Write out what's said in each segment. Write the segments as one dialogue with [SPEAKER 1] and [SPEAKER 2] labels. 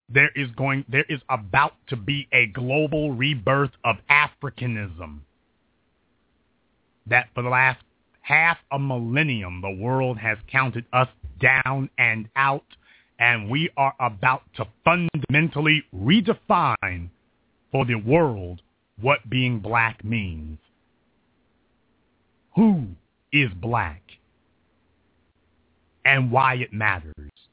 [SPEAKER 1] There is about to be a global rebirth of Africanism. That for the last half a millennium, the world has counted us down and out, and we are about to fundamentally redefine for the world what being black means. Who is black and why it matters.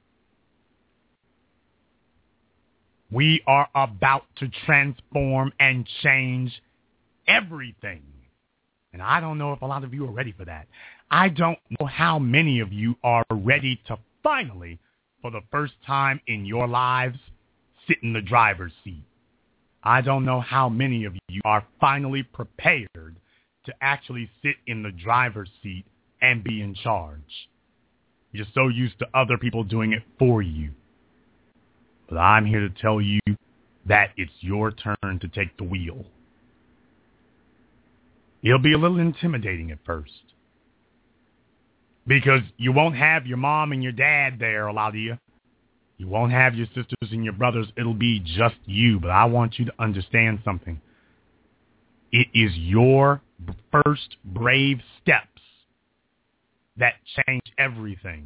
[SPEAKER 1] We are about to transform and change everything. And I don't know if a lot of you are ready for that. I don't know how many of you are ready to finally, for the first time in your lives, sit in the driver's seat. I don't know how many of you are finally prepared to actually sit in the driver's seat and be in charge. You're so used to other people doing it for you. But I'm here to tell you that it's your turn to take the wheel. It'll be a little intimidating at first, because you won't have your mom and your dad there, a lot of you. You won't have your sisters and your brothers. It'll be just you. But I want you to understand something. It is your first brave steps that change everything.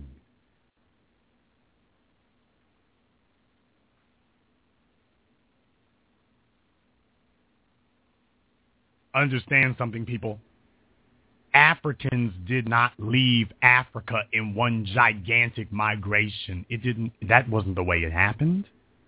[SPEAKER 1] Understand something, people. Africans did not leave Africa in one gigantic migration. That wasn't the way it happened.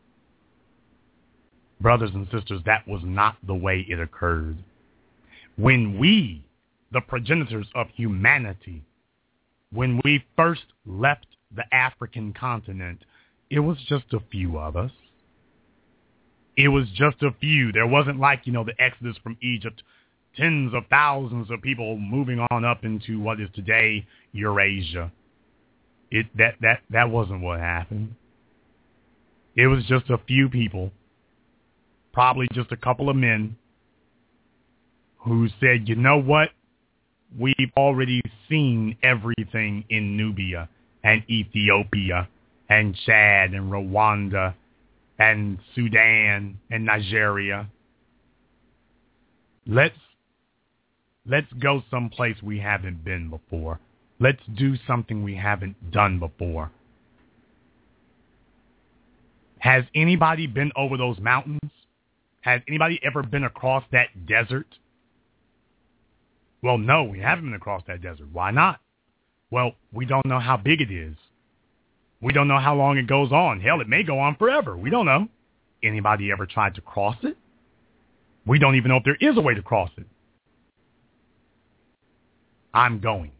[SPEAKER 1] Brothers and sisters, that was not the way it occurred. When we, the progenitors of humanity, when we first left the African continent, it was just a few of us. It was just a few. There wasn't like, the exodus from Egypt, tens of thousands of people moving on up into what is today Eurasia. That wasn't what happened. It was just a few people, probably just a couple of men, who said, you know what? We've already seen everything in Nubia and Ethiopia and Chad and Rwanda and Sudan and Nigeria. Let's go someplace we haven't been before. Let's do something we haven't done before. Has anybody been over those mountains? Has anybody ever been across that desert? Well, no, we haven't been across that desert. Why not? Well, we don't know how big it is. We don't know how long it goes on. Hell, it may go on forever. We don't know. Anybody ever tried to cross it? We don't even know if there is a way to cross it. I'm going.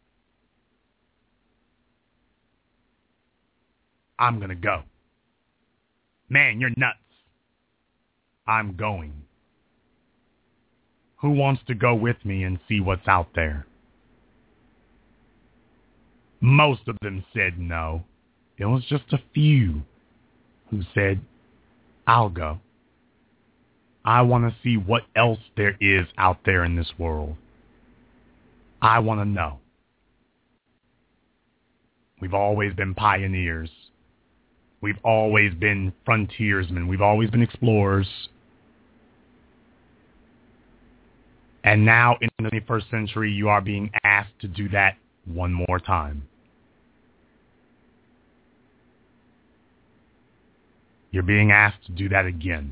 [SPEAKER 1] I'm going to go. Man, you're nuts. I'm going. Who wants to go with me and see what's out there? Most of them said no. It was just a few who said, I'll go. I want to see what else there is out there in this world. I want to know. We've always been pioneers. We've always been frontiersmen. We've always been explorers. And now in the 21st century, you are being asked to do that one more time. You're being asked to do that again.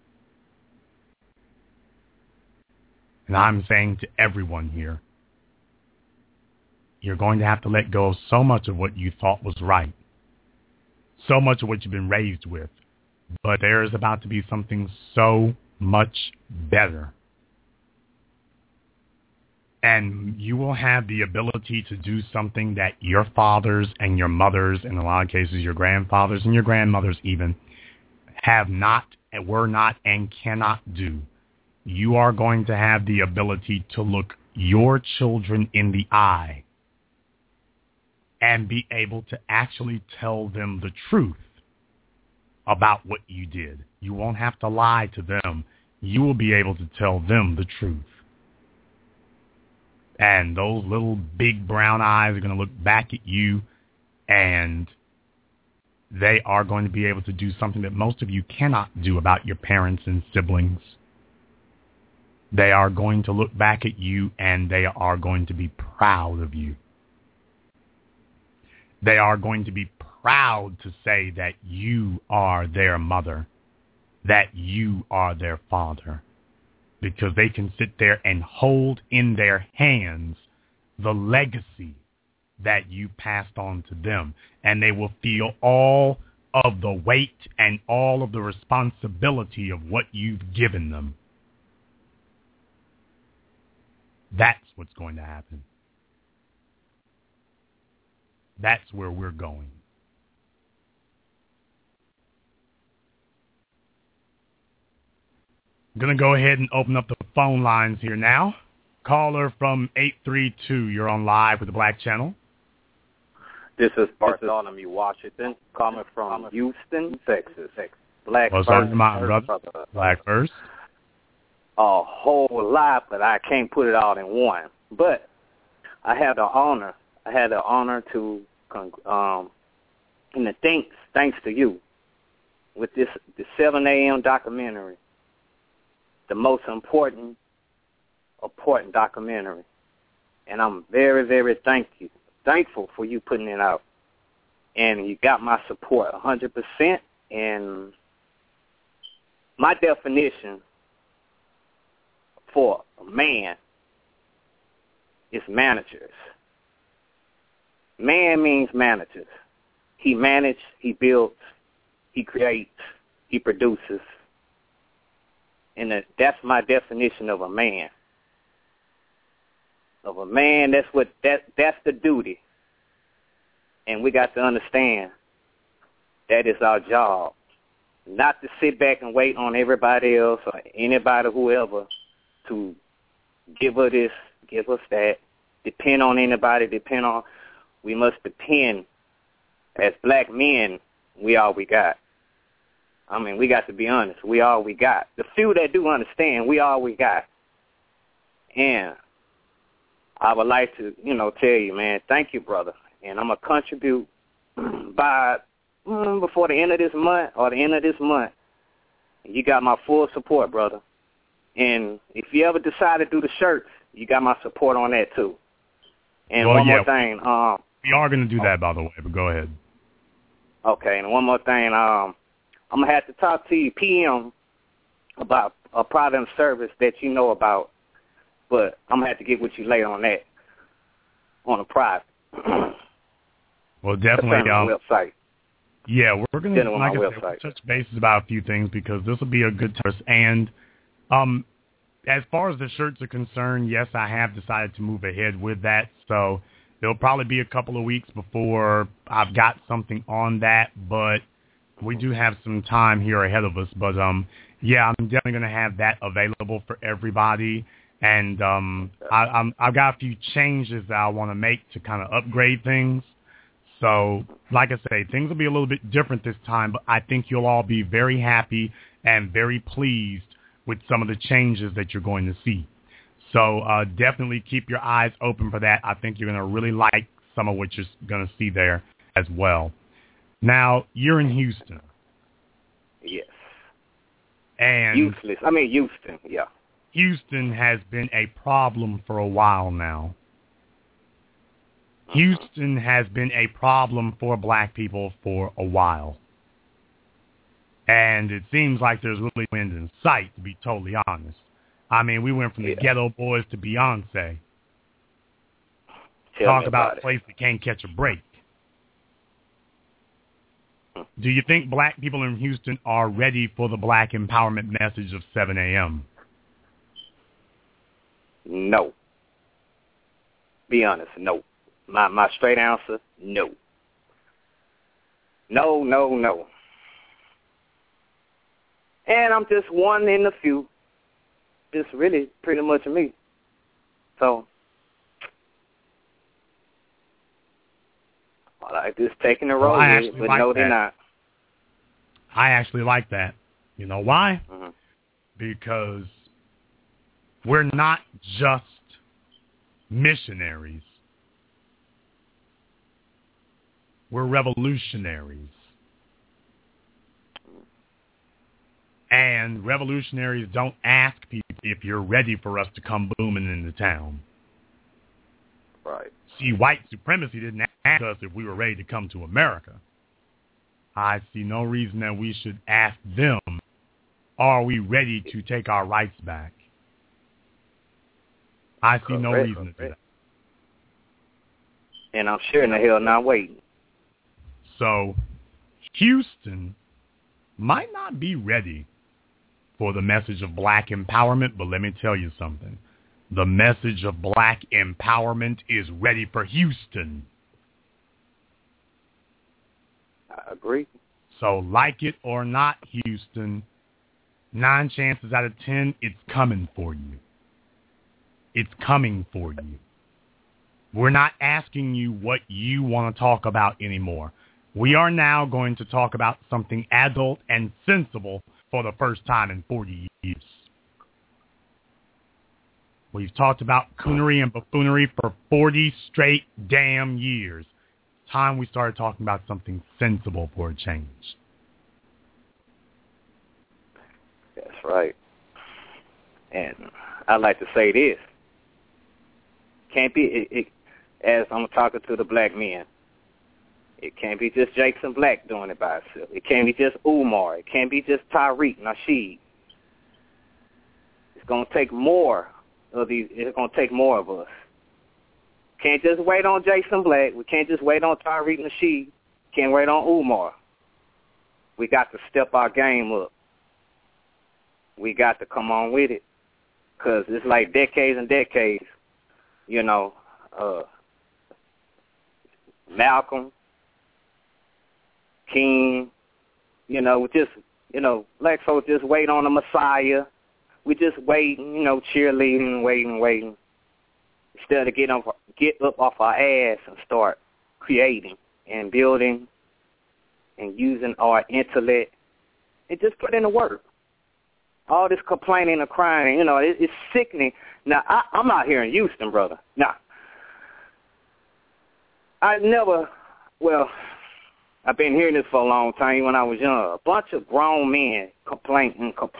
[SPEAKER 1] And I'm saying to everyone here, you're going to have to let go of so much of what you thought was right, so much of what you've been raised with, but there is about to be something so much better. And you will have the ability to do something that your fathers and your mothers, in a lot of cases your grandfathers and your grandmothers even, have not, were not, and cannot do. You are going to have the ability to look your children in the eye and be able to actually tell them the truth about what you did. You won't have to lie to them. You will be able to tell them the truth. And those little big brown eyes are going to look back at you, and they are going to be able to do something that most of you cannot do about your parents and siblings. They are going to look back at you and they are going to be proud of you. They are going to be proud to say that you are their mother, that you are their father, because they can sit there and hold in their hands the legacy that you passed on to them, and they will feel all of the weight and all of the responsibility of what you've given them. That's what's going to happen. That's where we're going. I'm going to go ahead and open up the phone lines here now. Caller from 832, you're on live with the Black Channel.
[SPEAKER 2] This is Bartholomew Washington, coming from Houston, Texas. Black
[SPEAKER 1] What's
[SPEAKER 2] first,
[SPEAKER 1] on your mind, brother? Black first.
[SPEAKER 2] A whole lot, but I can't put it all in one. But I had the honor to, and the thanks to you, with the 7 a.m. documentary, the most important documentary. And I'm very, very thankful for you putting it out. And you got my support 100%. And my definition for a man is managers. Man means managers. He manages, he builds, he creates, he produces. And that's my definition of a man. Of a man, that's the duty. And we got to understand that is our job. Not to sit back and wait on everybody else or anybody, whoever, to give us this, give us that, depend on anybody, we must depend. As black men, we all we got. I mean, we got to be honest. We all we got. The few that do understand, we all we got. And I would like to, tell you, man, thank you, brother. And I'm going to contribute by before the end of this month or the end of this month. You got my full support, brother. And if you ever decide to do the shirts, you got my support on that, too. And one more thing.
[SPEAKER 1] We are going to do that, by the way, but go ahead.
[SPEAKER 2] Okay, and one more thing. I'm going to have to talk to you PM about a product and service that you know about, but I'm going to have to get with you later on that, on a private.
[SPEAKER 1] Well, definitely.
[SPEAKER 2] Website.
[SPEAKER 1] Yeah, we're going to touch bases about a few things because this will be a good test. And as far as the shirts are concerned, yes, I have decided to move ahead with that. So it'll probably be a couple of weeks before I've got something on that, but we do have some time here ahead of us. But, yeah, I'm definitely going to have that available for everybody. And I've got a few changes that I want to make to kind of upgrade things. So, like I say, things will be a little bit different this time, but I think you'll all be very happy and very pleased with some of the changes that you're going to see. So definitely keep your eyes open for that. I think you're going to really like some of what you're going to see there as well. Now, you're in Houston.
[SPEAKER 2] Yes.
[SPEAKER 1] And
[SPEAKER 2] Houston, yeah.
[SPEAKER 1] Houston has been a problem for a while now. Houston has been a problem for black people for a while. And it seems like there's really no end in sight, to be totally honest. I mean, we went from the Ghetto Boys to Beyonce. Talk about a place that can't catch a break. Do you think black people in Houston are ready for the black empowerment message of 7 a.m.?
[SPEAKER 2] No. Be honest, no. My straight answer, no. No. And I'm just one in the few. Just really pretty much me. So, I like this taking the road, but like no, they're not.
[SPEAKER 1] I actually like that. You know why? Mm-hmm. Because we're not just missionaries. We're revolutionaries. And revolutionaries don't ask people if you're ready for us to come booming into town.
[SPEAKER 2] Right.
[SPEAKER 1] See, white supremacy didn't ask us if we were ready to come to America. I see no reason that we should ask them, are we ready to take our rights back? I see no reason to do that.
[SPEAKER 2] And I'm sure in the hell not waiting.
[SPEAKER 1] So Houston might not be ready for the message of black empowerment, but let me tell you something. The message of black empowerment is ready for Houston.
[SPEAKER 2] I agree.
[SPEAKER 1] So like it or not, Houston, 9 chances out of 10, it's coming for you. It's coming for you. We're not asking you what you want to talk about anymore. We are now going to talk about something adult and sensible for the first time in 40 years. We've talked about coonery and buffoonery for 40 straight damn years. Time we started talking about something sensible for a change.
[SPEAKER 2] That's right. And I like to say this. Can't be, as I'm talking to the black men, it can't be just Jason Black doing it by himself. It can't be just Umar. It can't be just Tariq Nasheed. It's going to take more of these. It's going to take more of us. Can't just wait on Jason Black. We can't just wait on Tariq Nasheed. Can't wait on Umar. We got to step our game up. We got to come on with it. Because it's like decades and decades. You know, Malcolm, King, you know, just, you know, black folks just wait on the Messiah. We just waiting, you know, cheerleading, waiting. Instead of get up off our ass and start creating and building and using our intellect and just put in the work. All this complaining and crying, you know, it's sickening. Now, I'm out here in Houston, brother. Now, I've been hearing this for a long time when I was young. A bunch of grown men complain.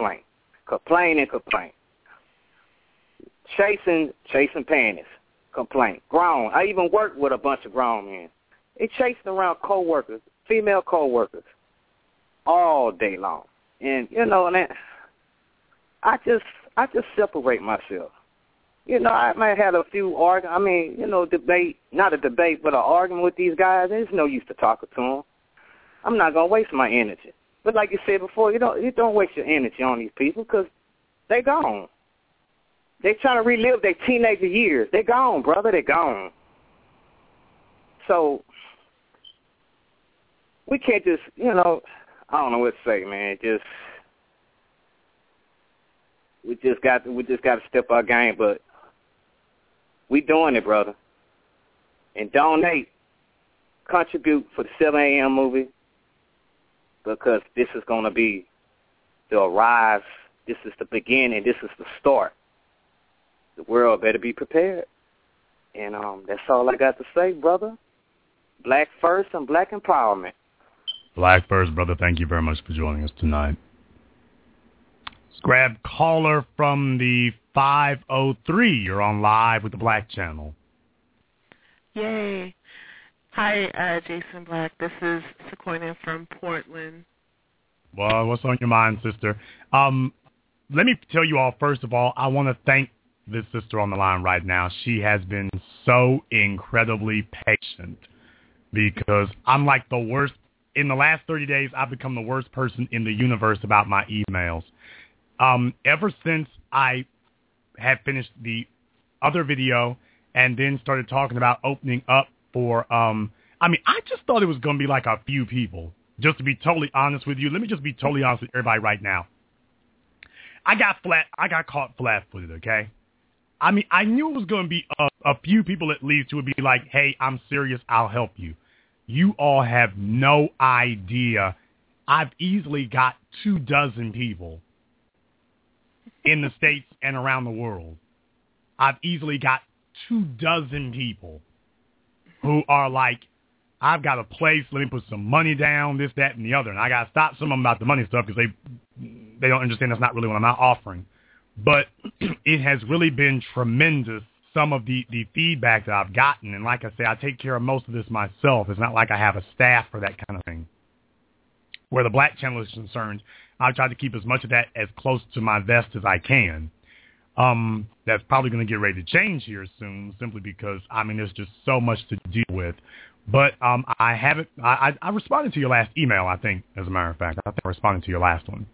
[SPEAKER 2] Chasing panties, complain. Grown. I even worked with a bunch of grown men. They chasing around co-workers, female co-workers, all day long. And, you know, and I just separate myself. You know, I might have a few debate, not a debate, but an argument with these guys. There's no use to talking to them. I'm not going to waste my energy. But like you said before, you don't waste your energy on these people because they gone. They trying to relive their teenager years. They gone, brother. They gone. So we can't just, you know, I don't know what to say, man. We just got to step our game, but we doing it, brother. And donate, contribute for the 7 a.m. movie because this is going to be the rise. This is the beginning. This is the start. The world better be prepared. And that's all I got to say, brother. Black first and black empowerment.
[SPEAKER 1] Black first, brother. Thank you very much for joining us tonight. Let's grab caller from the 503. You're on live with the Black Channel.
[SPEAKER 3] Yay. Hi, Jason Black. This is Sequoia from Portland.
[SPEAKER 1] Well, what's on your mind, sister? Let me tell you all, first of all, I want to thank this sister on the line right now. She has been so incredibly patient because I'm like the worst. In the last 30 days, I've become the worst person in the universe about my emails. Ever since I had finished the other video and then started talking about opening up for, I just thought it was going to be like a few people. Just to be totally honest with you, let me just be totally honest with everybody right now. I got caught flat-footed, okay? I mean, I knew it was going to be a few people at least who would be like, hey, I'm serious, I'll help you. You all have no idea. I've easily got 24 people in the States and around the world. I've easily got 24 people who are like, I've got a place, let me put some money down, this, that, and the other. And I got to stop some of them about the money stuff because they don't understand that's not really what I'm not offering. But it has really been tremendous, some of the feedback that I've gotten. And like I say, I take care of most of this myself. It's not like I have a staff for that kind of thing. Where the Black Channel is concerned, I try to keep as much of that as close to my vest as I can. That's probably going to get ready to change here soon, simply because, I mean, there's just so much to deal with. But I haven't. I responded to your last email, I think, as a matter of fact. I think I responded to your last one.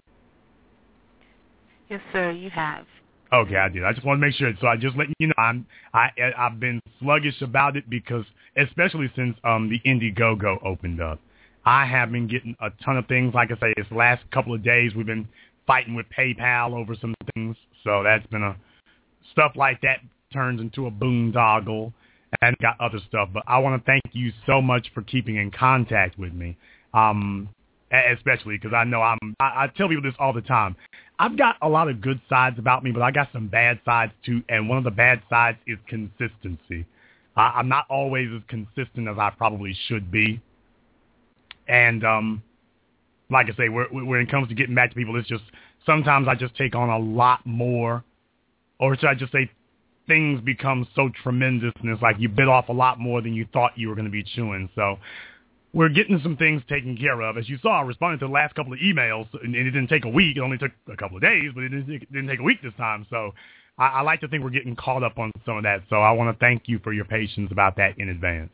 [SPEAKER 3] Yes, sir, you have.
[SPEAKER 1] Okay, I did. I just want to make sure. So I just let you know I've been sluggish about it because, especially since the Indiegogo opened up, I have been getting a ton of things. Like I say, this last couple of days we've been fighting with PayPal over some things. So that's been stuff like that turns into a boondoggle, and got other stuff. But I want to thank you so much for keeping in contact with me, especially because I know I tell people this all the time. I've got a lot of good sides about me, but I got some bad sides too, and one of the bad sides is consistency. I'm not always as consistent as I probably should be. And like I say, when it comes to getting back to people, it's just sometimes I just take on a lot more, or should I just say things become so tremendous, and it's like you bit off a lot more than you thought you were going to be chewing. So we're getting some things taken care of. As you saw, I responded to the last couple of emails, and it didn't take a week. It only took a couple of days, but it didn't take a week this time. So I like to think we're getting caught up on some of that. So I want to thank you for your patience about that in advance.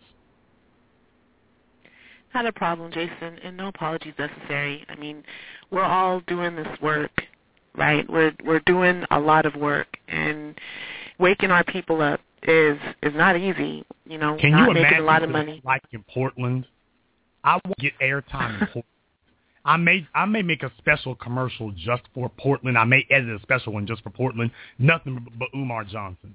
[SPEAKER 3] Not a problem, Jason, and no apologies necessary. I mean, we're all doing this work, right? We're doing a lot of work, and waking our people up is not easy. You know,
[SPEAKER 1] can
[SPEAKER 3] not
[SPEAKER 1] you
[SPEAKER 3] making
[SPEAKER 1] imagine
[SPEAKER 3] a lot of money.
[SPEAKER 1] Like in Portland? I want to get airtime in Portland. I may make a special commercial just for Portland. I may edit a special one just for Portland. Nothing but Umar Johnson.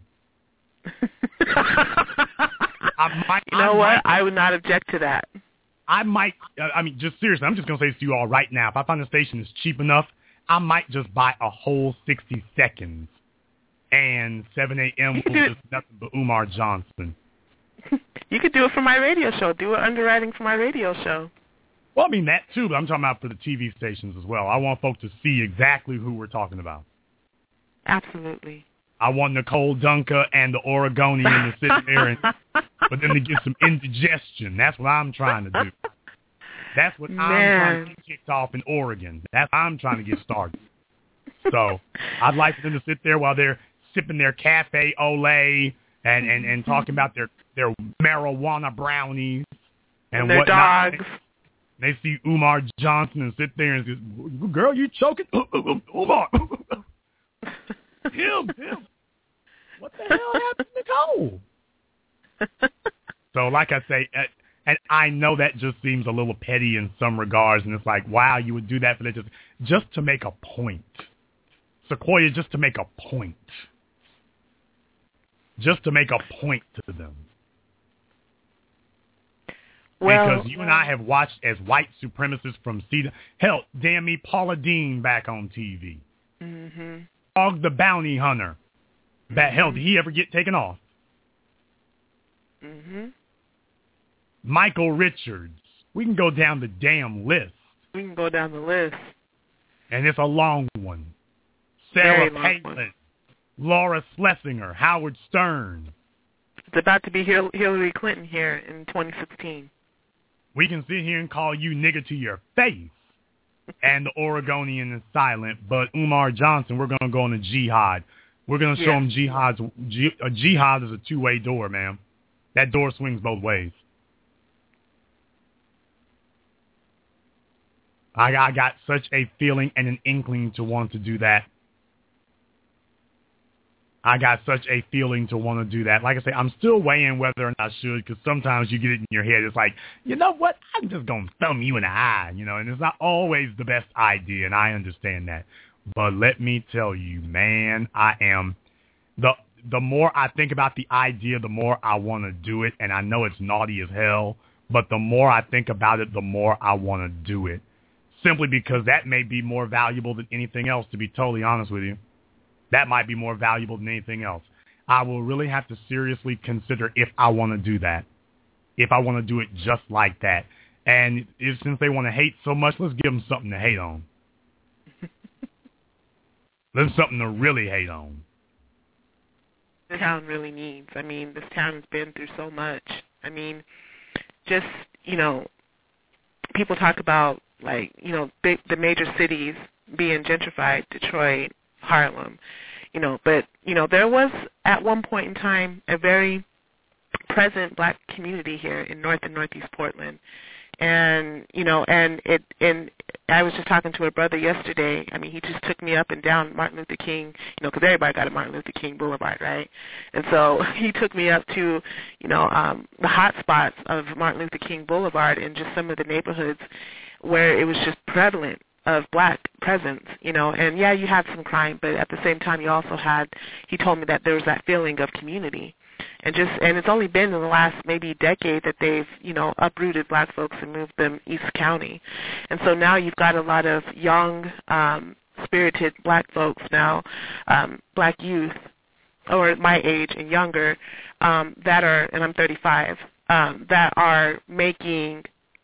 [SPEAKER 3] I would not object to that.
[SPEAKER 1] I might, I mean, just seriously, I'm just going to say this to you all right now. If I find a station that's cheap enough, I might just buy a whole 60 seconds. And 7 a.m. will just nothing but Umar Johnson.
[SPEAKER 3] You could do it for my radio show. Do it underwriting for my radio show.
[SPEAKER 1] Well, I mean, that too, but I'm talking about for the TV stations as well. I want folks to see exactly who we're talking about.
[SPEAKER 3] Absolutely.
[SPEAKER 1] I want Nicole Dunker and the Oregonian to sit there for them to get some indigestion. That's what I'm trying to do. That's what I'm trying to get kicked off in Oregon. That's what I'm trying to get started. So I'd like for them to sit there while they're sipping their cafe au lait and talking about their marijuana brownies and
[SPEAKER 3] their
[SPEAKER 1] whatnot.
[SPEAKER 3] dogs.
[SPEAKER 1] They see Umar Johnson and sit there and say, "Girl, you choking? Umar, him. What the hell happened to Nicole?" So, like I say, and I know that just seems a little petty in some regards, and it's like, wow, you would do that for that just to make a point. Sequoia, just to make a point. Just to make a point to them.
[SPEAKER 3] Well,
[SPEAKER 1] because you and I have watched as white supremacists from Cedar. Hell, damn me, Paula Deen back on TV.
[SPEAKER 3] Mm-hmm.
[SPEAKER 1] Dog the Bounty Hunter. That hell, did he ever get taken off?
[SPEAKER 3] Mm-hmm.
[SPEAKER 1] Michael Richards. We can go down the damn list.
[SPEAKER 3] We can go down the list.
[SPEAKER 1] And it's a long one. Sarah Palin, Laura Schlesinger, Howard Stern.
[SPEAKER 3] It's about to be Hillary Clinton here in 2016.
[SPEAKER 1] We can sit here and call you nigger to your face, and the Oregonian is silent, but Umar Johnson, we're going to go on a jihad. We're going to show him a jihad is a two-way door, man. That door swings both ways. I got such a feeling and an inkling to want to do that. I got such a feeling to want to do that. Like I say, I'm still weighing whether or not I should, because sometimes you get it in your head. It's like, you know what? I'm just going to thumb you in the eye, and it's not always the best idea, and I understand that. But let me tell you, man, I am, the more I think about the idea, the more I want to do it, and I know it's naughty as hell, but the more I think about it, the more I want to do it. Simply because that may be more valuable than anything else, to be totally honest with you. That might be more valuable than anything else. I will really have to seriously consider if I want to do that, if I want to do it just like that. And since they want to hate so much, let's give them something to hate on. There's something to really hate on.
[SPEAKER 3] This town really needs. I mean, this town has been through so much. I mean, just, people talk about, like, the major cities being gentrified, Detroit, Harlem, but, there was at one point in time a very present black community here in North and Northeast Portland. And, and I was just talking to a brother yesterday. I mean, he just took me up and down Martin Luther King, because everybody got a Martin Luther King Boulevard, right? And so he took me up to, the hot spots of Martin Luther King Boulevard and just some of the neighborhoods where it was just prevalent of black presence, and yeah, you had some crime, but at the same time he told me that there was that feeling of community. And it's only been in the last maybe decade that they've, uprooted black folks and moved them East County. And so now you've got a lot of young, spirited black folks now, black youth, or my age and younger, that are, and I'm 35, that are making,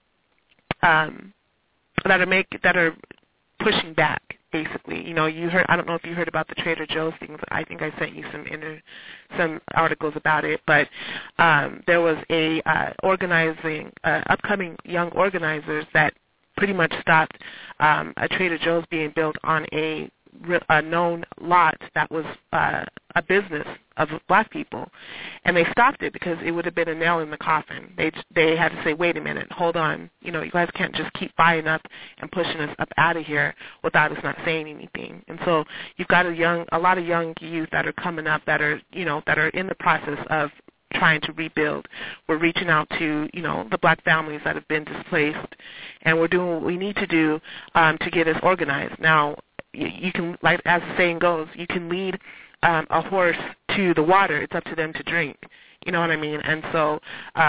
[SPEAKER 3] that are pushing back. Basically, you heard. I don't know if you heard about the Trader Joe's things. I think I sent you some articles about it. But there was a upcoming young organizers that pretty much stopped a Trader Joe's being built on a known lot that was a business of black people, and they stopped it because it would have been a nail in the coffin. They had to say, wait a minute, hold on, you guys can't just keep buying up and pushing us up out of here without us not saying anything. And so you've got a lot of young youth that are coming up that are that are in the process of trying to rebuild. We're reaching out to the black families that have been displaced, and we're doing what we need to do to get us organized. Now, you can, like as the saying goes, you can lead a horse to the water. It's up to them to drink. You know what I mean? And so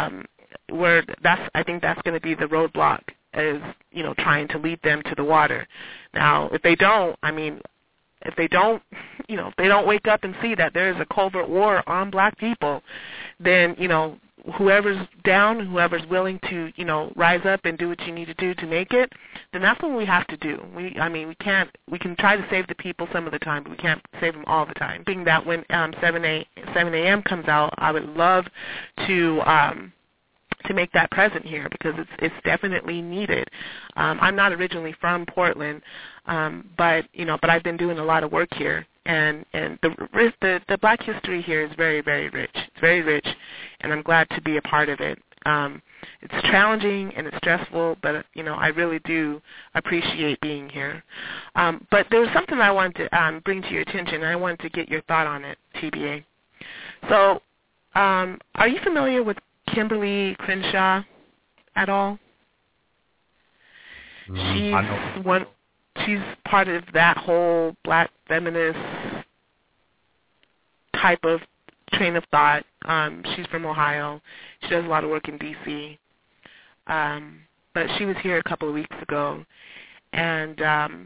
[SPEAKER 3] I think that's going to be the roadblock, is trying to lead them to the water. Now, if they don't wake up and see that there is a covert war on black people, then whoever's down, whoever's willing to rise up and do what you need to do to make it, then that's what we have to do. We can try to save the people some of the time, but we can't save them all the time. Being that when 7 a.m. comes out, I would love to make that present here, because it's definitely needed. I'm not originally from Portland, but I've been doing a lot of work here, and the black history here is very, very rich. It's very rich, and I'm glad to be a part of it. It's challenging and it's stressful, but I really do appreciate being here. But there was something I wanted to bring to your attention, and I wanted to get your thought on it, TBA. So, are you familiar with Kimberly Crenshaw at all? She's part of that whole black feminist type of train of thought. She's from Ohio. She does a lot of work in D.C. But she was here a couple of weeks ago, and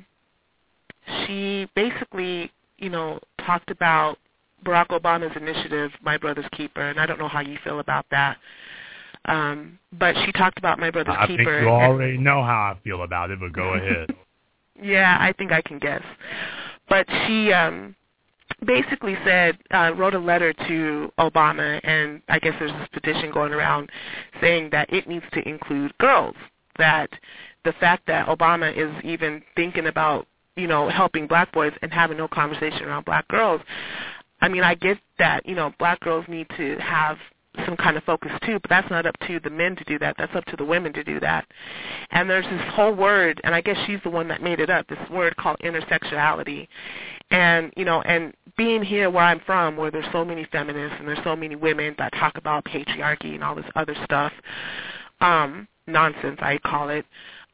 [SPEAKER 3] she basically, talked about Barack Obama's initiative, My Brother's Keeper, and I don't know how you feel about that. But she talked about My Brother's Keeper.
[SPEAKER 1] I think you already know how I feel about it, but go ahead.
[SPEAKER 3] Yeah, I think I can guess. But she basically said, wrote a letter to Obama, and I guess there's this petition going around saying that it needs to include girls, that the fact that Obama is even thinking about, helping black boys and having no conversation around black girls. I mean, I get that, black girls need to have some kind of focus too, but that's not up to the men to do that. That's up to the women to do that. And there's this whole word, and I guess she's the one that made it up, this word called intersectionality. And, and being here where I'm from, where there's so many feminists and there's so many women that talk about patriarchy and all this other stuff, nonsense, I call it,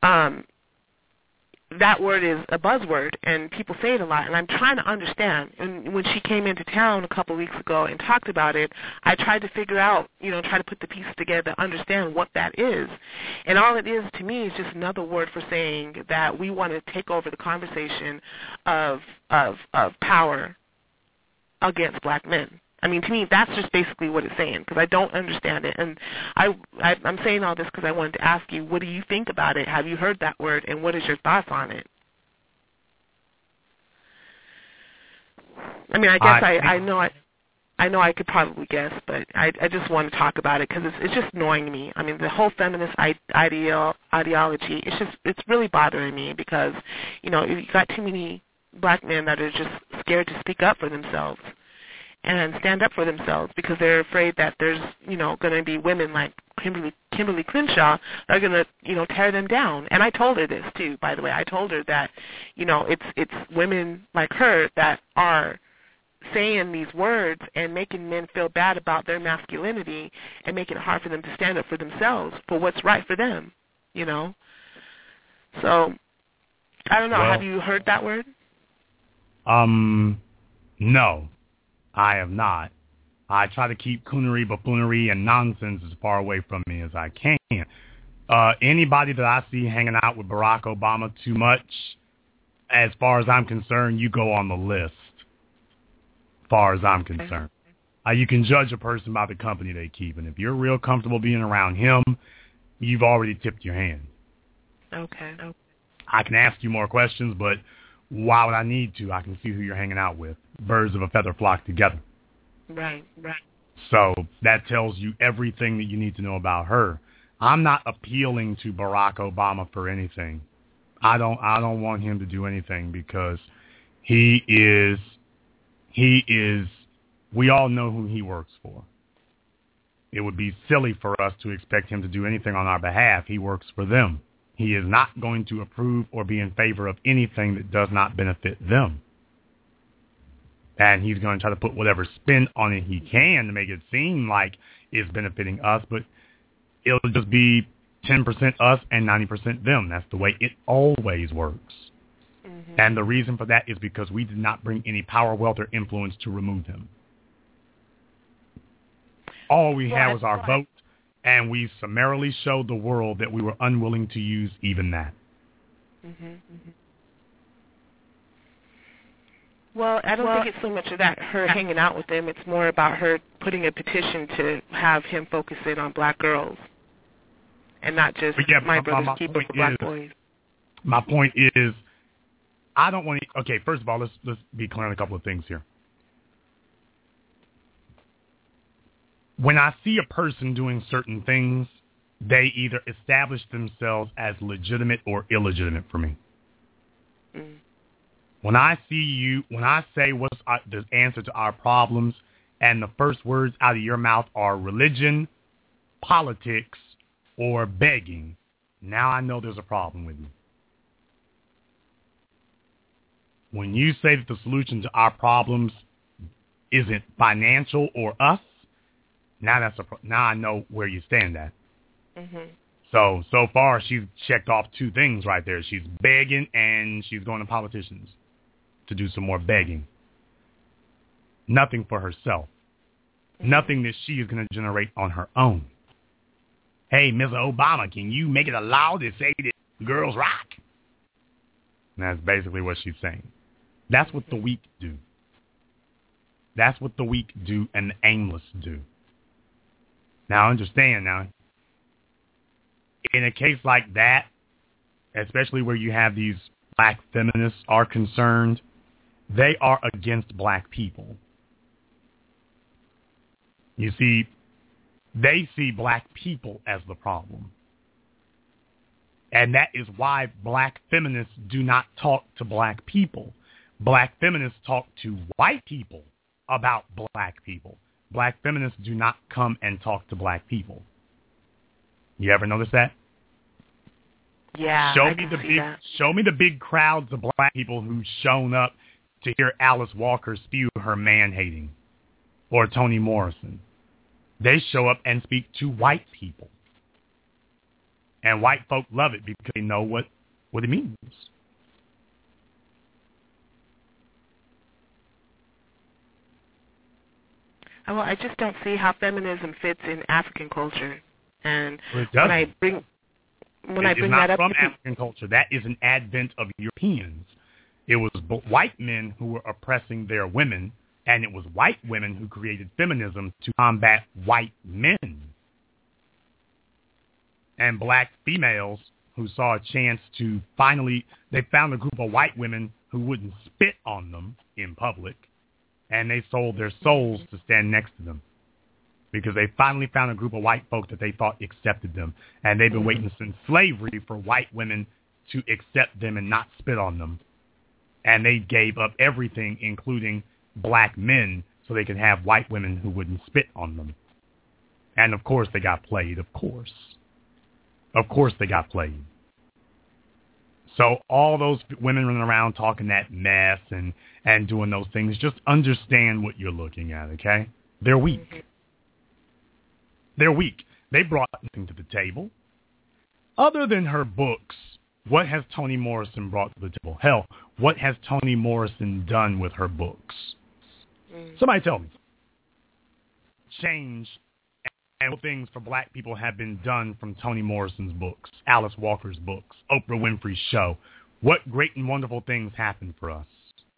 [SPEAKER 3] that word is a buzzword, and people say it a lot, and I'm trying to understand. And when she came into town a couple of weeks ago and talked about it, I tried to figure out, try to put the pieces together, understand what that is. And all it is to me is just another word for saying that we want to take over the conversation of power against black men. I mean, to me, that's just basically what it's saying, because I don't understand it. And I'm saying all this because I wanted to ask you, what do you think about it? Have you heard that word, and what is your thoughts on it? I mean, I guess I know I could probably guess, but I just want to talk about it because it's just annoying me. I mean, the whole feminist ideology, it's really bothering me because, you know, you got too many black men that are just scared to speak up for themselves and stand up for themselves because they're afraid that there's, you know, going to be women like Kimberly Crenshaw that are going to, you know, tear them down. And I told her this too, by the way. I told her that, you know, it's women like her that are saying these words and making men feel bad about their masculinity and making it hard for them to stand up for themselves for what's right for them, you know. So, I don't know. Well, have you heard that word?
[SPEAKER 1] No, I have not. I try to keep coonery, buffoonery, and nonsense as far away from me as I can. Anybody that I see hanging out with Barack Obama too much, as far as I'm concerned, you go on the list. As far as I'm concerned, you can judge a person by the company they keep, and if you're real comfortable being around him, you've already tipped your hand.
[SPEAKER 3] Okay.
[SPEAKER 1] I can ask you more questions, but why would I need to? I can see who you're hanging out with. Birds of a feather flock together.
[SPEAKER 3] Right.
[SPEAKER 1] So that tells you everything that you need to know about her. I'm not appealing to Barack Obama for anything. I don't want him to do anything because he is, we all know who he works for. It would be silly for us to expect him to do anything on our behalf. He works for them. He is not going to approve or be in favor of anything that does not benefit them. And he's going to try to put whatever spin on it he can to make it seem like it's benefiting us, but it'll just be 10% us and 90% them. That's the way it always works. Mm-hmm. And the reason for that is because we did not bring any power, wealth, or influence to remove him. All we had was our vote, and we summarily showed the world that we were unwilling to use even that.
[SPEAKER 3] Mm-hmm. Well, I don't think it's so much of that, her hanging out with him. It's more about her putting a petition to have him focus in on black girls and not just my brother's keeper for black boys.
[SPEAKER 1] My point is, I don't want to... Okay, first of all, let's be clear on a couple of things here. When I see a person doing certain things, they either establish themselves as legitimate or illegitimate for me. Mm. When I say what's the answer to our problems, and the first words out of your mouth are religion, politics, or begging, now I know there's a problem with you. When you say that the solution to our problems isn't financial or us, now I know where you stand at. Mm-hmm. So far, she's checked off two things right there. She's begging, and she's going to politicians to do some more begging. Nothing for herself. Mm-hmm. Nothing that she is going to generate on her own. Hey, Mr. Obama, can you make it allowed to say that girls rock? And that's basically what she's saying. That's what the weak do. That's what the weak do and the aimless do. Now, understand now, in a case like that, especially where you have these black feminists are concerned, they are against black people. You see, they see black people as the problem. And that is why black feminists do not talk to black people. Black feminists talk to white people about black people. Black feminists do not come and talk to black people. You ever notice that?
[SPEAKER 3] Yeah,
[SPEAKER 1] Show me the big crowds of black people who've shown up to hear Alice Walker spew her man-hating, or Toni Morrison. They show up and speak to white people. And white folk love it because they know what it means.
[SPEAKER 3] Well, I just don't see how feminism fits in African culture. And
[SPEAKER 1] it
[SPEAKER 3] when I bring that up,
[SPEAKER 1] from African culture. That is an advent of Europeans. It was white men who were oppressing their women, and it was white women who created feminism to combat white men. And black females who saw a chance to they found a group of white women who wouldn't spit on them in public, and they sold their souls to stand next to them because they finally found a group of white folk that they thought accepted them, and they've been waiting since slavery for white women to accept them and not spit on them. And they gave up everything, including black men, so they could have white women who wouldn't spit on them. And, of course, they got played, of course. Of course they got played. So all those women running around talking that mess and doing those things, just understand what you're looking at, okay? They're weak. They're weak. They brought nothing to the table. Other than her books, what has Toni Morrison brought to the table? Hell, what has Toni Morrison done with her books? Somebody tell me. Change and things for black people have been done from Toni Morrison's books, Alice Walker's books, Oprah Winfrey's show. What great and wonderful things happened for us?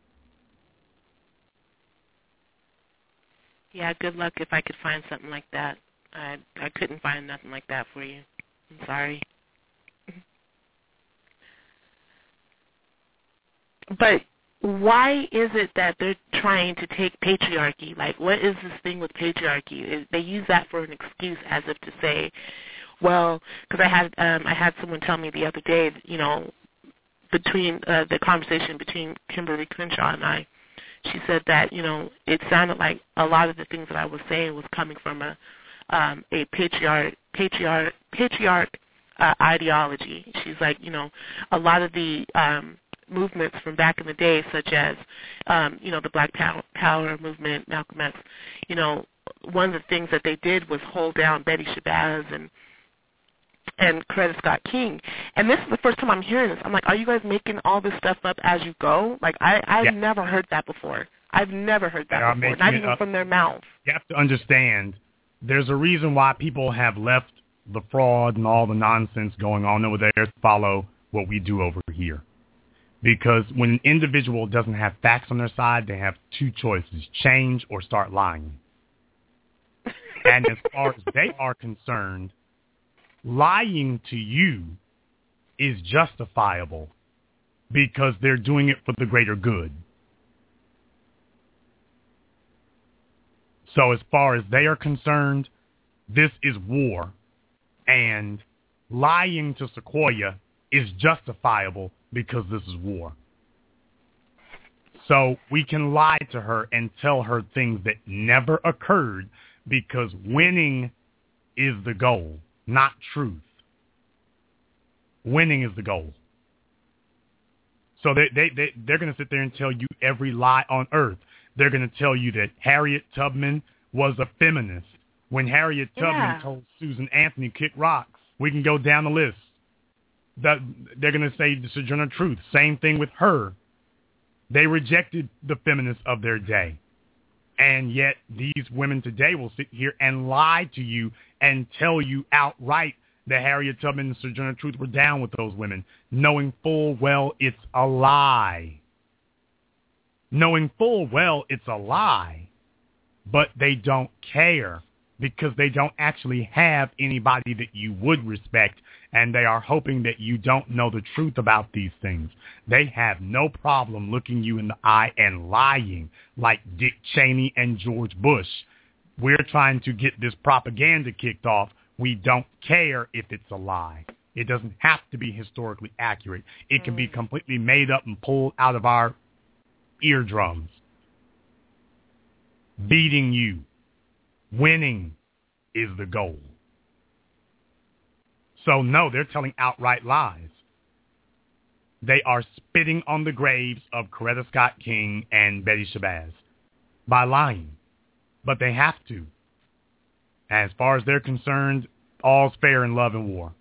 [SPEAKER 3] Yeah, good luck if I could find something like that. I couldn't find nothing like that for you. I'm sorry. But why is it that they're trying to take patriarchy? Like, what is this thing with patriarchy? They use that for an excuse, as if to say, well, because I had someone tell me the other day, you know, between the conversation between Kimberly Crenshaw and I, she said that, you know, it sounded like a lot of the things that I was saying was coming from a patriarch ideology. She's like, you know, a lot of the movements from back in the day, such as, you know, the Black Power movement, Malcolm X, you know, one of the things that they did was hold down Betty Shabazz and Coretta Scott King. And this is the first time I'm hearing this. I'm like, are you guys making all this stuff up as you go? Like, I've never heard that before. I've never heard that before, not even from their mouth.
[SPEAKER 1] You have to understand, there's a reason why people have left the fraud and all the nonsense going on over there to follow what we do over here. Because when an individual doesn't have facts on their side, they have two choices, change or start lying. And as far as they are concerned, lying to you is justifiable because they're doing it for the greater good. So as far as they are concerned, this is war. And lying to Sequoia is justifiable because this is war. So we can lie to her and tell her things that never occurred because winning is the goal, not truth. Winning is the goal. So they're going to sit there and tell you every lie on earth. They're going to tell you that Harriet Tubman was a feminist when Harriet Tubman told Susan Anthony kick rocks. We can go down the list. They're going to say the Sojourner Truth. Same thing with her. They rejected the feminists of their day. And yet these women today will sit here and lie to you and tell you outright that Harriet Tubman and Sojourner Truth were down with those women, knowing full well it's a lie. Knowing full well it's a lie, but they don't care because they don't actually have anybody that you would respect, and they are hoping that you don't know the truth about these things. They have no problem looking you in the eye and lying like Dick Cheney and George Bush. We're trying to get this propaganda kicked off. We don't care if it's a lie. It doesn't have to be historically accurate. It can be completely made up and pulled out of our eardrums. Beating you, winning is the goal. So no, they're telling outright lies. They are spitting on the graves of Coretta Scott King and Betty Shabazz by lying. But they have to. As far as they're concerned, all's fair in love and war.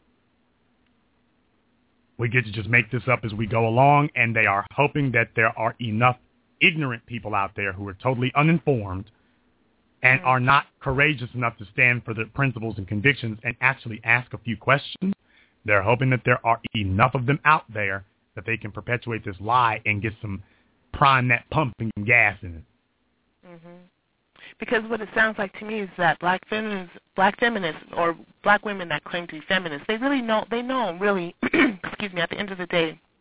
[SPEAKER 1] We get to just make this up as we go along, and they are hoping that there are enough ignorant people out there who are totally uninformed and are not courageous enough to stand for their principles and convictions and actually ask a few questions. They're hoping that there are enough of them out there that they can perpetuate this lie and get some prime that pumping gas in it.
[SPEAKER 3] Mm-hmm. Because what it sounds like to me is that black feminists or black women that claim to be feminists, they know really, excuse me, at the end of the day,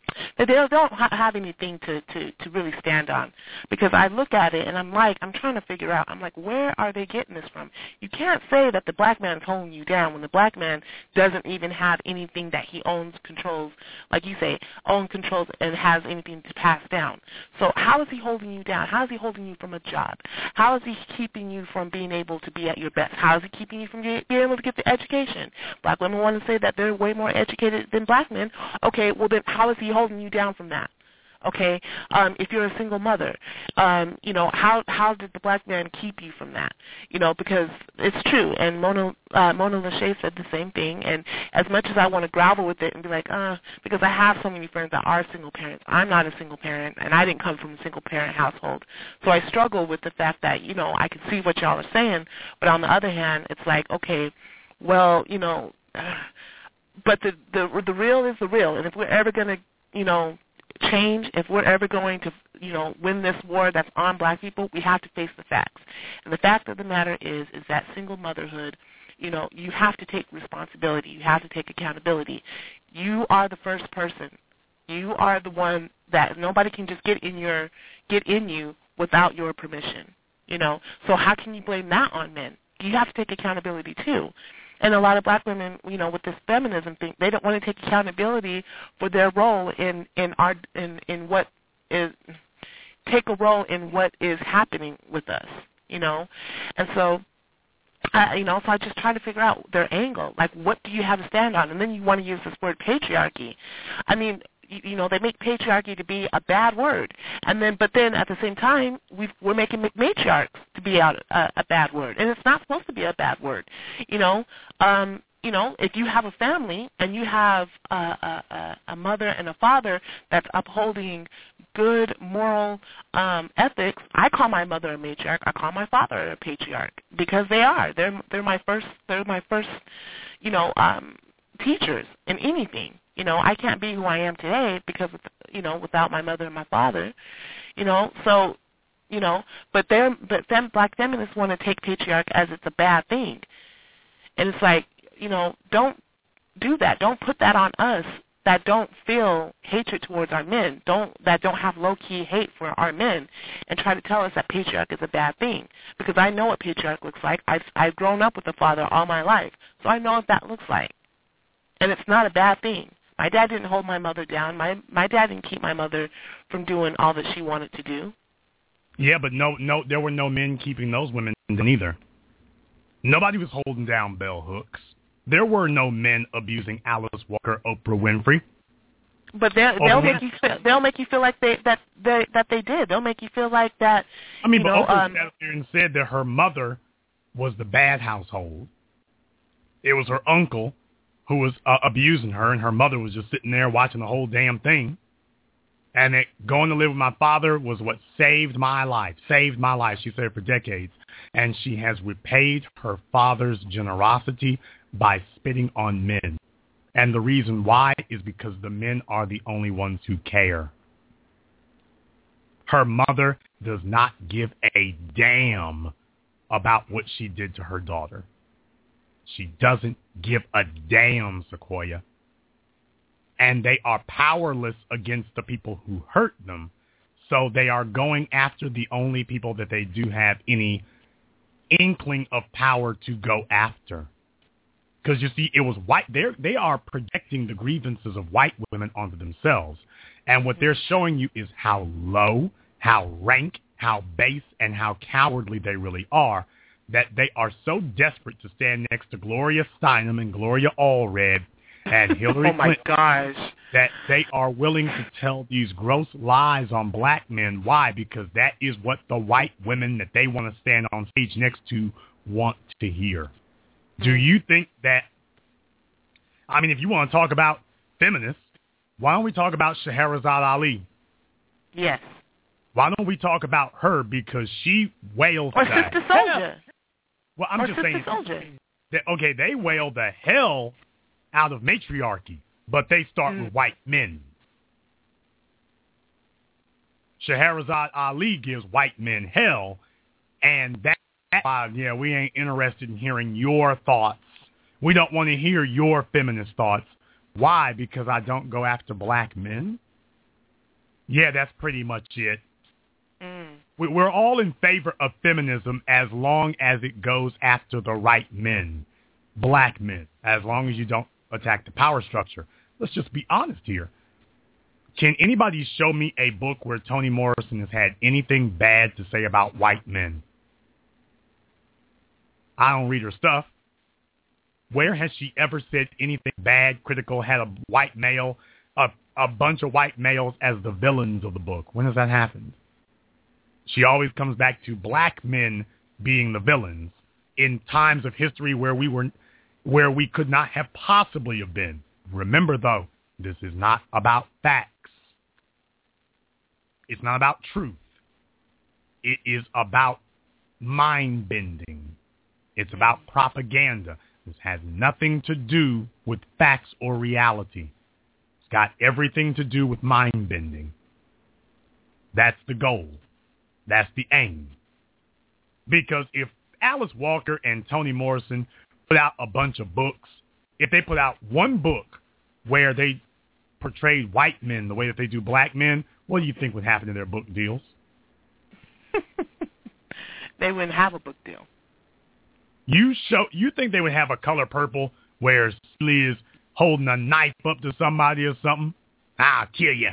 [SPEAKER 3] They don't have anything to really stand on, because I look at it and I'm trying to figure out, where are they getting this from? You can't say that the black man is holding you down when the black man doesn't even have anything that he owns, controls, like you say, controls and has anything to pass down. So how is he holding you down? How is he holding you from a job? How is he keeping you from being able to be at your best? How is he keeping you from being able to get the education? Black women want to say that they're way more educated than black men. Okay, well then how is he holding you down from that? Okay, if you're a single mother, how did the black man keep you from that? Because it's true, and Mona Lachey said the same thing. And as much as I want to grapple with it and be like, because I have so many friends that are single parents, I'm not a single parent, and I didn't come from a single parent household, so I struggle with the fact that I can see what y'all are saying, but on the other hand, it's like, okay, well, but the real is the real, and if we're ever going to, change, if we're ever going to, win this war that's on black people, we have to face the facts. And the fact of the matter is that single motherhood, you have to take responsibility. You have to take accountability. You are the first person. You are the one that nobody can just get in you without your permission. So how can you blame that on men? You have to take accountability too. And a lot of black women, with this feminism thing, they don't want to take accountability for their role in what is, take a role in what is happening with us, And so, so I just try to figure out their angle. Like, what do you have to stand on? And then you want to use this word patriarchy. I mean, they make patriarchy to be a bad word, but then at the same time, we're making matriarchs to be a bad word, and it's not supposed to be a bad word. If you have a family and you have a mother and a father that's upholding good moral ethics, I call my mother a matriarch. I call my father a patriarch, because they are. They're my first. Teachers in anything. I can't be who I am today because, without my mother and my father, so, but black feminists want to take patriarch as it's a bad thing. And it's like, don't do that. Don't put that on us that don't feel hatred towards our men, that don't have low-key hate for our men, and try to tell us that patriarch is a bad thing. Because I know what patriarch looks like. I've grown up with a father all my life, so I know what that looks like. And it's not a bad thing. My dad didn't hold my mother down. My dad didn't keep my mother from doing all that she wanted to do.
[SPEAKER 1] Yeah, but no, there were no men keeping those women down either. Nobody was holding down bell hooks. There were no men abusing Alice Walker, Oprah Winfrey.
[SPEAKER 3] But they'll make you feel like they did. They'll make you feel like that.
[SPEAKER 1] I mean, but Oprah sat up there and said that her mother was the bad household. It was her uncle who was abusing her, and her mother was just sitting there watching the whole damn thing. And going to live with my father was what saved my life, she said, for decades. And she has repaid her father's generosity by spitting on men. And the reason why is because the men are the only ones who care. Her mother does not give a damn about what she did to her daughter. She doesn't give a damn, Sequoia. And they are powerless against the people who hurt them. So they are going after the only people that they do have any inkling of power to go after. Because, you see, it was white. They are projecting the grievances of white women onto themselves. And what they're showing you is how low, how rank, how base, and how cowardly they really are, that they are so desperate to stand next to Gloria Steinem and Gloria Allred and Hillary Clinton that they are willing to tell these gross lies on black men. Why? Because that is what the white women that they want to stand on stage next to want to hear. Do you think that, I mean, if you want to talk about feminists, why don't we talk about Scheherazade Ali?
[SPEAKER 3] Yes.
[SPEAKER 1] Why don't we talk about her, because she wailed
[SPEAKER 3] or Sister Soldier.
[SPEAKER 1] Well, I'm just saying that, okay, they wail the hell out of matriarchy, but they start with white men. Scheherazade Ali gives white men hell, and that's why, yeah, we ain't interested in hearing your thoughts. We don't want to hear your feminist thoughts. Why? Because I don't go after black men? Yeah, that's pretty much it. We're all in favor of feminism as long as it goes after the right men, black men, as long as you don't attack the power structure. Let's just be honest here. Can anybody show me a book where Toni Morrison has had anything bad to say about white men? I don't read her stuff. Where has she ever said anything bad, critical, had a white male, a bunch of white males as the villains of the book? When has that happened? She always comes back to black men being the villains in times of history where we could not have possibly have been. Remember, though, this is not about facts. It's not about truth. It is about mind-bending. It's about propaganda. This has nothing to do with facts or reality. It's got everything to do with mind-bending. That's the goal. That's the aim. Because if Alice Walker and Toni Morrison put out a bunch of books, if they put out one book where they portrayed white men the way that they do black men, what do you think would happen to their book deals?
[SPEAKER 3] They wouldn't have a book deal.
[SPEAKER 1] You think they would have a Color Purple where Lee is holding a knife up to somebody or something? I'll kill you.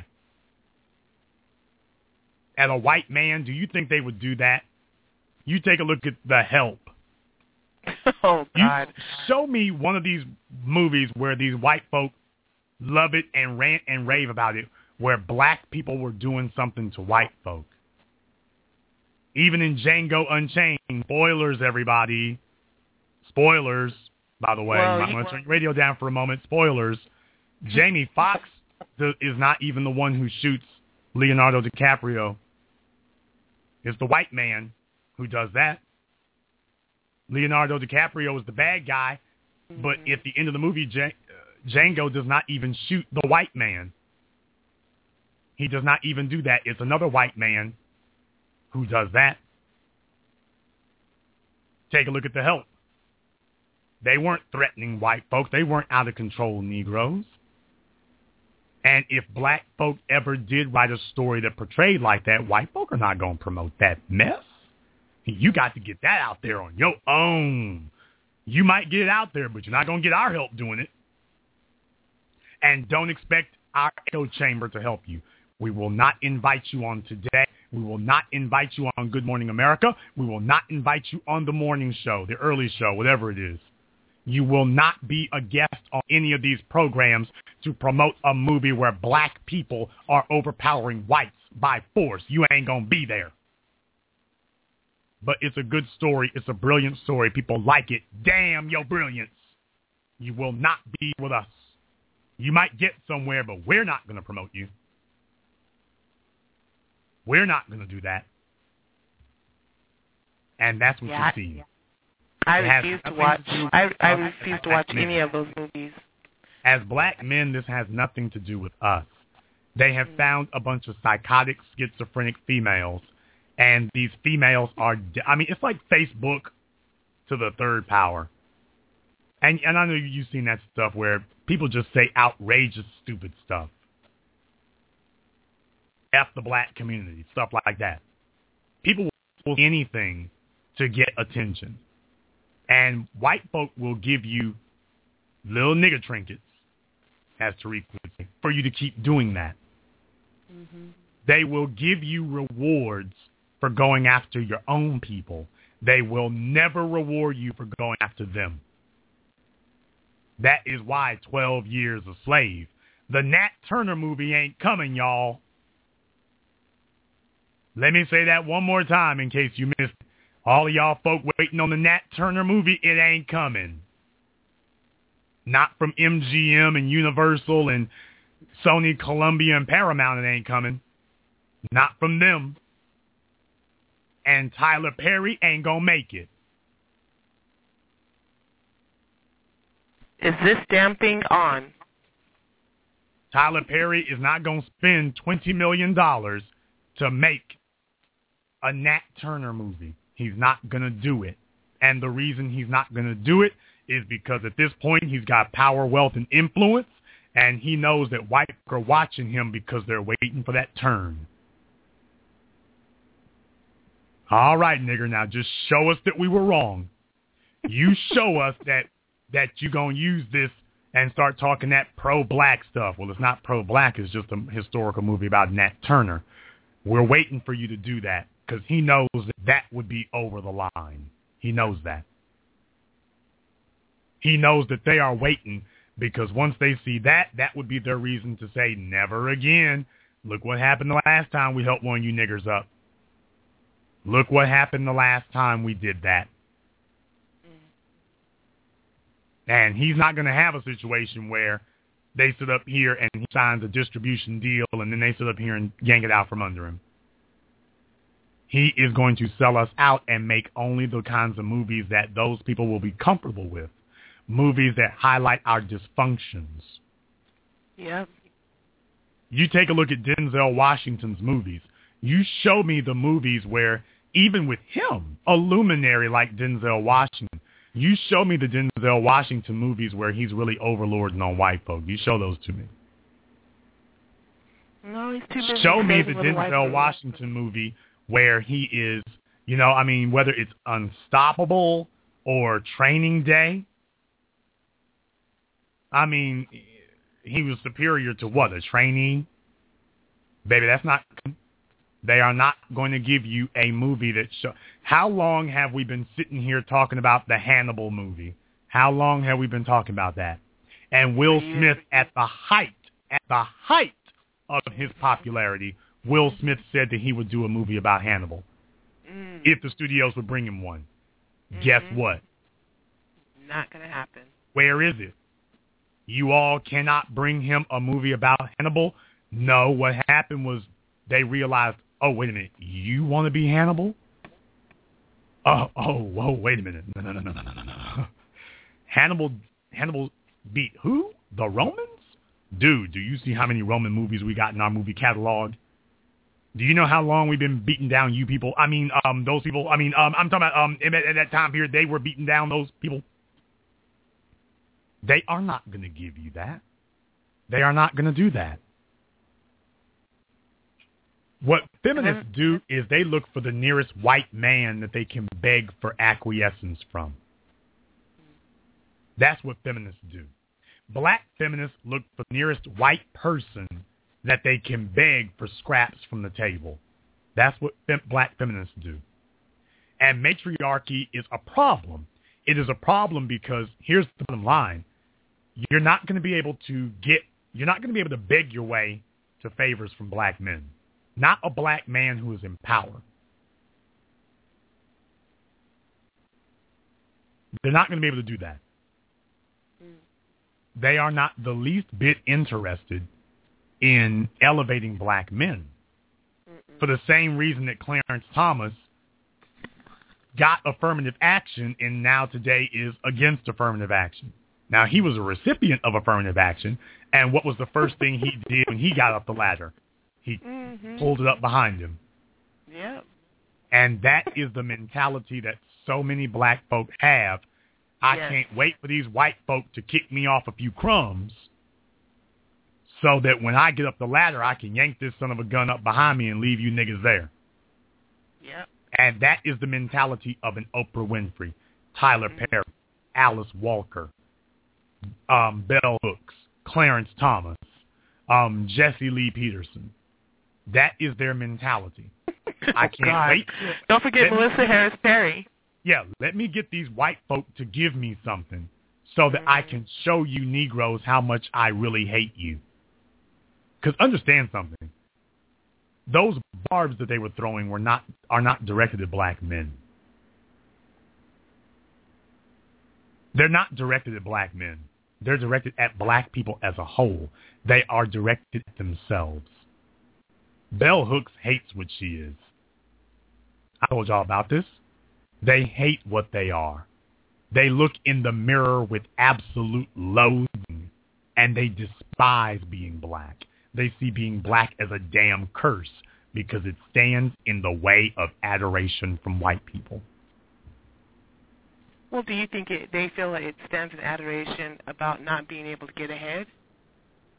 [SPEAKER 1] As a white man, do you think they would do that? You take a look at The Help.
[SPEAKER 3] Oh, God.
[SPEAKER 1] You show me one of these movies where these white folk love it and rant and rave about it, where black people were doing something to white folk. Even in Django Unchained, spoilers, everybody. Spoilers, by the way.
[SPEAKER 3] Well,
[SPEAKER 1] I'm going to turn your radio down for a moment. Spoilers. Jamie Foxx is not even the one who shoots Leonardo DiCaprio. It's the white man who does that. Leonardo DiCaprio is the bad guy, but at the end of the movie, Django does not even shoot the white man. He does not even do that. It's another white man who does that. Take a look at The Help. They weren't threatening white folks. They weren't out of control Negroes. And if black folk ever did write a story that portrayed like that, white folk are not going to promote that mess. You got to get that out there on your own. You might get it out there, but you're not going to get our help doing it. And don't expect our echo chamber to help you. We will not invite you on Today. We will not invite you on Good Morning America. We will not invite you on the morning show, the early show, whatever it is. You will not be a guest on any of these programs to promote a movie where black people are overpowering whites by force. You ain't going to be there. But it's a good story. It's a brilliant story. People like it. Damn your brilliance. You will not be with us. You might get somewhere, but we're not going to promote you. We're not going to do that. And that's what you see.
[SPEAKER 3] Yeah. I refuse to watch. I refuse to watch any of those movies.
[SPEAKER 1] As black men, this has nothing to do with us. They have found a bunch of psychotic, schizophrenic females, and these females are, it's like Facebook to the third power. And I know you've seen that stuff where people just say outrageous, stupid stuff. F the black community, stuff like that. People will do anything to get attention. And white folk will give you little nigger trinkets, as Tariq would say, for you to keep doing that. Mm-hmm. They will give you rewards for going after your own people. They will never reward you for going after them. That is why 12 Years a Slave. The Nat Turner movie ain't coming, y'all. Let me say that one more time in case you missed it. All of y'all folk waiting on the Nat Turner movie, it ain't coming. Not from MGM and Universal and Sony, Columbia, and Paramount, it ain't coming. Not from them. And Tyler Perry ain't gonna make it.
[SPEAKER 3] Is this damn thing on?
[SPEAKER 1] Tyler Perry is not gonna spend $20 million to make a Nat Turner movie. He's not going to do it. And the reason he's not going to do it is because at this point he's got power, wealth, and influence, And he knows that white folk are watching him because they're waiting for that turn. All right, nigger, now just show us that we were wrong. You show us that you're going to use this and start talking that pro-black stuff. Well, it's not pro-black. It's just a historical movie about Nat Turner. We're waiting for you to do that because he knows that would be over the line. He knows that. He knows that they are waiting because once they see that would be their reason to say, never again. Look what happened the last time we helped one of you niggers up. Look what happened the last time we did that. And he's not going to have a situation where they sit up here and he signs a distribution deal and then they sit up here and yank it out from under him. He is going to sell us out and make only the kinds of movies that those people will be comfortable with. Movies that highlight our dysfunctions.
[SPEAKER 3] Yep.
[SPEAKER 1] You take a look at Denzel Washington's movies. You show me the movies where, even with him, a luminary like Denzel Washington, you show me the Denzel Washington movies where he's really overlording on white folk. You show those to me.
[SPEAKER 3] No, he's too busy.
[SPEAKER 1] Show me the Denzel Washington movie where he is, whether it's Unstoppable or Training Day. I mean, he was superior to what, a trainee? Baby, that's not... They are not going to give you a movie that show. How long have we been sitting here talking about the Hannibal movie? How long have we been talking about that? And Will Smith, at the height of his popularity, Will Smith said that he would do a movie about Hannibal if the studios would bring him one. Guess what?
[SPEAKER 3] Not going to happen.
[SPEAKER 1] Where is it? You all cannot bring him a movie about Hannibal? No, what happened was they realized, oh, wait a minute, you want to be Hannibal? Whoa, wait a minute. No. Hannibal beat who? The Romans? Dude, do you see how many Roman movies we got in our movie catalog? Do you know how long we've been beating down you people? I mean, those people. I mean, I'm talking about at that time period, they were beating down those people. They are not going to give you that. They are not going to do that. What feminists do is they look for the nearest white man that they can beg for acquiescence from. That's what feminists do. Black feminists look for the nearest white person that they can beg for scraps from the table. That's what black feminists do. And matriarchy is a problem. It is a problem because here's the bottom line. You're not going to be able to beg your way to favors from black men. Not a black man who is in power. They're not going to be able to do that. They are not the least bit interested in elevating black men. For the same reason that Clarence Thomas got affirmative action and now today is against affirmative action. Now, he was a recipient of affirmative action, and what was the first thing he did when he got up the ladder? He pulled it up behind him.
[SPEAKER 3] Yeah.
[SPEAKER 1] And that is the mentality that so many black folk have. I can't wait for these white folk to kick me off a few crumbs so that when I get up the ladder, I can yank this son of a gun up behind me and leave you niggas there.
[SPEAKER 3] Yep.
[SPEAKER 1] And that is the mentality of an Oprah Winfrey, Tyler Perry, Alice Walker, Bell Hooks, Clarence Thomas, Jesse Lee Peterson. That is their mentality. I can't wait.
[SPEAKER 3] Don't forget Melissa Harris Perry.
[SPEAKER 1] Yeah, let me get these white folk to give me something so that I can show you Negroes how much I really hate you. Because understand something. Those barbs that they were throwing are not directed at black men. They're not directed at black men. They're directed at black people as a whole. They are directed at themselves. Bell Hooks hates what she is. I told y'all about this. They hate what they are. They look in the mirror with absolute loathing, and they despise being black. They see being black as a damn curse because it stands in the way of adoration from white people.
[SPEAKER 3] Well, do you think they feel like it stands in adoration about not being able to get ahead?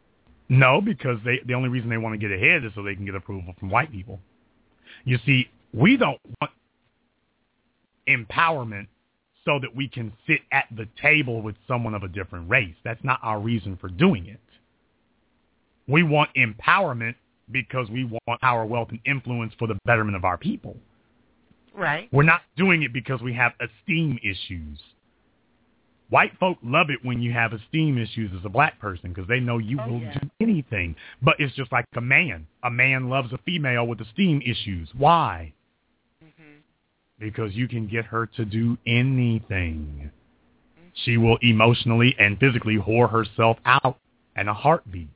[SPEAKER 1] No, because the only reason they want to get ahead is so they can get approval from white people. You see, we don't want empowerment so that we can sit at the table with someone of a different race. That's not our reason for doing it. We want empowerment because we want power, wealth, and influence for the betterment of our people.
[SPEAKER 3] Right.
[SPEAKER 1] We're not doing it because we have esteem issues. White folk love it when you have esteem issues as a black person because they know you will do anything. But it's just like a man. A man loves a female with esteem issues. Why? Mm-hmm. Because you can get her to do anything. Mm-hmm. She will emotionally and physically whore herself out in a heartbeat.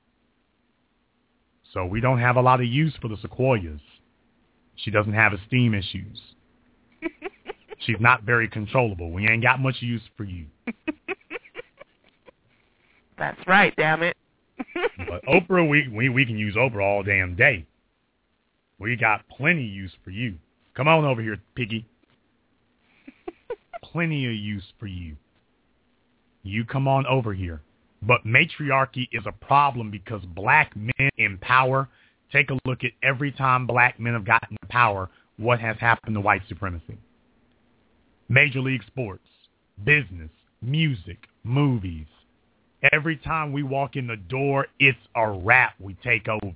[SPEAKER 1] So we don't have a lot of use for the Sequoias. She doesn't have esteem issues. She's not very controllable. We ain't got much use for you.
[SPEAKER 3] That's right, damn it.
[SPEAKER 1] But Oprah, we can use Oprah all damn day. We got plenty use for you. Come on over here, Piggy. Plenty of use for you. You come on over here. But matriarchy is a problem because black men in power, take a look at every time black men have gotten power, what has happened to white supremacy? Major league sports, business, music, movies. Every time we walk in the door, it's a wrap. We take over.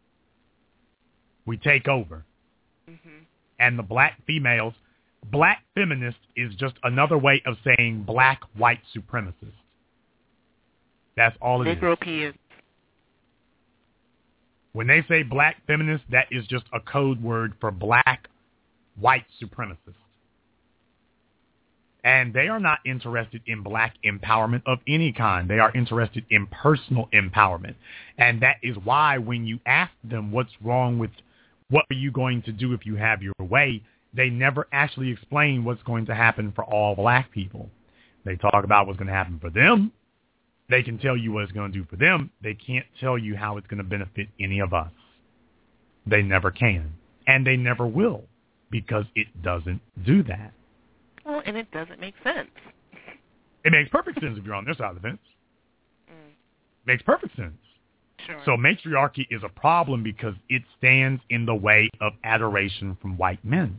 [SPEAKER 1] We take over. Mm-hmm. And the black females, black feminist is just another way of saying black white supremacist. That's all it is.
[SPEAKER 3] Negro peers.
[SPEAKER 1] When they say black feminist, that is just a code word for black white supremacist. And they are not interested in black empowerment of any kind. They are interested in personal empowerment. And that is why when you ask them what's wrong with what are you going to do if you have your way, they never actually explain what's going to happen for all black people. They talk about what's going to happen for them. They can tell you what it's going to do for them. They can't tell you how it's going to benefit any of us. They never can. And they never will because it doesn't do that.
[SPEAKER 3] Well, and it doesn't make sense.
[SPEAKER 1] It makes perfect sense if you're on this side of the fence. Makes perfect sense.
[SPEAKER 3] Sure.
[SPEAKER 1] So matriarchy is a problem because it stands in the way of adoration from white men.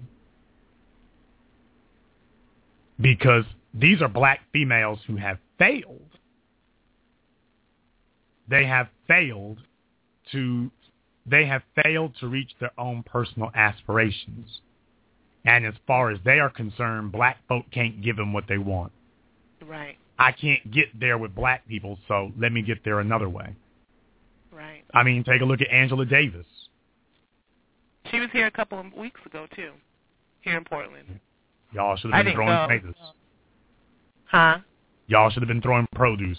[SPEAKER 1] Because these are black females who have failed. They have failed to reach their own personal aspirations. And as far as they are concerned, black folk can't give them what they want.
[SPEAKER 3] Right.
[SPEAKER 1] I can't get there with black people, so let me get there another way.
[SPEAKER 3] Right.
[SPEAKER 1] I mean, take a look at Angela Davis.
[SPEAKER 3] She was here a couple of weeks ago, too, here in Portland.
[SPEAKER 1] Y'all should have been throwing tomatoes.
[SPEAKER 3] Huh?
[SPEAKER 1] Y'all should have been throwing produce.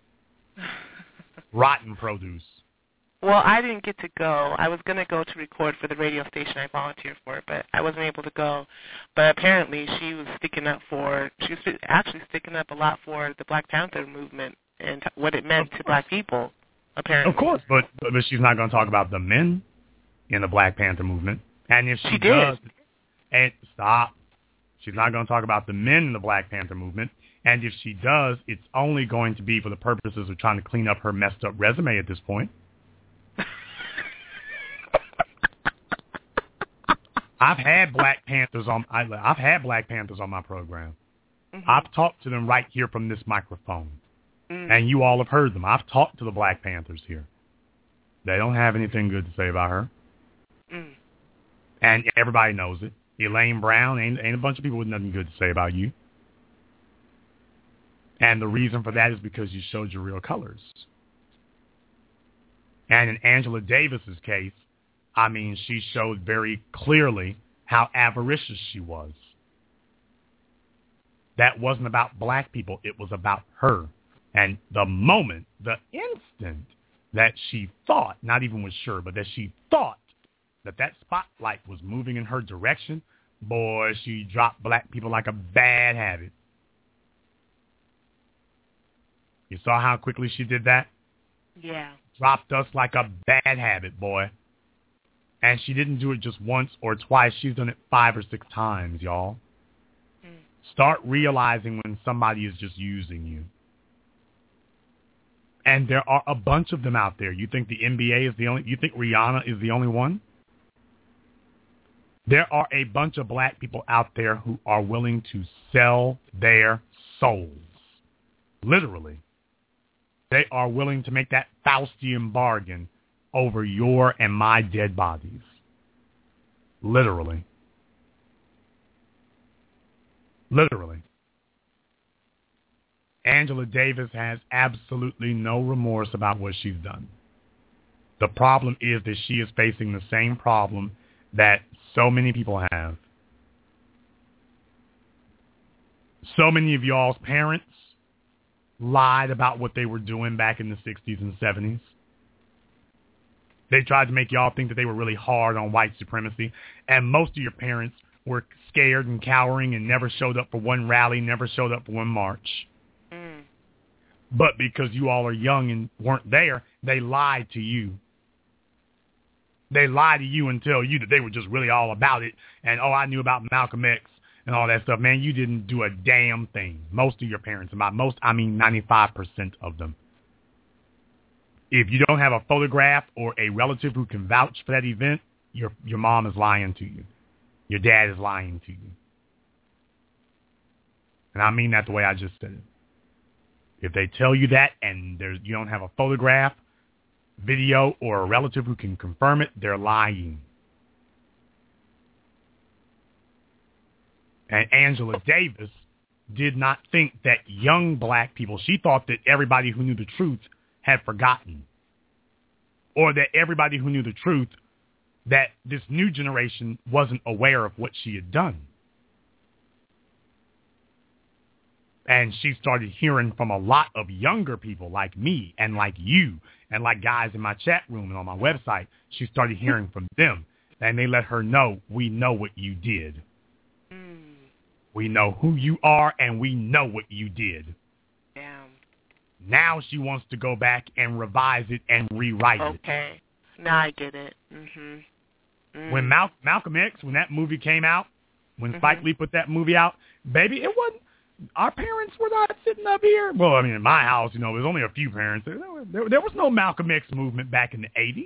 [SPEAKER 1] Rotten produce.
[SPEAKER 3] Well, I didn't get to go. I was going to go to record for the radio station I volunteered for, but I wasn't able to go. But apparently she was actually sticking up a lot for the Black Panther movement and what it meant to black people, apparently.
[SPEAKER 1] Of course, but she's not going to talk about the men in the Black Panther movement. And if she does, and stop. She's not going to talk about the men in the Black Panther movement. And if she does, it's only going to be for the purposes of trying to clean up her messed up resume at this point. I've had Black Panthers on my program. Mm-hmm. I've talked to them right here from this microphone. And you all have heard them. I've talked to the Black Panthers here. They don't have anything good to say about her. And everybody knows it. Elaine Brown, ain't a bunch of people with nothing good to say about you. And the reason for that is because you showed your real colors. And in Angela Davis's case, I mean, she showed very clearly how avaricious she was. That wasn't about black people. It was about her. And the instant that she thought, not even was sure, but that she thought that spotlight was moving in her direction, boy, she dropped black people like a bad habit. You saw how quickly she did that?
[SPEAKER 3] Yeah.
[SPEAKER 1] Dropped us like a bad habit, boy. And she didn't do it just once or twice. She's done it 5 or 6 times, y'all. Start realizing when somebody is just using you. And there are a bunch of them out there. You think the NBA is the only, you think Rihanna is the only one? There are a bunch of black people out there who are willing to sell their souls. Literally. They are willing to make that Faustian bargain over your and my dead bodies. Literally. Literally. Angela Davis has absolutely no remorse about what she's done. The problem is that she is facing the same problem that so many people have. So many of y'all's parents lied about what they were doing back in the 60s and 70s. They tried to make y'all think that they were really hard on white supremacy. And most of your parents were scared and cowering and never showed up for one rally, never showed up for one march. But because you all are young and weren't there, they lied to you. They lied to you and tell you that they were just really all about it. And, oh, I knew about Malcolm X and all that stuff. Man, you didn't do a damn thing. Most of your parents, and by most, I mean 95% of them. If you don't have a photograph or a relative who can vouch for that event, your mom is lying to you. Your dad is lying to you. And I mean that the way I just said it. If they tell you that and you don't have a photograph, video, or a relative who can confirm it, they're lying. And Angela Davis did not think that young black people, she thought that everybody who knew the truth had forgotten. Or that everybody who knew the truth, that this new generation wasn't aware of what she had done. And she started hearing from a lot of younger people like me and like you and like guys in my chat room and on my website. She started hearing from them. And they let her know, we know what you did. We know who you are and we know what you did.
[SPEAKER 3] Damn.
[SPEAKER 1] Now she wants to go back and revise it and rewrite it.
[SPEAKER 3] Okay. Now I get it.
[SPEAKER 1] When Malcolm X, when that movie came out, when Spike Lee put that movie out, baby, it wasn't. Our parents were not sitting up here. Well, I mean, in my house, there's only a few parents. There was no Malcolm X movement back in the 80s.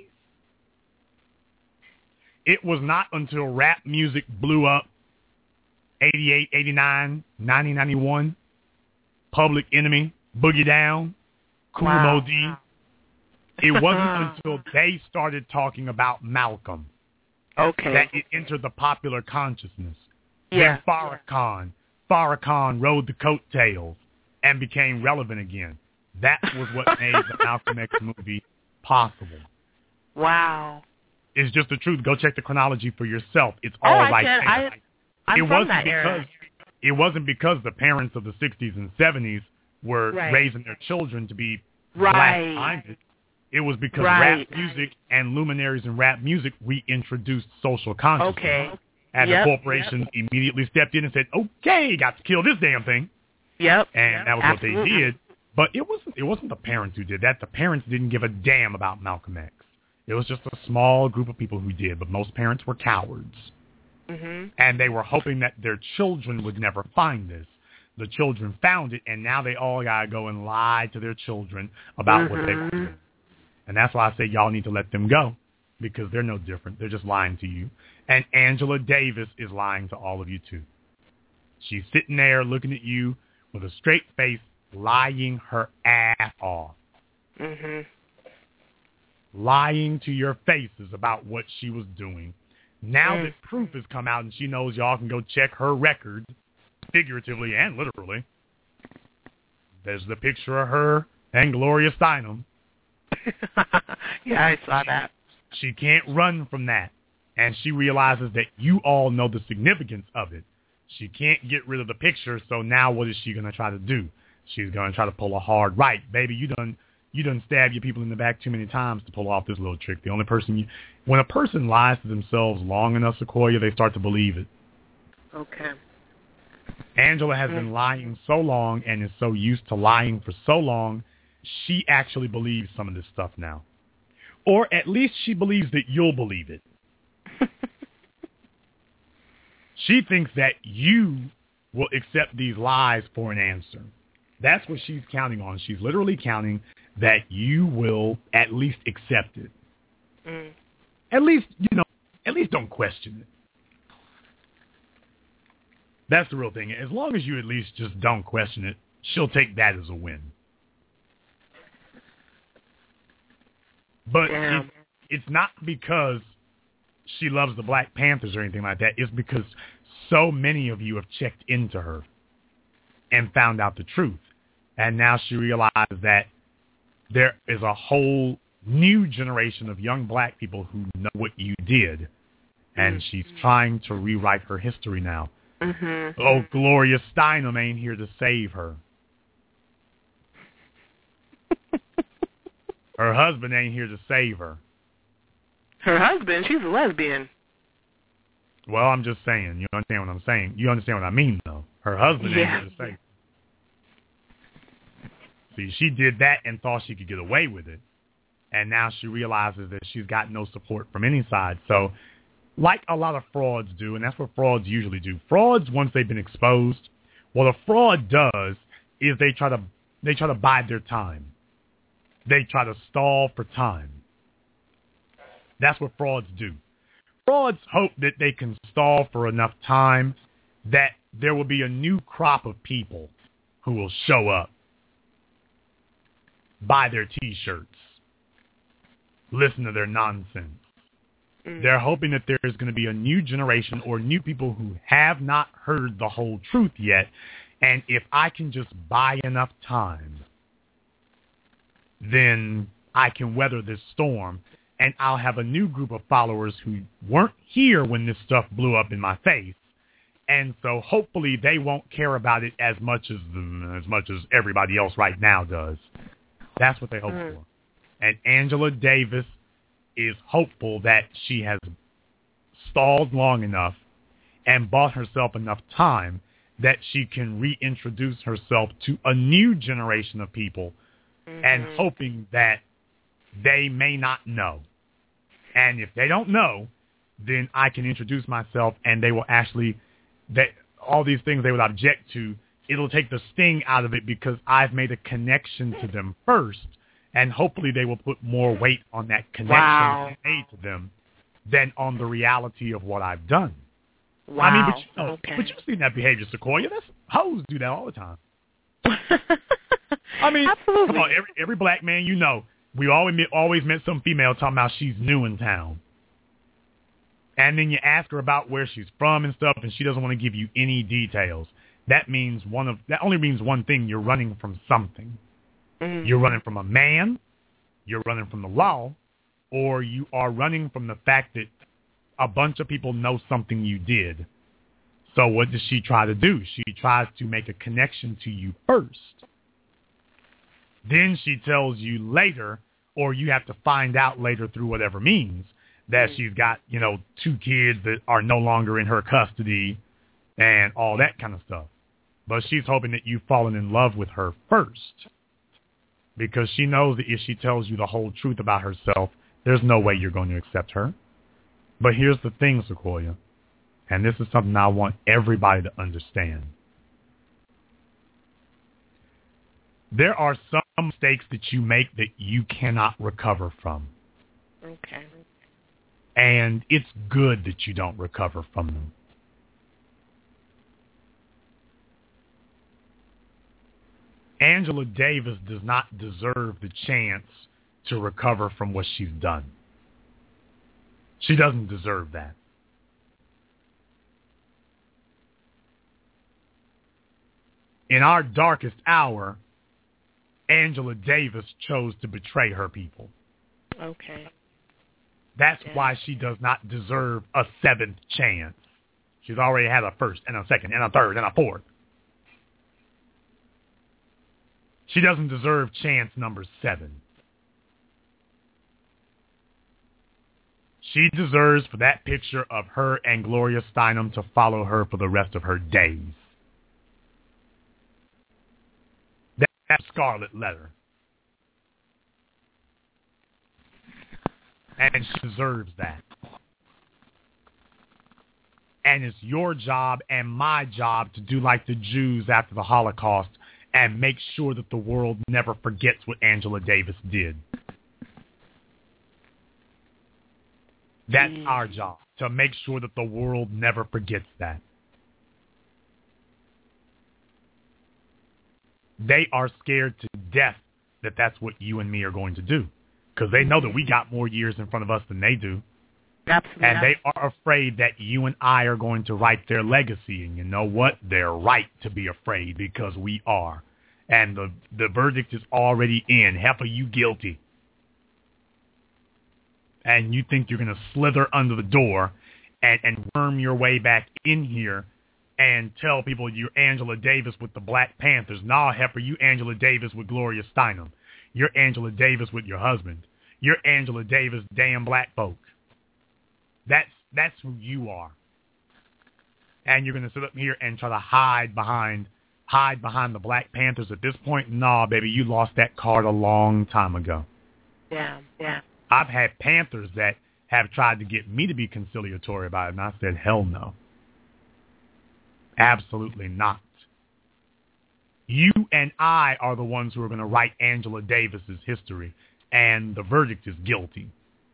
[SPEAKER 1] It was not until rap music blew up, 88, 89, 90, 91, Public Enemy, Boogie Down, Kool Mo D. It wasn't until they started talking about Malcolm that it entered the popular consciousness.
[SPEAKER 3] Yeah.
[SPEAKER 1] When Farrakhan rode the coattails and became relevant again. That was what made the Malcolm X movie possible.
[SPEAKER 3] Wow.
[SPEAKER 1] It's just the truth. Go check the chronology for yourself. It's all right there.
[SPEAKER 3] I'm from that era.
[SPEAKER 1] It wasn't because the parents of the 60s and 70s were raising their children to be black-minded. It was because rap music and luminaries in rap music reintroduced social consciousness.
[SPEAKER 3] Okay.
[SPEAKER 1] And the corporations immediately stepped in and said, okay, got to kill this damn thing.
[SPEAKER 3] Yep.
[SPEAKER 1] And that was what they did. But it wasn't the parents who did that. The parents didn't give a damn about Malcolm X. It was just a small group of people who did, but most parents were cowards. And they were hoping that their children would never find this. The children found it, and now they all got to go and lie to their children about what they were doing. And that's why I say y'all need to let them go, because they're no different. They're just lying to you. And Angela Davis is lying to all of you, too. She's sitting there looking at you with a straight face, lying her ass off. Lying to your faces about what she was doing. Now that proof has come out and she knows y'all can go check her record, figuratively and literally, there's the picture of her and Gloria Steinem.
[SPEAKER 3] Yeah, I saw that.
[SPEAKER 1] She can't run from that. And she realizes that you all know the significance of it. She can't get rid of the picture, so now what is she going to try to do? She's going to try to pull a hard right. Baby, you done stabbed your people in the back too many times to pull off this little trick. The only person when a person lies to themselves long enough, Sequoia, they start to believe it.
[SPEAKER 3] Okay.
[SPEAKER 1] Angela has been lying so long and is so used to lying for so long, she actually believes some of this stuff now. Or at least she believes that you'll believe it. She thinks that you will accept these lies for an answer. That's what she's counting on. She's literally counting that you will at least accept it.
[SPEAKER 3] Mm.
[SPEAKER 1] At least don't question it. That's the real thing. As long as you at least just don't question it, she'll take that as a win. But it's not because she loves the Black Panthers or anything like that. It's because so many of you have checked into her and found out the truth. And now she realizes that there is a whole new generation of young black people who know what you did. And she's trying to rewrite her history now.
[SPEAKER 3] Mm-hmm.
[SPEAKER 1] Oh, Gloria Steinem ain't here to save her. Her husband ain't here to save her.
[SPEAKER 3] Her husband? She's a lesbian.
[SPEAKER 1] Well, I'm just saying. You understand what I'm saying? You understand what I mean, though? Her husband ain't here to save her. See, she did that and thought she could get away with it. And now she realizes that she's got no support from any side. So, like a lot of frauds do, and that's what frauds usually do. Frauds, once they've been exposed, what a fraud does is they try to bide their time. They try to stall for time. That's what frauds do. Frauds hope that they can stall for enough time that there will be a new crop of people who will show up, buy their T-shirts, listen to their nonsense. They're hoping that there is going to be a new generation or new people who have not heard the whole truth yet. And if I can just buy enough time, then I can weather this storm and I'll have a new group of followers who weren't here when this stuff blew up in my face. And so hopefully they won't care about it as much as everybody else right now does. That's what they hope for. And Angela Davis is hopeful that she has stalled long enough and bought herself enough time that she can reintroduce herself to a new generation of people and hoping that they may not know. And if they don't know, then I can introduce myself and they will actually, all these things they would object to, it'll take the sting out of it because I've made a connection to them first. And hopefully they will put more weight on that connection I made to them than on the reality of what I've done.
[SPEAKER 3] Wow.
[SPEAKER 1] I mean, but you've seen that behavior, Sequoia. Hoes do that all the time. I mean,
[SPEAKER 3] absolutely.
[SPEAKER 1] Come on, every black man you know, we always met some female talking about she's new in town. And then you ask her about where she's from and stuff, and she doesn't want to give you any details. That only means one thing: you're running from something. You're running from a man, you're running from the law, or you are running from the fact that a bunch of people know something you did. So what does she try to do? She tries to make a connection to you first. Then she tells you later, or you have to find out later through whatever means, that she's got, 2 kids that are no longer in her custody and all that kind of stuff. But she's hoping that you've fallen in love with her first. Because she knows that if she tells you the whole truth about herself, there's no way you're going to accept her. But here's the thing, Sequoia, and this is something I want everybody to understand. There are some mistakes that you make that you cannot recover from.
[SPEAKER 3] Okay.
[SPEAKER 1] And it's good that you don't recover from them. Angela Davis does not deserve the chance to recover from what she's done. She doesn't deserve that. In our darkest hour, Angela Davis chose to betray her people.
[SPEAKER 3] Okay.
[SPEAKER 1] That's why she does not deserve a 7th chance. She's already had a first and a second and a third and a fourth. She doesn't deserve chance number 7. She deserves for that picture of her and Gloria Steinem to follow her for the rest of her days. That scarlet letter. And she deserves that. And it's your job and my job to do like the Jews after the Holocaust and make sure that the world never forgets what Angela Davis did. That's our job, to make sure that the world never forgets that. They are scared to death that that's what you and me are going to do, because they know that we got more years in front of us than they do.
[SPEAKER 3] Absolutely.
[SPEAKER 1] And they are afraid that you and I are going to write their legacy. And you know what? They're right to be afraid, because we are. And the verdict is already in. Heifer, you guilty. And you think you're going to slither under the door and worm your way back in here and tell people you're Angela Davis with the Black Panthers. Nah, Heifer, you Angela Davis with Gloria Steinem. You're Angela Davis with your husband. You're Angela Davis, damn black folk. That's who you are. And you're going to sit up here and try to hide behind the Black Panthers at this point? Nah, baby, you lost that card a long time ago.
[SPEAKER 3] Yeah.
[SPEAKER 1] I've had Panthers that have tried to get me to be conciliatory about it, and I said, hell no. Absolutely not. You and I are the ones who are going to write Angela Davis's history, and the verdict is guilty.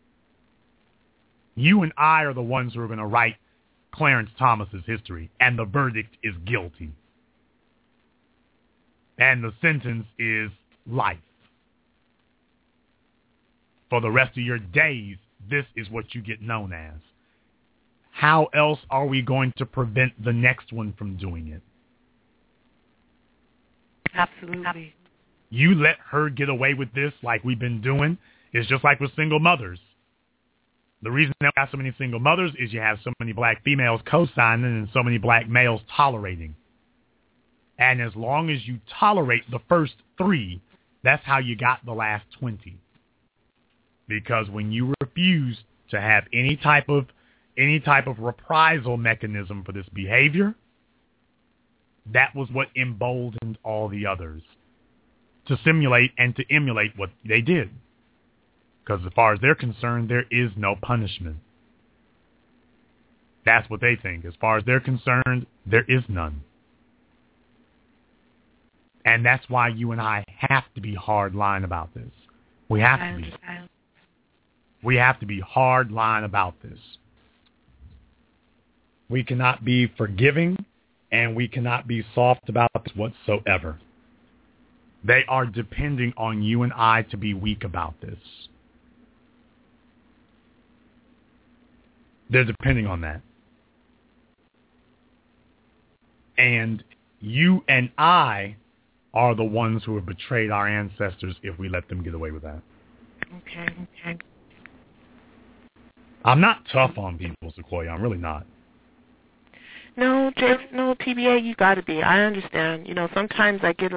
[SPEAKER 1] You and I are the ones who are going to write Clarence Thomas's history, and the verdict is guilty. And the sentence is life. For the rest of your days, this is what you get known as. How else are we going to prevent the next one from doing it?
[SPEAKER 3] Absolutely.
[SPEAKER 1] You let her get away with this like we've been doing. It's just like with single mothers. The reason that we have so many single mothers is you have so many black females co-signing and so many black males tolerating. And as long as you tolerate the first 3, that's how you got the last 20. Because when you refuse to have any type of reprisal mechanism for this behavior, that was what emboldened all the others to simulate and to emulate what they did. Because as far as they're concerned, there is no punishment. That's what they think. As far as they're concerned, there is none. And that's why you and I have to be hard line about this. We have to be. We have to be hard line about this. We cannot be forgiving, and we cannot be soft about this whatsoever. They are depending on you and I to be weak about this. They're depending on that. And you and I are the ones who have betrayed our ancestors if we let them get away with that.
[SPEAKER 3] Okay.
[SPEAKER 1] I'm not tough on people, Sequoia. I'm really not.
[SPEAKER 3] No, TBA, you got to be. I understand. Sometimes I feel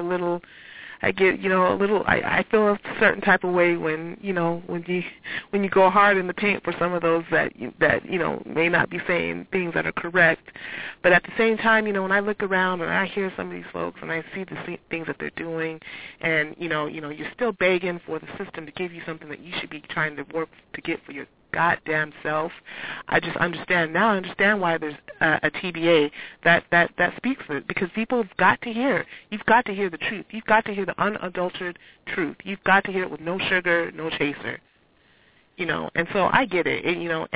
[SPEAKER 3] a certain type of way when you go hard in the paint for some of those that may not be saying things that are correct. But at the same time, when I look around and I hear some of these folks and I see the things that they're doing, and you're still begging for the system to give you something that you should be trying to work to get for your goddamn self. I just understand now. I understand why there's a TBA that speaks for it, because people have got to hear. You've got to hear the truth. You've got to hear the unadulterated truth. You've got to hear it with no sugar, no chaser. And so I get it.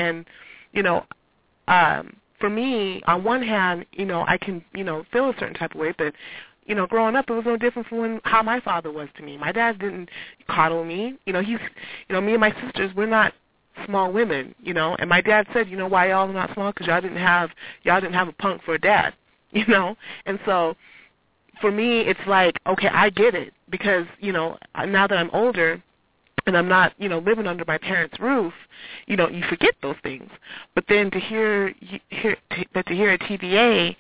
[SPEAKER 3] For me, on one hand, I can, feel a certain type of way, but growing up, it was no different from how my father was to me. My dad didn't coddle me. Me and my sisters, we're not small women, and my dad said, why y'all are not small? Because y'all didn't have a punk for a dad, and so for me, it's like, okay, I get it, because, now that I'm older and I'm not, living under my parents' roof, you forget those things. But then to hear a TBA,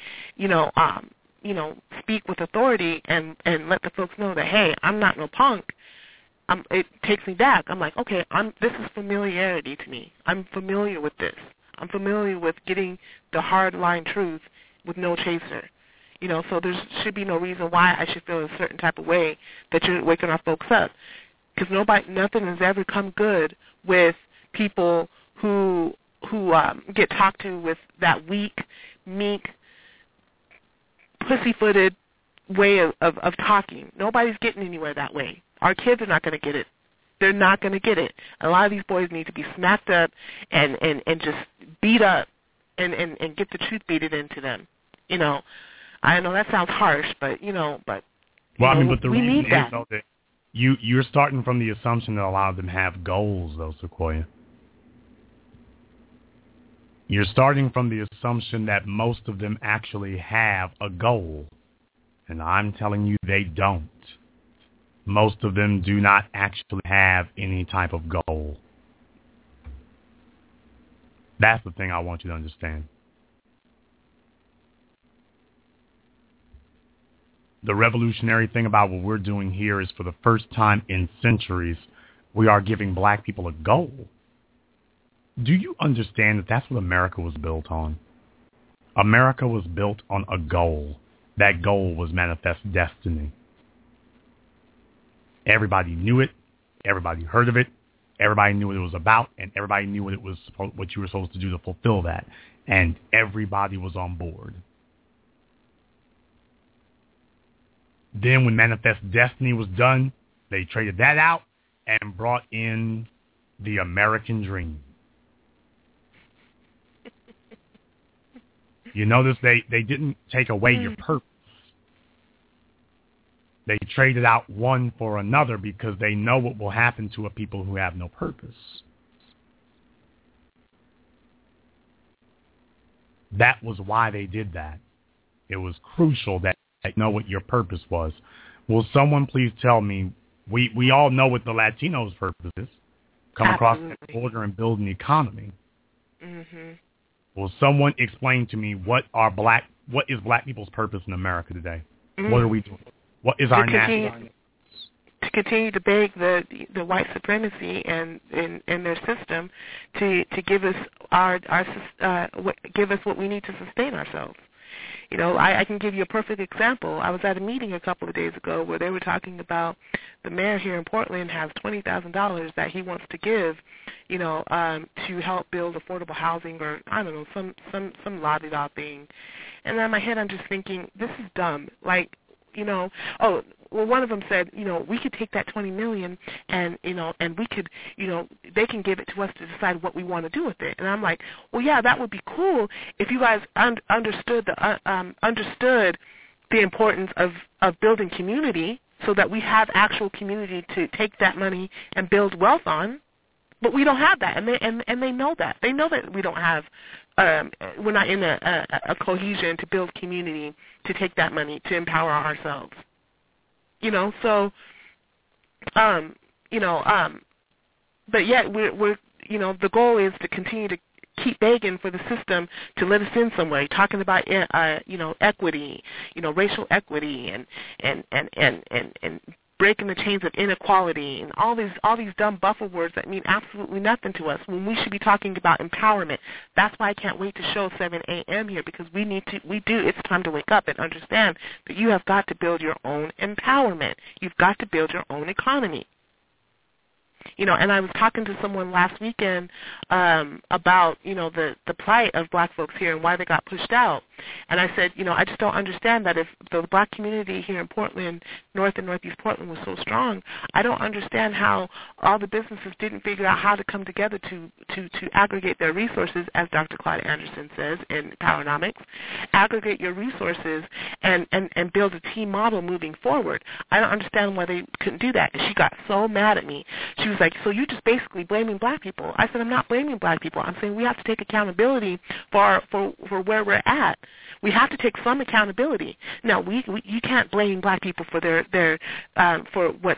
[SPEAKER 3] speak with authority and let the folks know that, hey, I'm not no punk, it takes me back. I'm like, okay, this is familiarity to me. I'm familiar with this. I'm familiar with getting the hard line truth with no chaser. So there should be no reason why I should feel a certain type of way that you're waking our folks up. Because nothing has ever come good with people who get talked to with that weak, meek, pussy-footed way of talking. Nobody's getting anywhere that way. Our kids are not going to get it. They're not going to get it. A lot of these boys need to be smacked up and just beat up and get the truth beaten into them. You know, I know that sounds harsh, but but
[SPEAKER 1] the
[SPEAKER 3] we
[SPEAKER 1] reason
[SPEAKER 3] need
[SPEAKER 1] is,
[SPEAKER 3] that.
[SPEAKER 1] though, that you're starting from the assumption that a lot of them have goals, though, Sequoia. You're starting from the assumption that most of them actually have a goal, and I'm telling you they don't. Most of them do not actually have any type of goal. That's the thing I want you to understand. The revolutionary thing about what we're doing here is, for the first time in centuries, we are giving black people a goal. Do you understand that that's what America was built on? America was built on a goal. That goal was manifest destiny. Everybody knew it. Everybody heard of it. Everybody knew what it was about, and everybody knew what you were supposed to do to fulfill that. And everybody was on board. Then when Manifest Destiny was done, they traded that out and brought in the American dream. You notice they didn't take away your purpose. They traded out one for another because they know what will happen to a people who have no purpose. That was why they did that. It was crucial that they know what your purpose was. Will someone please tell me, we all know what the Latinos' purpose is. Come across the border and build an economy.
[SPEAKER 3] Mm-hmm.
[SPEAKER 1] Will someone explain to me what is black people's purpose in America today? Mm-hmm. What are we doing? What is our national?
[SPEAKER 3] To continue to beg the white supremacy and their system to give us give us what we need to sustain ourselves. You know, I can give you a perfect example. I was at a meeting a couple of days ago where they were talking about the mayor here in Portland has $20,000 that he wants to give, to help build affordable housing, or I don't know, some la-di-da thing. And in my head, I'm just thinking, this is dumb. Like, one of them said, we could take that $20 million and we could, they can give it to us to decide what we want to do with it. And I'm like, well, yeah, that would be cool if you guys understood the importance of building community so that we have actual community to take that money and build wealth on. But we don't have that, and they know that. They know that we don't have, we're not in a cohesion to build community to take that money to empower ourselves. But yet we're the goal is to continue to keep begging for the system to let us in some way, talking about equity, racial equity, and breaking the chains of inequality, and all these dumb buffer words that mean absolutely nothing to us when we should be talking about empowerment. That's why I can't wait to show 7 a.m. here, because it's time to wake up and understand that you have got to build your own empowerment. You've got to build your own economy. And I was talking to someone last weekend about, the plight of black folks here and why they got pushed out. And I said, I just don't understand that if the black community here in Portland, North and Northeast Portland, was so strong, I don't understand how all the businesses didn't figure out how to come together to aggregate their resources, as Dr. Claudia Anderson says in Powernomics, aggregate your resources and build a team model moving forward. I don't understand why they couldn't do that. And she got so mad at me. She was like, so you're just basically blaming black people. I said, I'm not blaming black people. I'm saying we have to take accountability for where we're at. We have to take some accountability. Now, you can't blame black people for their for what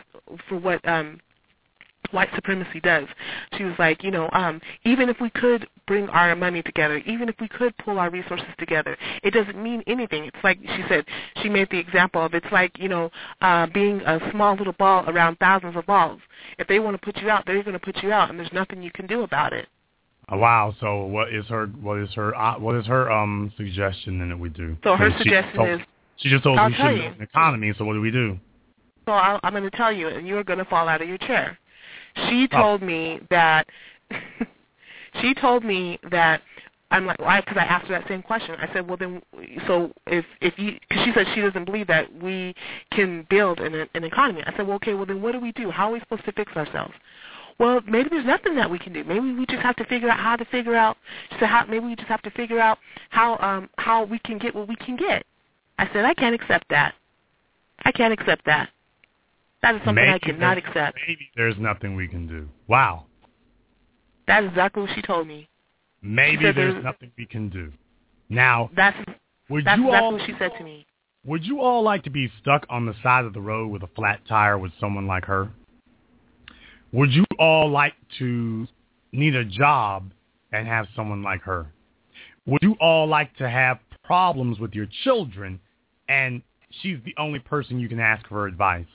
[SPEAKER 3] white supremacy does. She was like, even if we could bring our money together, even if we could pull our resources together, it doesn't mean anything. It's like, she said, she made the example of, it's like, being a small little ball around thousands of balls. If they want to put you out, they're going to put you out, and there's nothing you can do about it.
[SPEAKER 1] Wow. So what is her suggestion then that we do?
[SPEAKER 3] So her suggestion is,
[SPEAKER 1] she just told us we shouldn't build an economy. So what do we do?
[SPEAKER 3] So I'm going to tell you, and you're going to fall out of your chair. She told me that I'm like, why? Because I asked her that same question. I said, well, then, so if you, because she said she doesn't believe that we can build an economy. I said, well, okay, well, then what do we do? How are we supposed to fix ourselves? Well, maybe there's nothing that we can do. Maybe we just have to figure out how to figure out. So maybe we just have to figure out how we can get what we can get. I said, I can't accept that. I can't accept that. That is something I cannot accept.
[SPEAKER 1] Maybe there's nothing we can do. Wow.
[SPEAKER 3] That's exactly what she told me.
[SPEAKER 1] Maybe there's nothing we can do. Now,
[SPEAKER 3] that's exactly what she said to me.
[SPEAKER 1] Would you all like to be stuck on the side of the road with a flat tire with someone like her? Would you all like to need a job and have someone like her? Would you all like to have problems with your children and she's the only person you can ask for advice?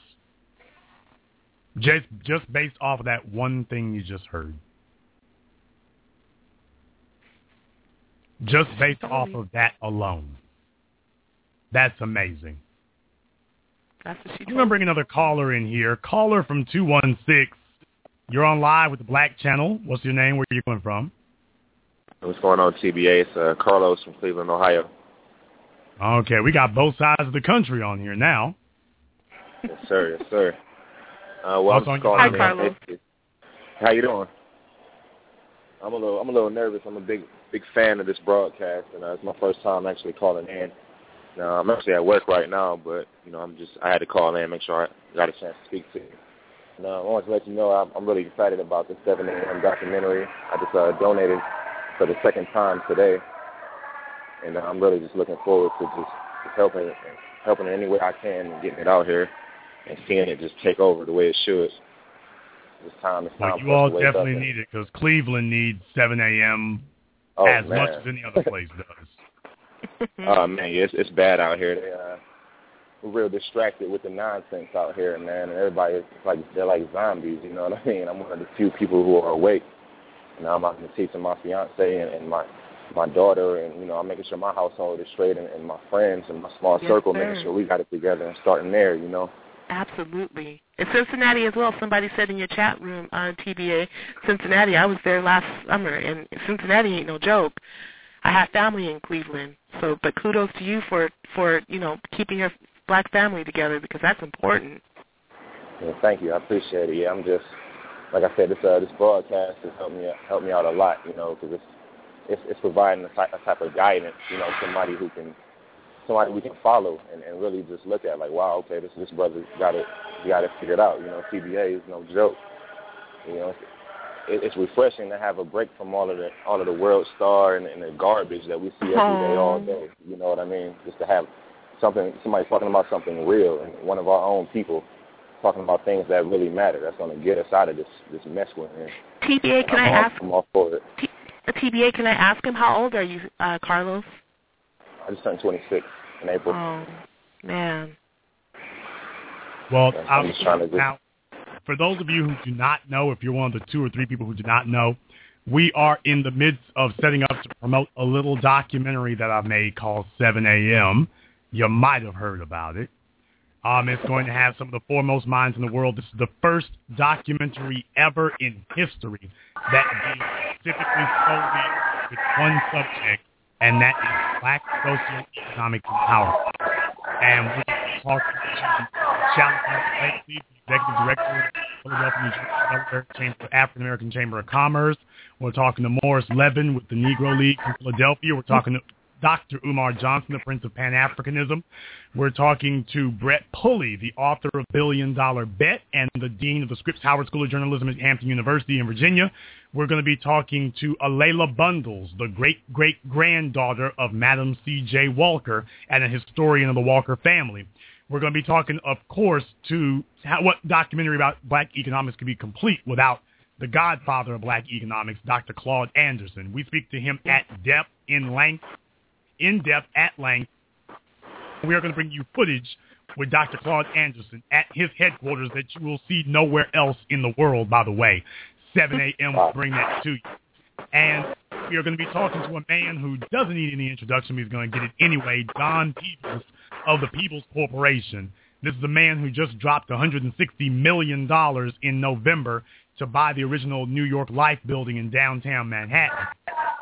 [SPEAKER 1] Just based off of that one thing you just heard. Just based off of that alone. That's amazing.
[SPEAKER 3] That's what she told me.
[SPEAKER 1] I'm going to bring another caller in here. Caller from 216. You're on live with the Black Channel. What's your name? Where are you coming from?
[SPEAKER 4] What's going on, TBA? It's Carlos from Cleveland, Ohio.
[SPEAKER 1] Okay, we got both sides of the country on here now.
[SPEAKER 4] Yes, sir. Yes, sir. Well, I'm just calling.
[SPEAKER 3] Hi, Carlos.
[SPEAKER 4] How you doing? I'm a little nervous. I'm a big fan of this broadcast, and it's my first time actually calling in. Now, I'm actually at work right now, but I had to call in, make sure I got a chance to speak to you. I wanted to let you know I'm really excited about the 7 a.m. documentary. I just donated for the second time today, and I'm really just looking forward to just helping in any way I can and getting it out here and seeing it just take over the way it should. It's time
[SPEAKER 1] well, you all definitely need it because Cleveland needs 7 a.m. as much as any other place does.
[SPEAKER 4] Oh, man, yeah, it's bad out here. We're real distracted with the nonsense out here, man, and everybody, they're like zombies, you know what I mean? I'm one of the few people who are awake. And I'm out here teaching my fiance and my daughter, and, I'm making sure my household is straight and my friends and my small circle, making sure we got it together and starting there,
[SPEAKER 3] Absolutely. In Cincinnati as well, somebody said in your chat room on TBA, Cincinnati, I was there last summer, and Cincinnati ain't no joke. I have family in Cleveland, but kudos to you for keeping your Black family together because that's important.
[SPEAKER 4] Yeah, thank you. I appreciate it. Yeah, I'm just, like I said, this broadcast has helped me out a lot, because it's providing a type of guidance, somebody we can follow and really just look at like, wow, okay, this brother got it figured out. TBA is no joke. It's refreshing to have a break from all of the world star and the garbage that we see every day, all day. You know what I mean? Just to have somebody talking about something real and one of our own people talking about things that really matter. That's going to get us out of this mess we're in.
[SPEAKER 3] TBA, can I ask?
[SPEAKER 4] I'm all for it.
[SPEAKER 3] TBA, can I ask him how old are you, Carlos?
[SPEAKER 4] I just turned 26 in April.
[SPEAKER 3] Oh, man.
[SPEAKER 1] Well, now, for those of you who do not know, if you're one of the 2 or 3 people who do not know, we are in the midst of setting up to promote a little documentary that I've made called 7 a.m. You might have heard about it. It's going to have some of the foremost minds in the world. This is the first documentary ever in history that deals specifically solely with one subject, and that is Black socioeconomic empowerment. And we're talking to Shalom Blakely, the Executive Director of the Philadelphia, New Jersey, Delaware African American Chamber of Commerce. We're talking to Morris Levin with the Negro League from Philadelphia. We're talking to Dr. Umar Johnson, the Prince of Pan-Africanism. We're talking to Brett Pulley, the author of $1 Billion Bet and the Dean of the Scripps Howard School of Journalism at Hampton University in Virginia. We're going to be talking to Alayla Bundles, the great-great-granddaughter of Madam C.J. Walker and a historian of the Walker family. We're going to be talking, of course, to what documentary about Black economics could be complete without the godfather of Black economics, Dr. Claude Anderson. We speak to him at depth, at length. We are going to bring you footage with Dr. Claude Anderson at his headquarters that you will see nowhere else in the world, by the way. 7 a.m. will bring that to you. And we are going to be talking to a man who doesn't need any introduction. He's going to get it anyway, Don Peebles of the Peebles Corporation. This is a man who just dropped $160 million in November to buy the original New York Life building in downtown Manhattan.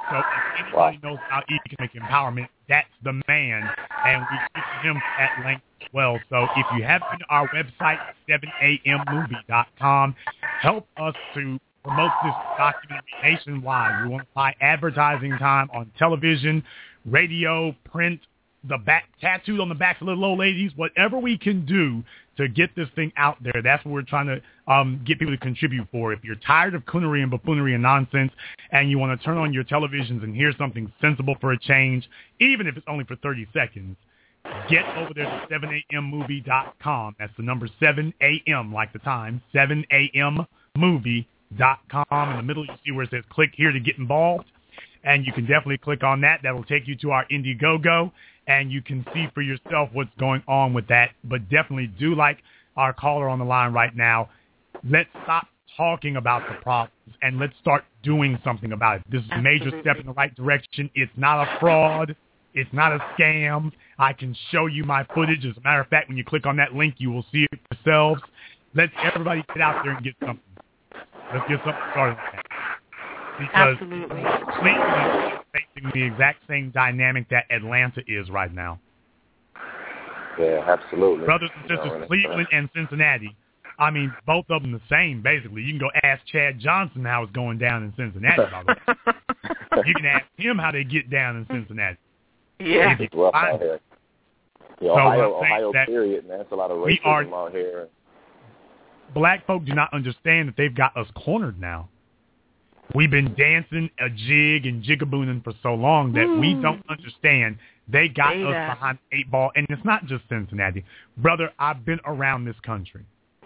[SPEAKER 1] So if anybody knows about economic empowerment, that's the man, and we speak to him at length as well. So if you haven't been to our website, 7ammovie.com, help us to promote this documentary nationwide. We want to buy advertising time on television, radio, print, the back tattooed on the backs of little old ladies, whatever we can do to get this thing out there. That's what we're trying to get people to contribute for. If you're tired of coonery and buffoonery and nonsense and you want to turn on your televisions and hear something sensible for a change, even if it's only for 30 seconds, get over there to 7ammovie.com. That's the number 7am, like the time, 7ammovie.com. In the middle, you see where it says click here to get involved. And you can definitely click on that. That will take you to our Indiegogo, and you can see for yourself what's going on with that. But definitely do like our caller on the line right now. Let's stop talking about the problems, and let's start doing something about it. This is a major step in the right direction. It's not a fraud. It's not a scam. I can show you my footage. As a matter of fact, when you click on that link, you will see it yourselves. Let's everybody get out there and get something. Let's get something started with that. Because
[SPEAKER 3] Absolutely.
[SPEAKER 1] Cleveland is facing the exact same dynamic that Atlanta is right now.
[SPEAKER 4] Yeah, absolutely.
[SPEAKER 1] Brothers and sisters, Cleveland and Cincinnati, I mean, both of them the same, basically. You can go ask Chad Johnson how it's going down in Cincinnati, by the way. You can ask him how they get down in Cincinnati.
[SPEAKER 3] Yeah.
[SPEAKER 4] It's rough out here. Yeah, Ohio period, man. That's a lot of racism out here.
[SPEAKER 1] Black folk do not understand that they've got us cornered now. We've been dancing a jig and jigabooning for so long that we don't understand. They got us behind the 8 ball. And it's not just Cincinnati. Brother, I've been around this country.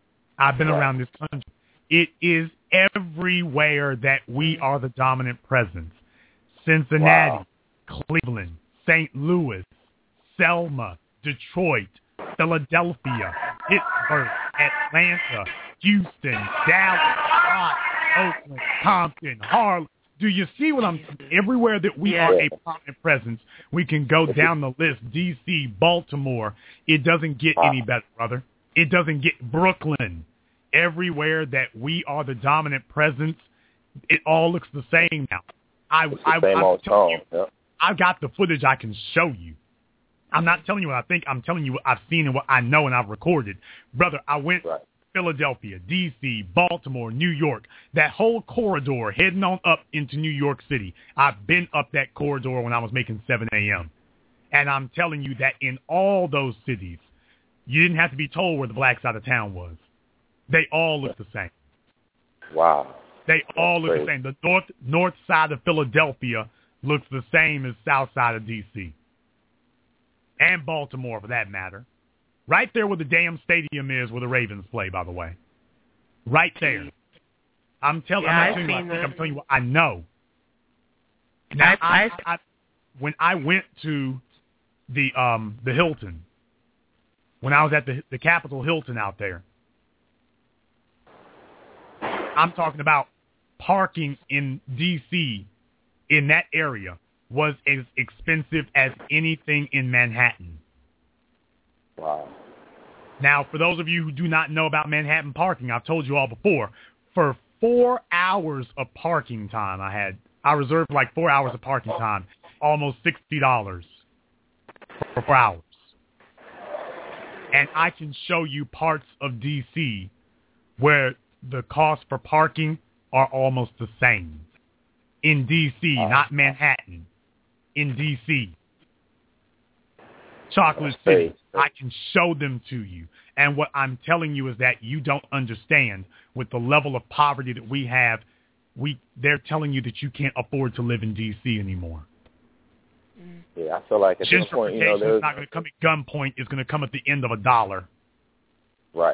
[SPEAKER 1] It is everywhere that we are the dominant presence. Cincinnati, Cleveland, St. Louis, Selma, Detroit, Philadelphia, Pittsburgh, Atlanta, Houston, Dallas, Oakland, Compton, Harlem. Do you see what I'm saying? Everywhere that we are a prominent presence, we can go down the list. D.C., Baltimore. It doesn't get any better, brother. It doesn't get Brooklyn. Everywhere that we are the dominant presence, it all looks the same now. I've got the footage I can show you. I'm not telling you what I think. I'm telling you what I've seen and what I know and I've recorded. Brother, I went Philadelphia, D.C., Baltimore, New York, that whole corridor heading on up into New York City. I've been up that corridor when I was making 7 a.m. And I'm telling you that in all those cities, you didn't have to be told where the black side of town was. They all look the same.
[SPEAKER 4] Wow.
[SPEAKER 1] They all look the same. The north side of Philadelphia looks the same as south side of D.C. and Baltimore, for that matter. Right there where the damn stadium is where the Ravens play, by the way. Right there. I'm telling you what I know. Now, when I went to the Hilton, when I was at the Capitol Hilton out there, I'm talking about parking in D.C. in that area was as expensive as anything in Manhattan.
[SPEAKER 4] Wow.
[SPEAKER 1] Now, for those of you who do not know about Manhattan parking, I've told you all before, for 4 hours of parking time I reserved like 4 hours of parking time, almost $60 for 4 hours. And I can show you parts of D.C. where the cost for parking are almost the same. In D.C., not Manhattan. In D.C. Chocolate City. I can show them to you. And what I'm telling you is that you don't understand with the level of poverty that we have. They're telling you that you can't afford to live in D.C. anymore.
[SPEAKER 4] Yeah, I feel like at this point,
[SPEAKER 1] gentrification is not going to come at gunpoint. It's going to come at the end of $1.
[SPEAKER 4] Right.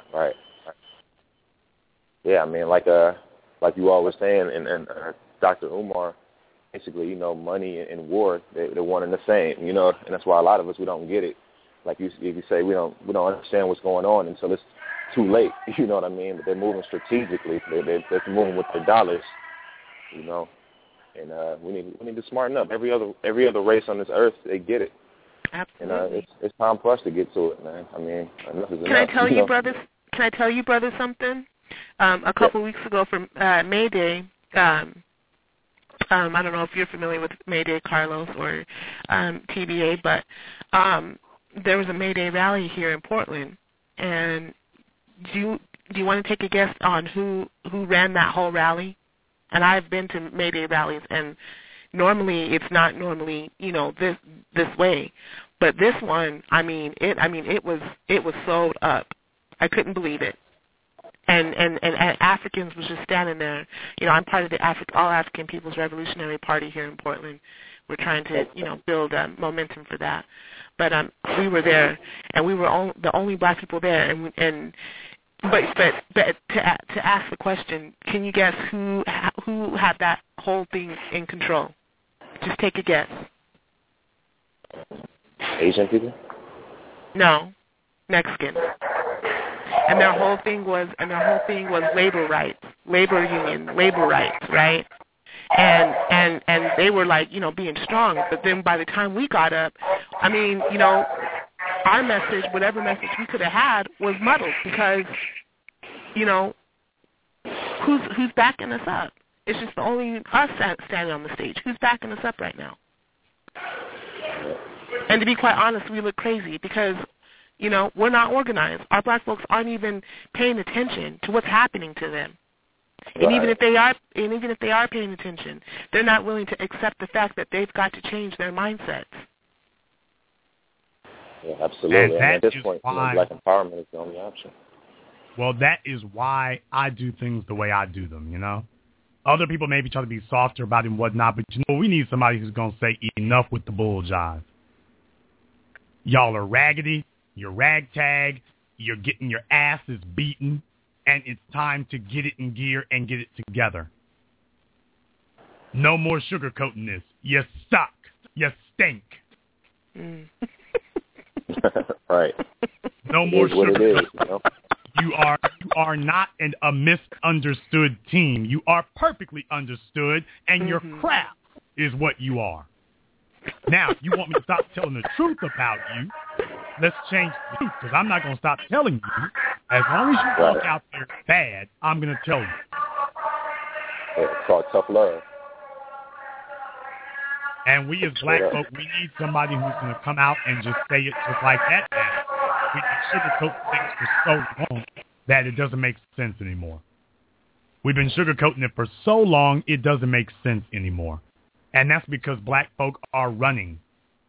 [SPEAKER 4] Yeah, I mean, like you all were saying, and Dr. Umar, basically, money and war, they're one and the same, and that's why a lot of us, we don't get it. Like you say, we don't understand what's going on until it's too late, you know what I mean? But they're moving strategically. They're moving with their dollars, and we need to smarten up. Every other race on this earth, they get it.
[SPEAKER 3] Absolutely.
[SPEAKER 4] And it's time for us to get to it, man. I mean, enough is enough.
[SPEAKER 3] Can I tell you, brothers, something? A couple weeks ago for May Day, I don't know if you're familiar with Mayday Carlos or TBA, but there was a Mayday rally here in Portland, and do you want to take a guess on who ran that whole rally? And I've been to Mayday rallies, and normally it's not normally this way, but this one, it was sold up. I couldn't believe it. And Africans was just standing there. I'm part of the All African People's Revolutionary Party here in Portland. We're trying to, build momentum for that. But we were there, and we were the only black people there. But to ask the question, can you guess who had that whole thing in control? Just take a guess.
[SPEAKER 4] Asian people?
[SPEAKER 3] No, Mexicans. And their whole thing was labor rights, labor union, labor rights, right? And they were like, being strong. But then by the time we got up, our message, whatever message we could have had, was muddled because, who's backing us up? It's just only us standing on the stage. Who's backing us up right now? And to be quite honest, we look crazy because we're not organized. Our black folks aren't even paying attention to what's happening to them. Right. And even if they are paying attention, they're not willing to accept the fact that they've got to change their mindsets.
[SPEAKER 4] Yeah, absolutely. And at this point, black empowerment is the only option.
[SPEAKER 1] Well, that is why I do things the way I do them, Other people maybe try to be softer about it and whatnot, but we need somebody who's going to say enough with the bull jive. Y'all are raggedy. You're ragtag, you're getting your asses beaten, and it's time to get it in gear and get it together. No more sugarcoating this. You suck. You stink.
[SPEAKER 4] Right.
[SPEAKER 1] No more sugarcoating. You are not a misunderstood team. You are perfectly understood, and your crap is what you are. Now, you want me to stop telling the truth about you? Let's change the truth, because I'm not going to stop telling you. As long as you walk out there bad, I'm going to tell you.
[SPEAKER 4] It's called tough love.
[SPEAKER 1] And we as black folk, we need somebody who's going to come out and just say it just like that. We can sugarcoat things for so long that it doesn't make sense anymore. We've been sugarcoating it for so long, it doesn't make sense anymore. And that's because black folk are running.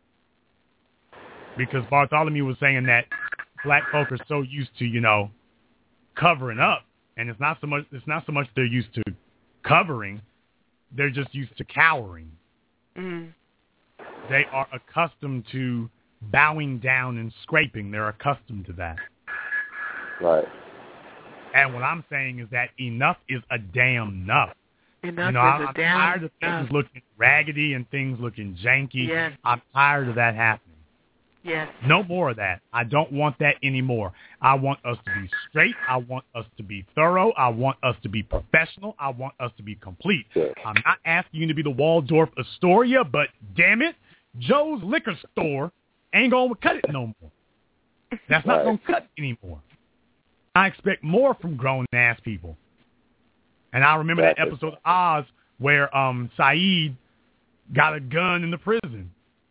[SPEAKER 1] Because Bartholomew was saying that black folk are so used to, covering up, and it's not so much they're used to covering, they're just used to cowering. Mm. They are accustomed to bowing down and scraping. They're accustomed to that.
[SPEAKER 4] Right.
[SPEAKER 1] And what I'm saying is that enough is a damn enough.
[SPEAKER 3] I'm
[SPEAKER 1] tired of things looking raggedy and things looking janky.
[SPEAKER 3] Yes.
[SPEAKER 1] I'm tired of that happening.
[SPEAKER 3] Yes.
[SPEAKER 1] No more of that. I don't want that anymore. I want us to be straight. I want us to be thorough. I want us to be professional. I want us to be complete.
[SPEAKER 4] Yes.
[SPEAKER 1] I'm not asking you to be the Waldorf Astoria, but damn it, Joe's Liquor Store ain't going to cut it no more. That's not going to cut anymore. I expect more from grown-ass people. And I remember that episode of Oz where Saeed got a gun in the prison.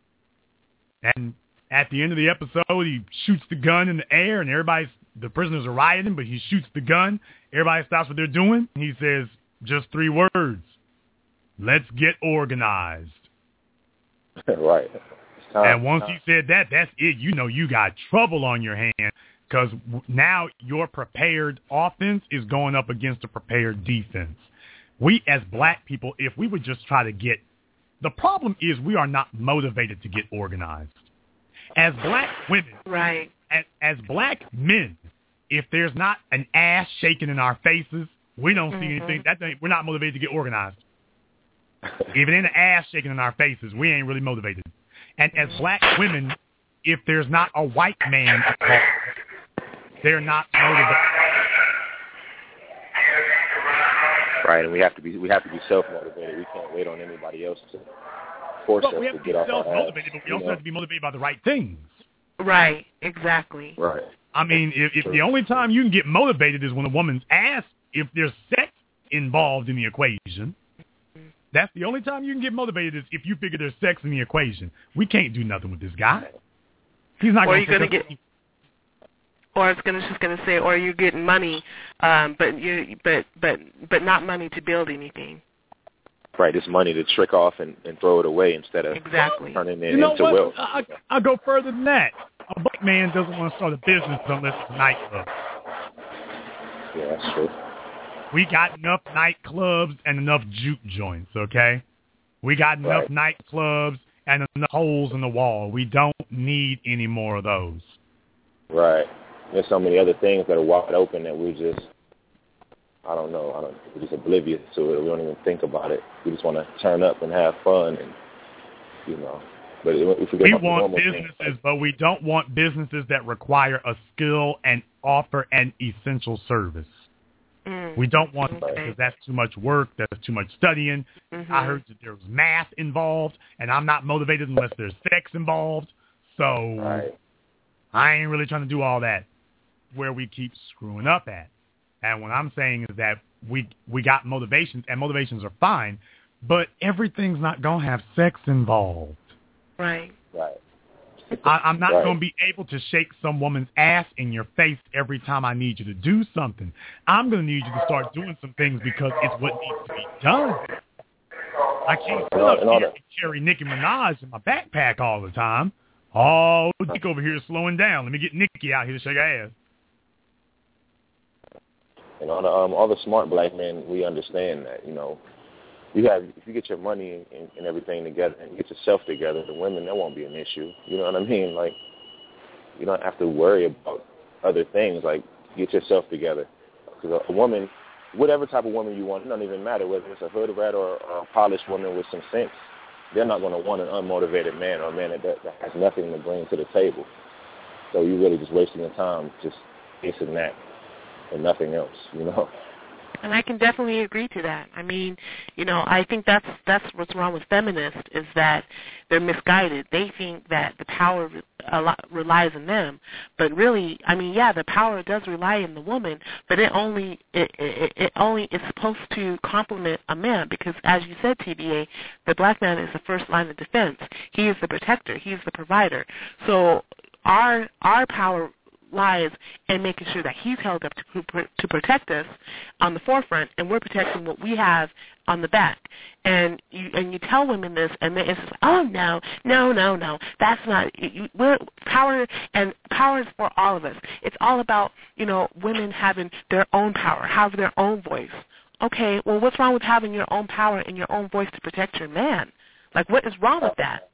[SPEAKER 1] And at the end of the episode, he shoots the gun in the air, and the prisoners are rioting, but he shoots the gun. Everybody stops what they're doing. He says just 3 words. Let's get organized.
[SPEAKER 4] Right.
[SPEAKER 1] And once he said that, that's it. You got trouble on your hand, because now your prepared offense is going up against a prepared defense. We as black people, if we would just try to get, the problem is we are not motivated to get organized. As black women,
[SPEAKER 3] right?
[SPEAKER 1] As black men, if there's not an ass shaking in our faces, we don't see anything. We're not motivated to get organized. Even in the ass shaking in our faces, we ain't really motivated. And as black women, if there's not a white man involved, they're not motivated.
[SPEAKER 4] Right, and we have to be self-motivated. We can't wait on anybody else to force us to get off our ass.
[SPEAKER 1] Self-motivated, but we also have to be motivated by the right things.
[SPEAKER 3] Right, exactly.
[SPEAKER 4] Right.
[SPEAKER 1] I mean, if the only time you can get motivated is when a woman's ass, if there's sex involved in the equation, That's the only time you can get motivated is if you figure there's sex in the equation. We can't do nothing with this guy. He's not going to get.
[SPEAKER 3] Or it's just gonna say, or you're getting money, but not money to build anything.
[SPEAKER 4] Right, it's money to trick off and throw it away instead of turning it into wealth.
[SPEAKER 1] I'll go further than that. A black man doesn't want to start a business unless it's a nightclub.
[SPEAKER 4] Yeah, that's true.
[SPEAKER 1] We got enough nightclubs and enough juke joints, okay? We got enough nightclubs and enough holes in the wall. We don't need any more of those.
[SPEAKER 4] Right. There's so many other things that are wide open that we just, we're just oblivious to it. We don't even think about it. We just want to turn up and have fun and, but if we
[SPEAKER 1] want businesses, but we don't want businesses that require a skill and offer an essential service. We don't want that because that's too much work. That's too much studying. I heard that there was math involved, and I'm not motivated unless there's sex involved. So I ain't really trying to do all that. Where we keep screwing up at. And what I'm saying is that we got motivations, and motivations are fine, but everything's not going to have sex involved.
[SPEAKER 3] Right.
[SPEAKER 1] I'm not going to be able to shake some woman's ass in your face every time I need you to do something. I'm going to need you to start doing some things because it's what needs to be done. I can't sit up here and carry Nicki Minaj in my backpack all the time. Oh, Nick over here is slowing down. Let me get Nicki out here to shake her ass.
[SPEAKER 4] And all the smart black men, we understand that, if you get your money and everything together and you get yourself together, the women, that won't be an issue. You know what I mean? Like, you don't have to worry about other things. Like, get yourself together. Because a woman, whatever type of woman you want, it doesn't even matter whether it's a hood rat or a polished woman with some sense. They're not going to want an unmotivated man or a man that has nothing to bring to the table. So you're really just wasting your time just chasing that and nothing else,
[SPEAKER 3] And I can definitely agree to that. I mean, I think that's what's wrong with feminists is that they're misguided. They think that the power relies on them, but really, I mean, the power does rely on the woman, but it only is supposed to complement a man because, as you said, TBA, the black man is the first line of defense. He is the protector. He is the provider. So our power lies in making sure that he's held up to protect us on the forefront, and we're protecting what we have on the back. And you tell women this, and it's just, oh no, that's not. We're power, and power is for all of us. It's all about women having their own power, having their own voice. Okay, well, what's wrong with having your own power and your own voice to protect your man? Like, what is wrong with that?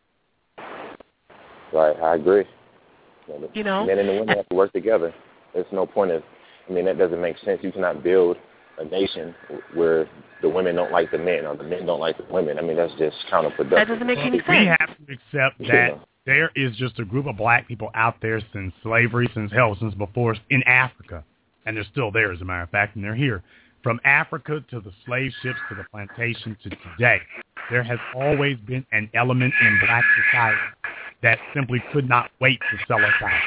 [SPEAKER 4] Right, I agree. Men and the women have to work together. There's no point of, that doesn't make sense. You cannot build a nation where the women don't like the men or the men don't like the women. That's just counterproductive.
[SPEAKER 3] That doesn't make any sense.
[SPEAKER 1] We have to accept that there is just a group of black people out there since slavery, since before, in Africa. And they're still there, as a matter of fact, and they're here. From Africa to the slave ships to the plantation to today, there has always been an element in black society that simply could not wait to sell us out.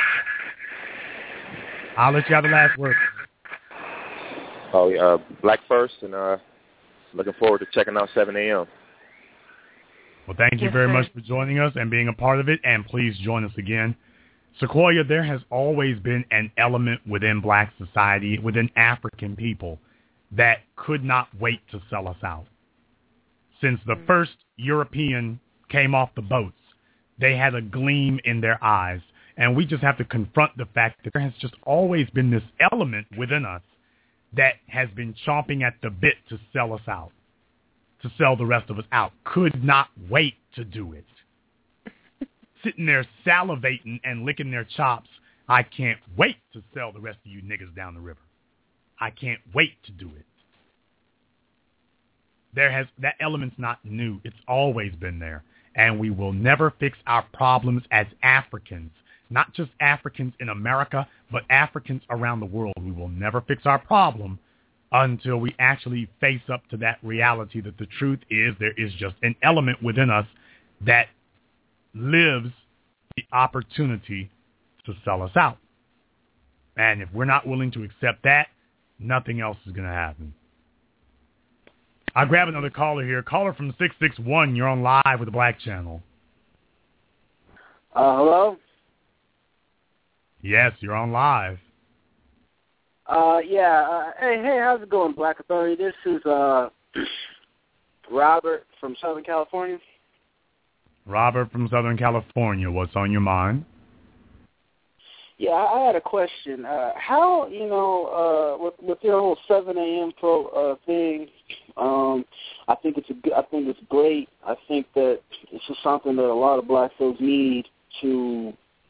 [SPEAKER 1] I'll let you have the last word.
[SPEAKER 4] Oh, yeah, black first, and looking forward to checking out 7 a.m.
[SPEAKER 1] Well, thank you very much for joining us and being a part of it, and please join us again. Sequoia, there has always been an element within black society, within African people, that could not wait to sell us out. Since the first European came off the boats, they had a gleam in their eyes. And we just have to confront the fact that there has just always been this element within us that has been chomping at the bit to sell us out, to sell the rest of us out. Could not wait to do it. Sitting there salivating and licking their chops. I can't wait to sell the rest of you niggas down the river. I can't wait to do it. That element's not new. It's always been there. And we will never fix our problems as Africans, not just Africans in America, but Africans around the world. We will never fix our problem until we actually face up to that reality that the truth is there is just an element within us that lives the opportunity to sell us out. And if we're not willing to accept that, nothing else is going to happen. I'll grab another caller here. Caller from 661. You're on live with the Black Channel.
[SPEAKER 5] Hello?
[SPEAKER 1] Yes, you're on live.
[SPEAKER 5] Hey, how's it going, Black Authority? This is Robert from Southern California.
[SPEAKER 1] Robert from Southern California. What's on your mind?
[SPEAKER 5] Yeah, I had a question. How, with your whole 7 a.m. thing, I think it's great. I think that this is something that a lot of black folks need to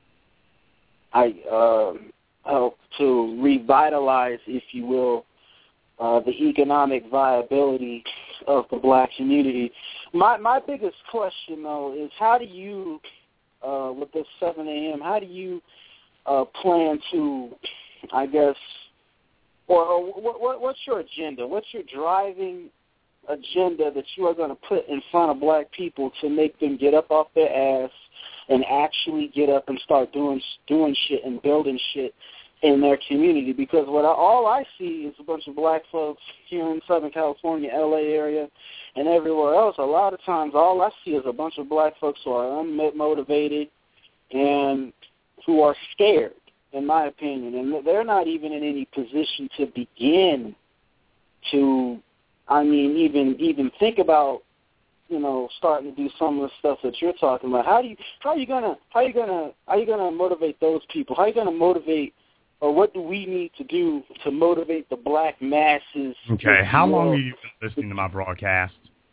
[SPEAKER 5] help to revitalize, if you will, the economic viability of the black community. My biggest question, though, is how do you, with this 7 a.m., how do you plan to, I guess, or what's your agenda? What's your driving agenda that you are going to put in front of black people to make them get up off their ass and actually get up and start doing shit and building shit in their community? Because all I see is a bunch of black folks here in Southern California, LA area, and everywhere else. A lot of times all I see is a bunch of black folks who are unmotivated and who are scared, in my opinion, and they're not even in any position to begin to, even think about, starting to do some of the stuff that you're talking about. How are you gonna motivate those people? How are you gonna motivate, or what do we need to do to motivate the black masses?
[SPEAKER 1] Okay, how long have you been listening to my broadcast?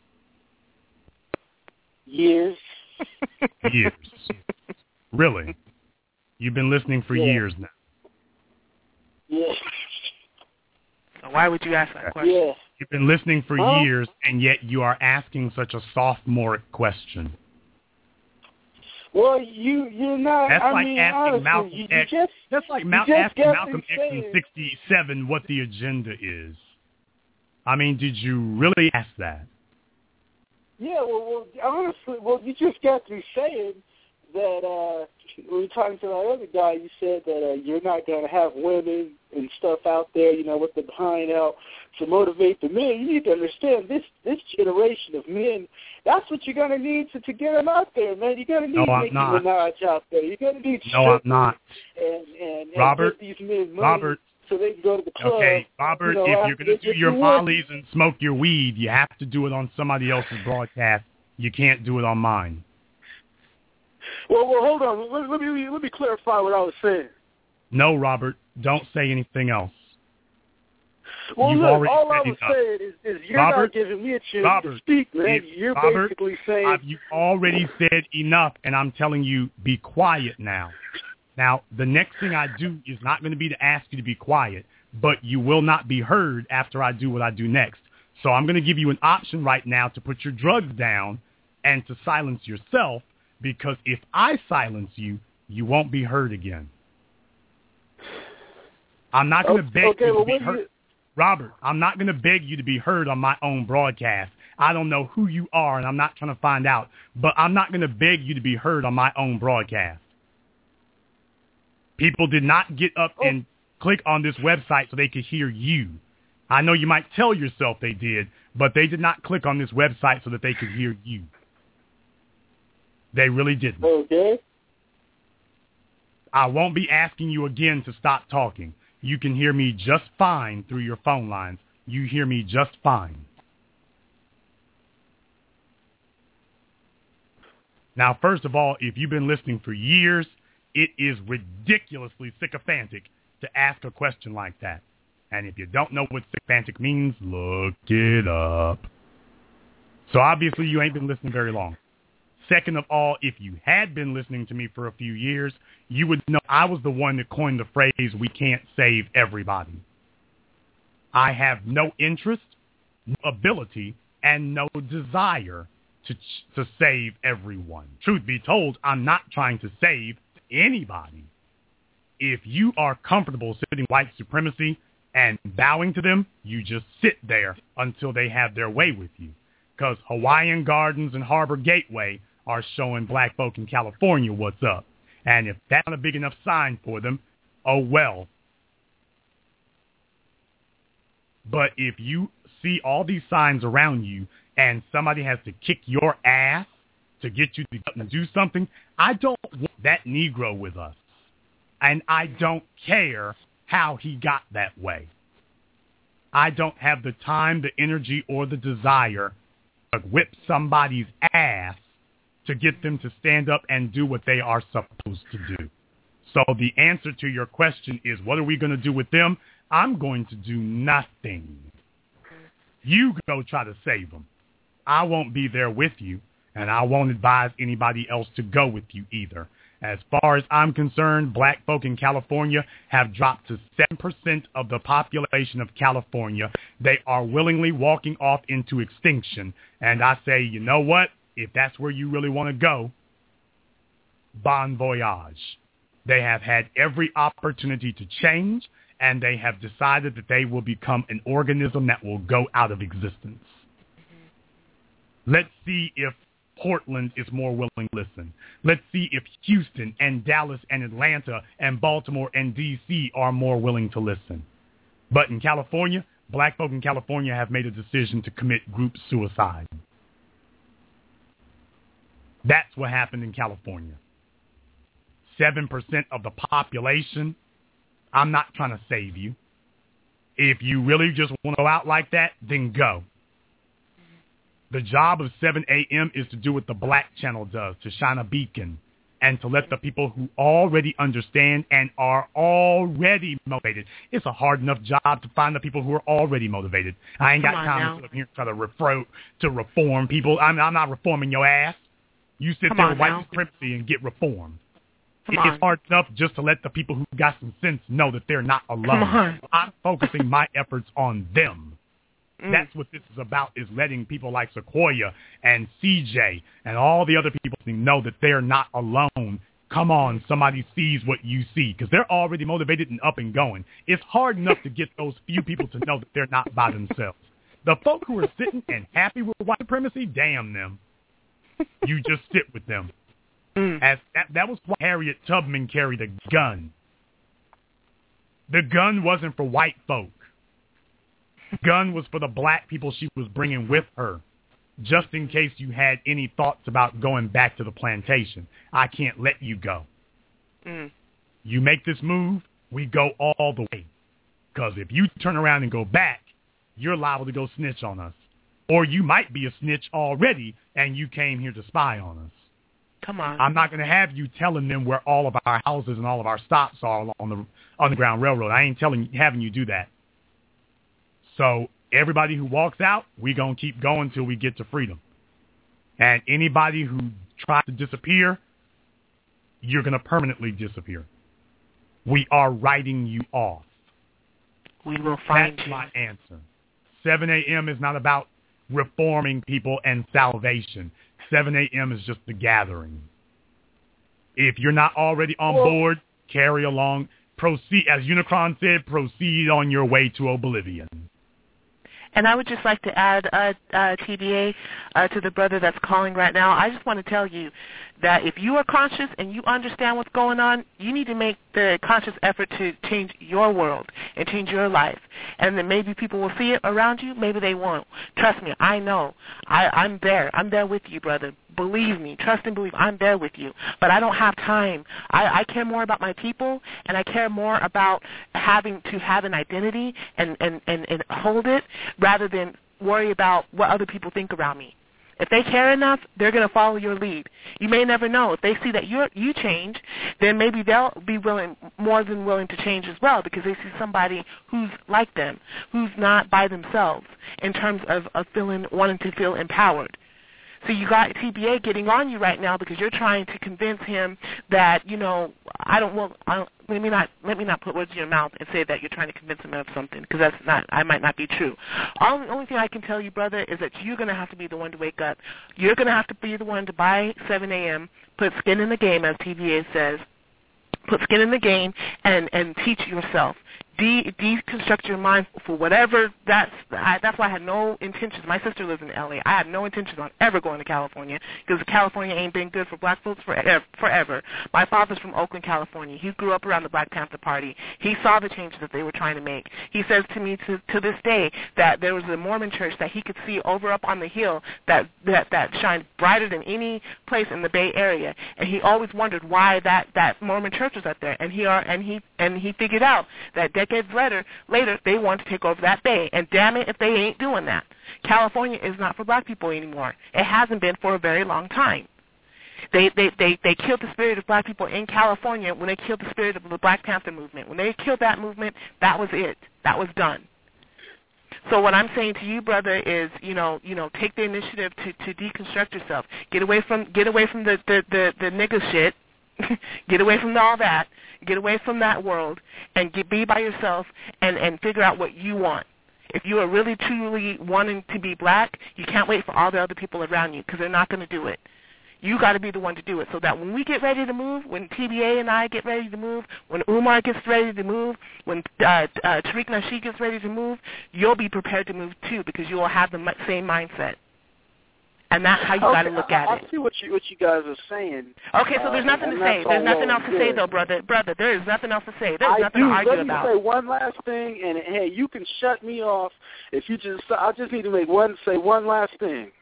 [SPEAKER 5] Years.
[SPEAKER 1] Years. Really? You've been listening for years now.
[SPEAKER 5] Yeah.
[SPEAKER 3] So why would you ask that question?
[SPEAKER 5] Yeah.
[SPEAKER 1] You've been listening for years, and yet you are asking such a sophomoric question.
[SPEAKER 5] Well, you're not.
[SPEAKER 1] That's
[SPEAKER 5] I
[SPEAKER 1] like
[SPEAKER 5] mean,
[SPEAKER 1] asking
[SPEAKER 5] honestly,
[SPEAKER 1] Malcolm X. That's like asking Malcolm X in '67 what the agenda is. Did you really ask that?
[SPEAKER 5] Yeah. Well, honestly, you just got through saying that when you were talking to that other guy, you said that you're not going to have women and stuff out there, with the behind out to motivate the men. You need to understand this generation of men. That's what you're going to need to get them out there, man. You're going to need Nicki Minaj out there. You're going to need
[SPEAKER 1] No, I'm not.
[SPEAKER 5] And
[SPEAKER 1] Robert,
[SPEAKER 5] get these men money
[SPEAKER 1] Robert,
[SPEAKER 5] so they can go to the club.
[SPEAKER 1] Okay, Robert, if you're going to do your mollies and smoke your weed, you have to do it on somebody else's broadcast. You can't do it on mine.
[SPEAKER 5] Well, hold on. Let me clarify what I was saying.
[SPEAKER 1] No, Robert, don't say anything else.
[SPEAKER 5] Well,
[SPEAKER 1] You've
[SPEAKER 5] look, all I was
[SPEAKER 1] enough.
[SPEAKER 5] saying is you're
[SPEAKER 1] Robert,
[SPEAKER 5] not giving me a chance to speak, man. You're basically saying...
[SPEAKER 1] You've already said enough, and I'm telling you, be quiet now. Now, the next thing I do is not going to be to ask you to be quiet, but you will not be heard after I do what I do next. So I'm going to give you an option right now to put your drugs down and to silence yourself, because if I silence you, you won't be heard again. I'm not going to beg you to be heard. Robert, I'm not going to beg you to be heard on my own broadcast. I don't know who you are, and I'm not trying to find out, but I'm not going to beg you to be heard on my own broadcast. People did not get up and click on this website so they could hear you. I know you might tell yourself they did, but they did not click on this website so that they could hear you. They really didn't.
[SPEAKER 5] Okay.
[SPEAKER 1] I won't be asking you again to stop talking. You can hear me just fine through your phone lines. You hear me just fine. Now, first of all, if you've been listening for years, it is ridiculously sycophantic to ask a question like that. And if you don't know what sycophantic means, look it up. So obviously you ain't been listening very long. Second of all, if you had been listening to me for a few years, you would know I was the one that coined the phrase, we can't save everybody. I have no interest, no ability, and no desire to save everyone. Truth be told, I'm not trying to save anybody. If you are comfortable sitting white supremacy and bowing to them, you just sit there until they have their way with you. Because Hawaiian Gardens and Harbor Gateway are showing black folk in California what's up. And if that's not a big enough sign for them, oh well. But if you see all these signs around you and somebody has to kick your ass to get you to do something, I don't want that Negro with us. And I don't care how he got that way. I don't have the time, the energy, or the desire to whip somebody's ass to get them to stand up and do what they are supposed to do. So the answer to your question is, what are we going to do with them? I'm going to do nothing. You go try to save them. I won't be there with you, and I won't advise anybody else to go with you either. As far as I'm concerned, black folk in California have dropped to 7% of the population of California. They are willingly walking off into extinction. And I say, you know what? If that's where you really want to go, bon voyage. They have had every opportunity to change, and they have decided that they will become an organism that will go out of existence. Let's see if Portland is more willing to listen. Let's see if Houston and Dallas and Atlanta and Baltimore and D.C. are more willing to listen. But in California, black folk in California have made a decision to commit group suicide. That's what happened in California. 7% of the population. I'm not trying to save you. If you really just want to go out like that, then go. The job of 7 a.m. is to do what the Black Channel does, to shine a beacon and to let the people who already understand and are already motivated. It's a hard enough job to find the people who are already motivated. I ain't got time to sit here and try to reform people. I'm not reforming your ass. You sit there with white supremacy and get reformed. It's hard enough just to let the people who got some sense know that they're not alone. I'm focusing my efforts on them. That's what this is about, is letting people like Sequoia and CJ and all the other people know that they're not alone. Come on, somebody sees what you see, because they're already motivated and up and going. It's hard enough to get those few people to know that they're not by themselves. The folk who are sitting and happy with white supremacy, damn them. You just sit with them. As that was why Harriet Tubman carried a gun. The gun wasn't for white folk. Gun was for the black people she was bringing with her, just in case you had any thoughts about going back to the plantation. I can't let you go. You make this move, we go all the way. Because if you turn around and go back, you're liable to go snitch on us. Or you might be a snitch already, and you came here to spy on us.
[SPEAKER 3] Come on.
[SPEAKER 1] I'm not going to have you telling them where all of our houses and all of our stops are on the Underground Railroad. I ain't having you do that. So everybody who walks out, we going to keep going till we get to freedom. And anybody who tries to disappear, you're going to permanently disappear. We are writing you off.
[SPEAKER 3] We will find
[SPEAKER 1] That's
[SPEAKER 3] you.
[SPEAKER 1] my answer. 7 a.m. is not about reforming people and salvation. 7 a.m. is just the gathering. If you're not already on board, carry along. Proceed, as Unicron said, proceed on your way to oblivion.
[SPEAKER 3] And I would just like to add, TBA, to the brother that's calling right now, I just want to tell you that if you are conscious and you understand what's going on, you need to make the conscious effort to change your world and change your life. And then maybe people will see it around you, maybe they won't. Trust me, I know. I'm there. I'm there with you, brother. Believe me. Trust and believe. I'm there with you. But I don't have time. I care more about my people, and I care more about having to have an identity and hold it rather than worry about what other people think around me. If they care enough, they're going to follow your lead. You may never know. If they see that you change, then maybe they'll be more than willing to change as well, because they see somebody who's like them, who's not by themselves in terms of wanting to feel empowered. So you got TBA getting on you right now because you're trying to convince him that, let me not put words in your mouth and say that you're trying to convince him of something, because I might not be true. Only thing I can tell you, brother, is that you're going to have to be the one to wake up. You're going to have to be the one to buy 7 a.m., put skin in the game, as TBA says. Put skin in the game and teach yourself. deconstruct your mind for whatever that's why I had no intentions. My sister lives in LA. I had no intentions on ever going to California because California ain't been good for black folks forever. My father's from Oakland, California. He grew up around the Black Panther Party. He saw the changes that they were trying to make. He says to me to this day that there was a Mormon church that he could see over up on the hill that shined brighter than any place in the Bay Area, and he always wondered why that Mormon church was up there. And he figured out that decades later, they want to take over that bay, and damn it if they ain't doing that. California is not for black people anymore. It hasn't been for a very long time. They killed the spirit of black people in California when they killed the spirit of the Black Panther movement. When they killed that movement, that was it. That was done. So what I'm saying to you, brother, is take the initiative to deconstruct yourself. Get away from the nigga shit. Get away from all that. Get away from that world and be by yourself and figure out what you want. If you are really, truly wanting to be black, you can't wait for all the other people around you because they're not going to do it. You got to be the one to do it so that when we get ready to move, when TBA and I get ready to move, when Umar gets ready to move, when Tariq Nasheed gets ready to move, you'll be prepared to move too because you will have the same mindset. And that's how you got to look at it.
[SPEAKER 5] I see what you guys are saying.
[SPEAKER 3] Okay, so there's nothing to say. There's nothing else to say, though, brother. Brother, there is nothing else to say. There's nothing to argue about.
[SPEAKER 5] Let me say one last thing, and hey, you can shut me off if you just. I just need to say one last thing,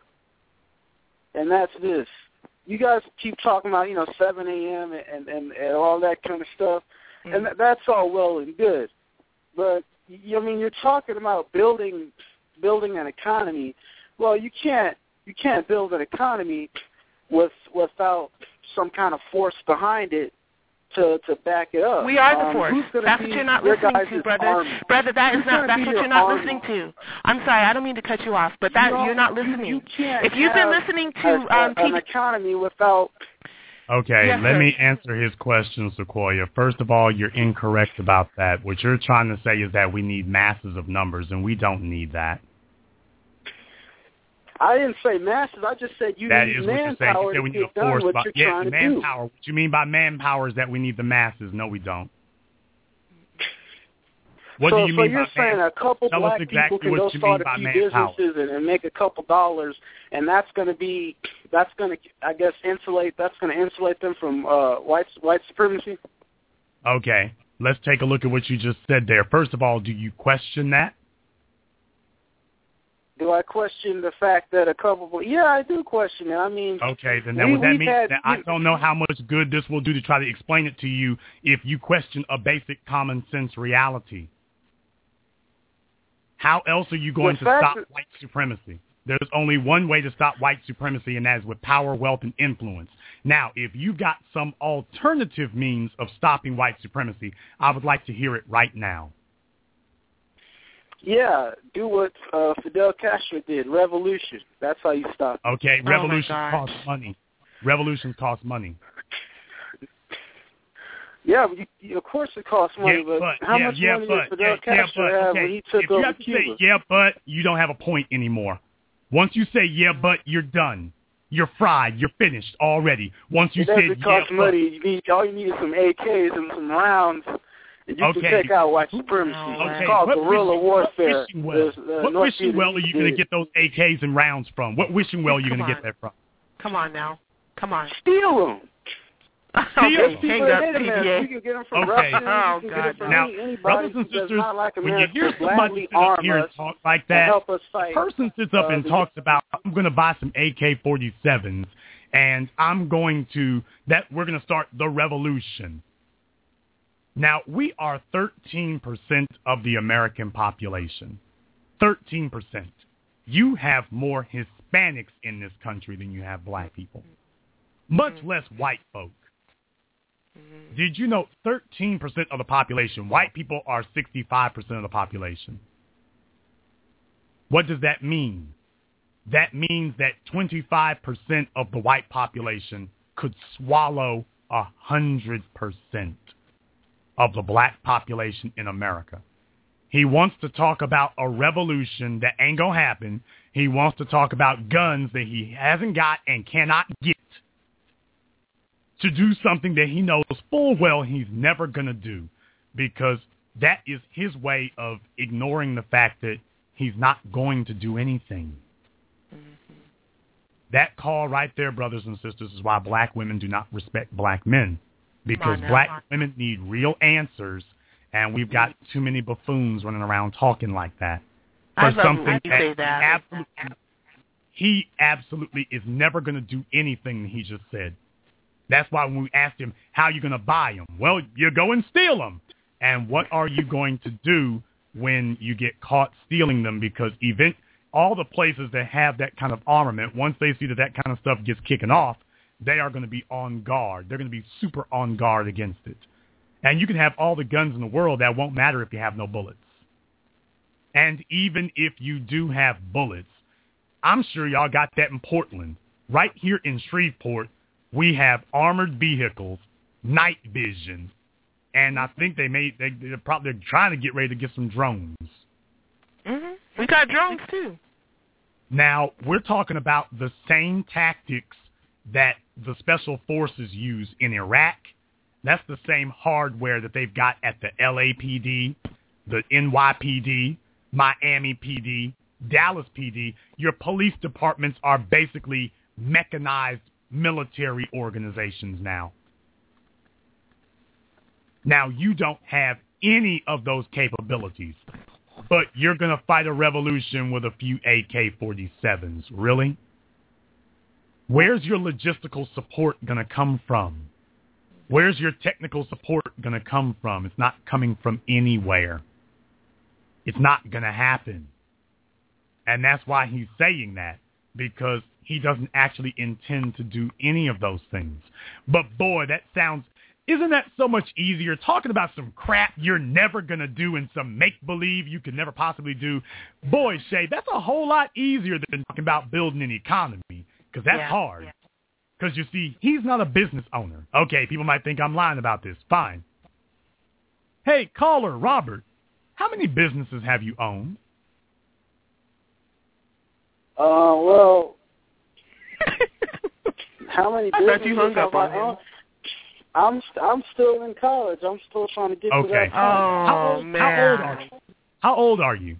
[SPEAKER 5] and that's this. You guys keep talking about 7 a.m. and all that kind of stuff, and that's all well and good, but you're talking about building an economy. Well, you can't build an economy without some kind of force behind it to back it up.
[SPEAKER 3] We are the force. That's what you're not listening to, brother.
[SPEAKER 5] Army?
[SPEAKER 3] Brother, that's what you're not listening to. I'm sorry, I don't mean to cut you off, but you're not listening. If you've been listening to
[SPEAKER 5] an economy without.
[SPEAKER 1] Okay,
[SPEAKER 3] yes,
[SPEAKER 1] let
[SPEAKER 3] sir.
[SPEAKER 1] me answer his question, Sequoia. First of all, you're incorrect about that. What you're trying to say is that we need masses of numbers, and we don't need that.
[SPEAKER 5] I didn't say masses. I just said you need manpower to get done what you're trying to do.
[SPEAKER 1] Manpower. What you mean by manpower is that we need the masses. No, we don't. What do you mean by
[SPEAKER 5] you're saying a couple black people can go start a few businesses and make a couple dollars, and that's going to I guess insulate them from white supremacy?
[SPEAKER 1] Okay, let's take a look at what you just said there. First of all, do you question that?
[SPEAKER 5] Do I question the fact that a couple? Yeah, I do question it. I mean,
[SPEAKER 1] okay, then that means that I don't know how much good this will do to try to explain it to you if you question a basic common sense reality. How else are you going to stop white supremacy? There's only one way to stop white supremacy, and that is with power, wealth, and influence. Now, if you've got some alternative means of stopping white supremacy, I would like to hear it right now.
[SPEAKER 5] Yeah, do what Fidel Castro did, revolution. That's how you stop it.
[SPEAKER 1] Okay, revolutions cost money. Revolutions cost money.
[SPEAKER 5] Yeah, of course it costs money, but how much money did Fidel Castro have when he took over Cuba?
[SPEAKER 1] Say, yeah, but you don't have a point anymore. Once you say, yeah, but, you're done. You're fried. You're finished already. Once you said,
[SPEAKER 5] it costs money. All you need is some AKs and some rounds. And you can take out white supremacy. It's called guerrilla warfare.
[SPEAKER 1] What wishing well are you going to get those AKs and rounds from? What wishing well are you going to get that from?
[SPEAKER 3] Come on now. Come on.
[SPEAKER 5] Steal them.
[SPEAKER 3] Okay, hang up,
[SPEAKER 5] PBA. You can get them from Russia.
[SPEAKER 3] Oh,
[SPEAKER 5] you can get them from
[SPEAKER 1] now,
[SPEAKER 5] anybody
[SPEAKER 1] brothers and sisters,
[SPEAKER 5] like
[SPEAKER 1] when you hear somebody sit up here and talk like that, the person sits up and talks about, I'm going to buy some AK-47s, and we're going to start the revolution. Now, we are 13% of the American population. 13%. You have more Hispanics in this country than you have black people. Much less white folk. Did you know 13% of the population, white people are 65% of the population? What does that mean? That means that 25% of the white population could swallow 100% of the black population in America. He wants to talk about a revolution that ain't gonna happen. He wants to talk about guns that he hasn't got and cannot get, to do something that he knows full well he's never gonna do, because that is his way of ignoring the fact that he's not going to do anything. Mm-hmm. That call right there, brothers and sisters, is why black women do not respect black men. Because black women need real answers, and we've got too many buffoons running around talking like that. For something that he absolutely is never going to do anything he just said. That's why when we asked him, how are you going to buy them? Well, you go and steal them. And what are you going to do when you get caught stealing them? Because all the places that have that kind of armament, once they see that kind of stuff gets kicking off, they are going to be on guard. They're going to be super on guard against it. And you can have all the guns in the world. That won't matter if you have no bullets. And even if you do have bullets, I'm sure y'all got that in Portland. Right here in Shreveport, we have armored vehicles, night vision, and I think they're probably trying to get ready to get some drones.
[SPEAKER 3] Mm-hmm. We got drones too.
[SPEAKER 1] Now, we're talking about the same tactics that the special forces use in Iraq. That's the same hardware that they've got at the LAPD, the NYPD, Miami PD, Dallas PD. Your police departments are basically mechanized military organizations now. Now, you don't have any of those capabilities, but you're going to fight a revolution with a few AK-47s. Really? Where's your logistical support going to come from? Where's your technical support going to come from? It's not coming from anywhere. It's not going to happen. And that's why he's saying that, because he doesn't actually intend to do any of those things. But boy, isn't that so much easier? Talking about some crap you're never going to do and some make-believe you could never possibly do. Boy, Shay, that's a whole lot easier than talking about building an economy, because that's hard. Because, you see, he's not a business owner. Okay, people might think I'm lying about this. Fine. Hey, caller, Robert, how many businesses have you owned?
[SPEAKER 5] Well, how many businesses have I owned? I'm still in college. I'm still trying to get to that.
[SPEAKER 3] Oh, man.
[SPEAKER 1] How old are you?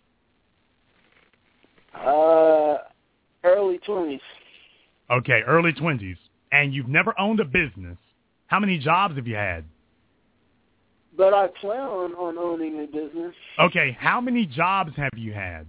[SPEAKER 5] Early 20s.
[SPEAKER 1] Okay, early 20s. And you've never owned a business. How many jobs have you had?
[SPEAKER 5] But I plan on owning a business.
[SPEAKER 1] Okay, how many jobs have you had?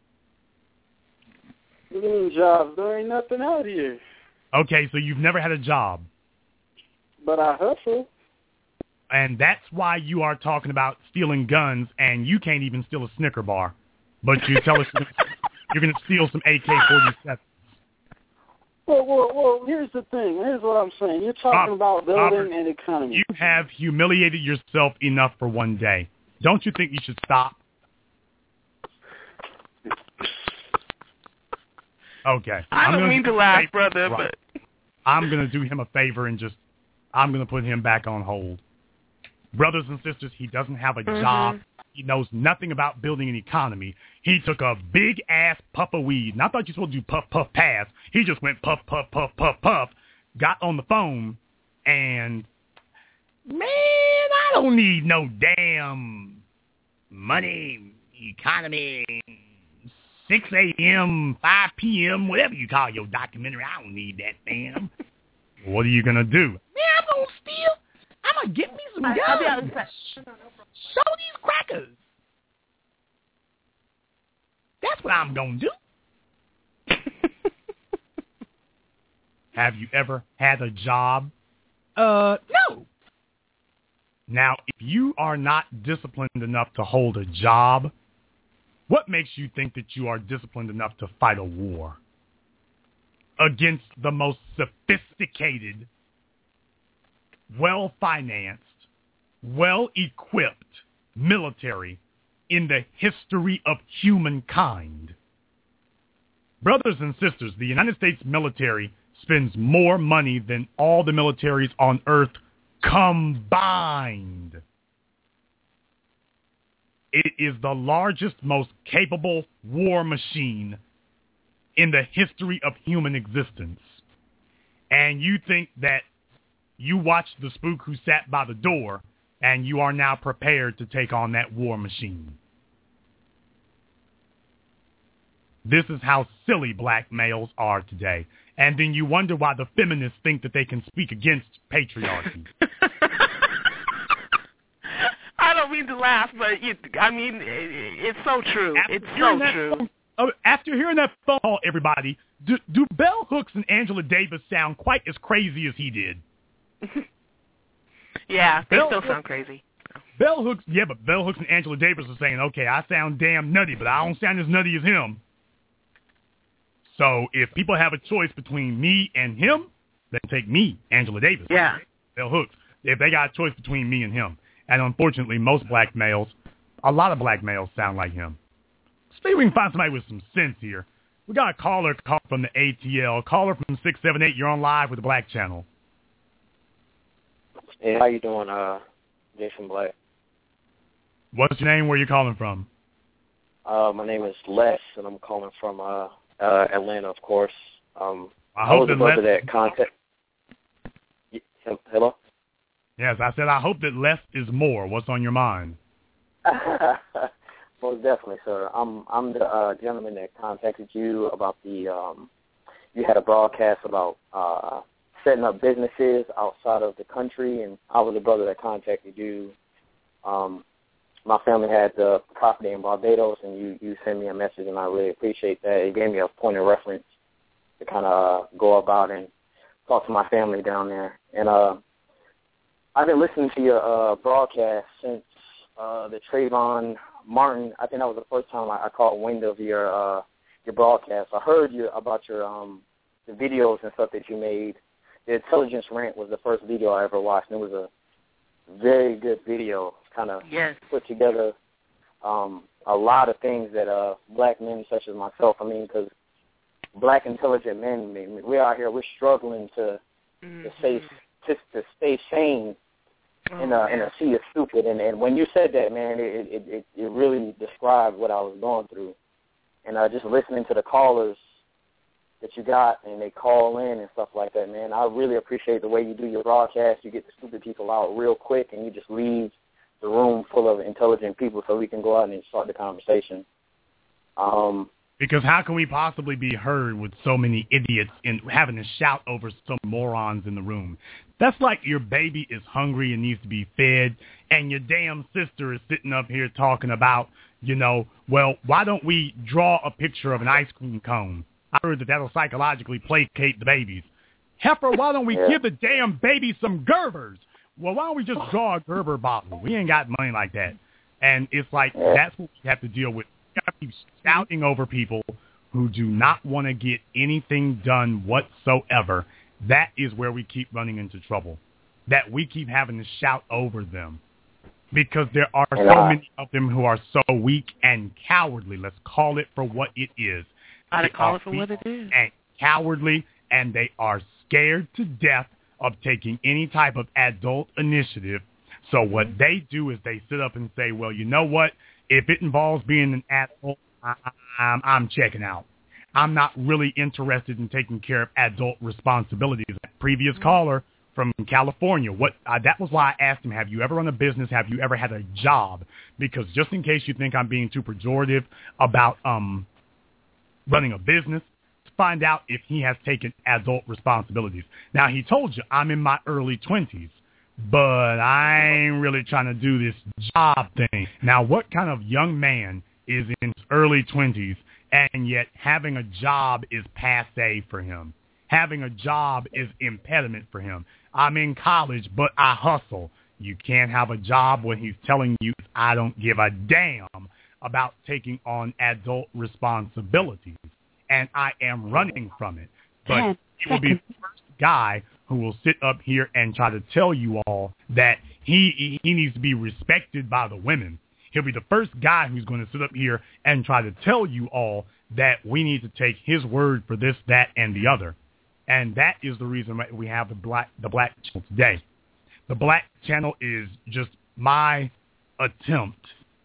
[SPEAKER 5] What do you mean jobs? There ain't nothing out here.
[SPEAKER 1] Okay, so you've never had a job.
[SPEAKER 5] But I hustle.
[SPEAKER 1] And that's why you are talking about stealing guns, and you can't even steal a Snicker bar. But you tell us you're going to steal some AK-47.
[SPEAKER 5] Well, here's the thing. Here's what I'm saying. You're talking about building an economy.
[SPEAKER 1] You have humiliated yourself enough for one day. Don't you think you should stop? Okay.
[SPEAKER 3] I don't mean to laugh, brother, but
[SPEAKER 1] I'm going to do him a favor and I'm going to put him back on hold. Brothers and sisters, he doesn't have a job. He knows nothing about building an economy. He took a big-ass puff of weed. And I thought you were supposed to do puff, puff, pass. He just went puff, puff, puff, puff, puff, got on the phone, and, man, I don't need no damn money, economy, 6 a.m., 5 p.m., whatever you call your documentary. I don't need that, damn. What are you going to do? Man, I'm going to steal. I'm going to get me some guns. Show these crackers. That's what I'm going to do. Have you ever had a job? No. Now, if you are not disciplined enough to hold a job, what makes you think that you are disciplined enough to fight a war against the most sophisticated, well-financed, well-equipped military in the history of humankind? Brothers and sisters, the United States military spends more money than all the militaries on earth combined. It is the largest, most capable war machine in the history of human existence. And you think that you watched the spook who sat by the door and you are now prepared to take on that war machine. This is how silly black males are today. And then you wonder why the feminists think that they can speak against patriarchy.
[SPEAKER 3] I don't mean to laugh, but it's so true. It's so true.
[SPEAKER 1] After hearing that phone call, everybody, do Bell Hooks and Angela Davis sound quite as crazy as he did?
[SPEAKER 3] Yeah, they still sound crazy.
[SPEAKER 1] Bell Hooks and Angela Davis are saying, okay, I sound damn nutty, but I don't sound as nutty as him. So if people have a choice between me and him, then take me, Angela Davis.
[SPEAKER 3] Yeah.
[SPEAKER 1] Bell Hooks. If they got a choice between me and him. And unfortunately, a lot of black males sound like him. See if we can find somebody with some sense here. We got a caller from the ATL. Caller from 678. You're on live with the Black Channel.
[SPEAKER 6] Hey, how you doing, Jason Black?
[SPEAKER 1] What's your name? Where you calling from?
[SPEAKER 6] My name is Les, and I'm calling from Atlanta, of course.
[SPEAKER 1] I was the brother
[SPEAKER 6] that contact. Hello?
[SPEAKER 1] Yes, I said I hope that less is more. What's on your mind?
[SPEAKER 6] Most definitely, sir. I'm the gentleman that contacted you about the you had a broadcast about setting up businesses outside of the country, and I was the brother that contacted you. My family had the property in Barbados, and you sent me a message, and I really appreciate that. It gave me a point of reference to kind of go about and talk to my family down there. And I've been listening to your broadcast since the Trayvon Martin. I think that was the first time I caught wind of your broadcast. I heard you about your the videos and stuff that you made. The Intelligence Rant was the first video I ever watched, and it was a very good video. Kind of put together a lot of things that black men such as myself, because black intelligent men, we're out here, we're struggling to stay sane in a sea of stupid. And when you said that, man, it really described what I was going through. And just listening to the callers that you got, and they call in and stuff like that, man, I really appreciate the way you do your broadcast. You get the stupid people out real quick, and you just leave the room full of intelligent people so we can go out and start the conversation.
[SPEAKER 1] Because how can we possibly be heard with so many idiots and having to shout over some morons in the room? That's like your baby is hungry and needs to be fed, and your damn sister is sitting up here talking about, well, why don't we draw a picture of an ice cream cone? I heard that that'll psychologically placate the babies. Heifer, why don't we give the damn baby some Gerbers? Well, why don't we just draw a Gerber bottle? We ain't got money like that. And it's like that's what we have to deal with. We have to keep shouting over people who do not want to get anything done whatsoever. That is where we keep running into trouble, that we keep having to shout over them because there are so many of them who are so weak and cowardly. Let's call it for what it is.
[SPEAKER 3] Gotta call it for what it is.
[SPEAKER 1] And cowardly, and they are scared to death of taking any type of adult initiative. So what they do is they sit up and say, well, you know what? If it involves being an adult, I'm checking out. I'm not really interested in taking care of adult responsibilities. That previous caller from California, that was why I asked him, have you ever run a business? Have you ever had a job? Because just in case you think I'm being too pejorative about running a business, to find out if he has taken adult responsibilities. Now, he told you I'm in my early 20s, but I ain't really trying to do this job thing. Now, what kind of young man is in his early 20s and yet having a job is passé for him? Having a job is impediment for him. I'm in college, but I hustle. You can't have a job when he's telling you I don't give a damn about taking on adult responsibilities, and I am running from it. But he will be the first guy who will sit up here and try to tell you all that he needs to be respected by the women. He'll be the first guy who's going to sit up here and try to tell you all that we need to take his word for this, that, and the other. And that is the reason why we have the Black Channel today. The Black Channel is just my attempt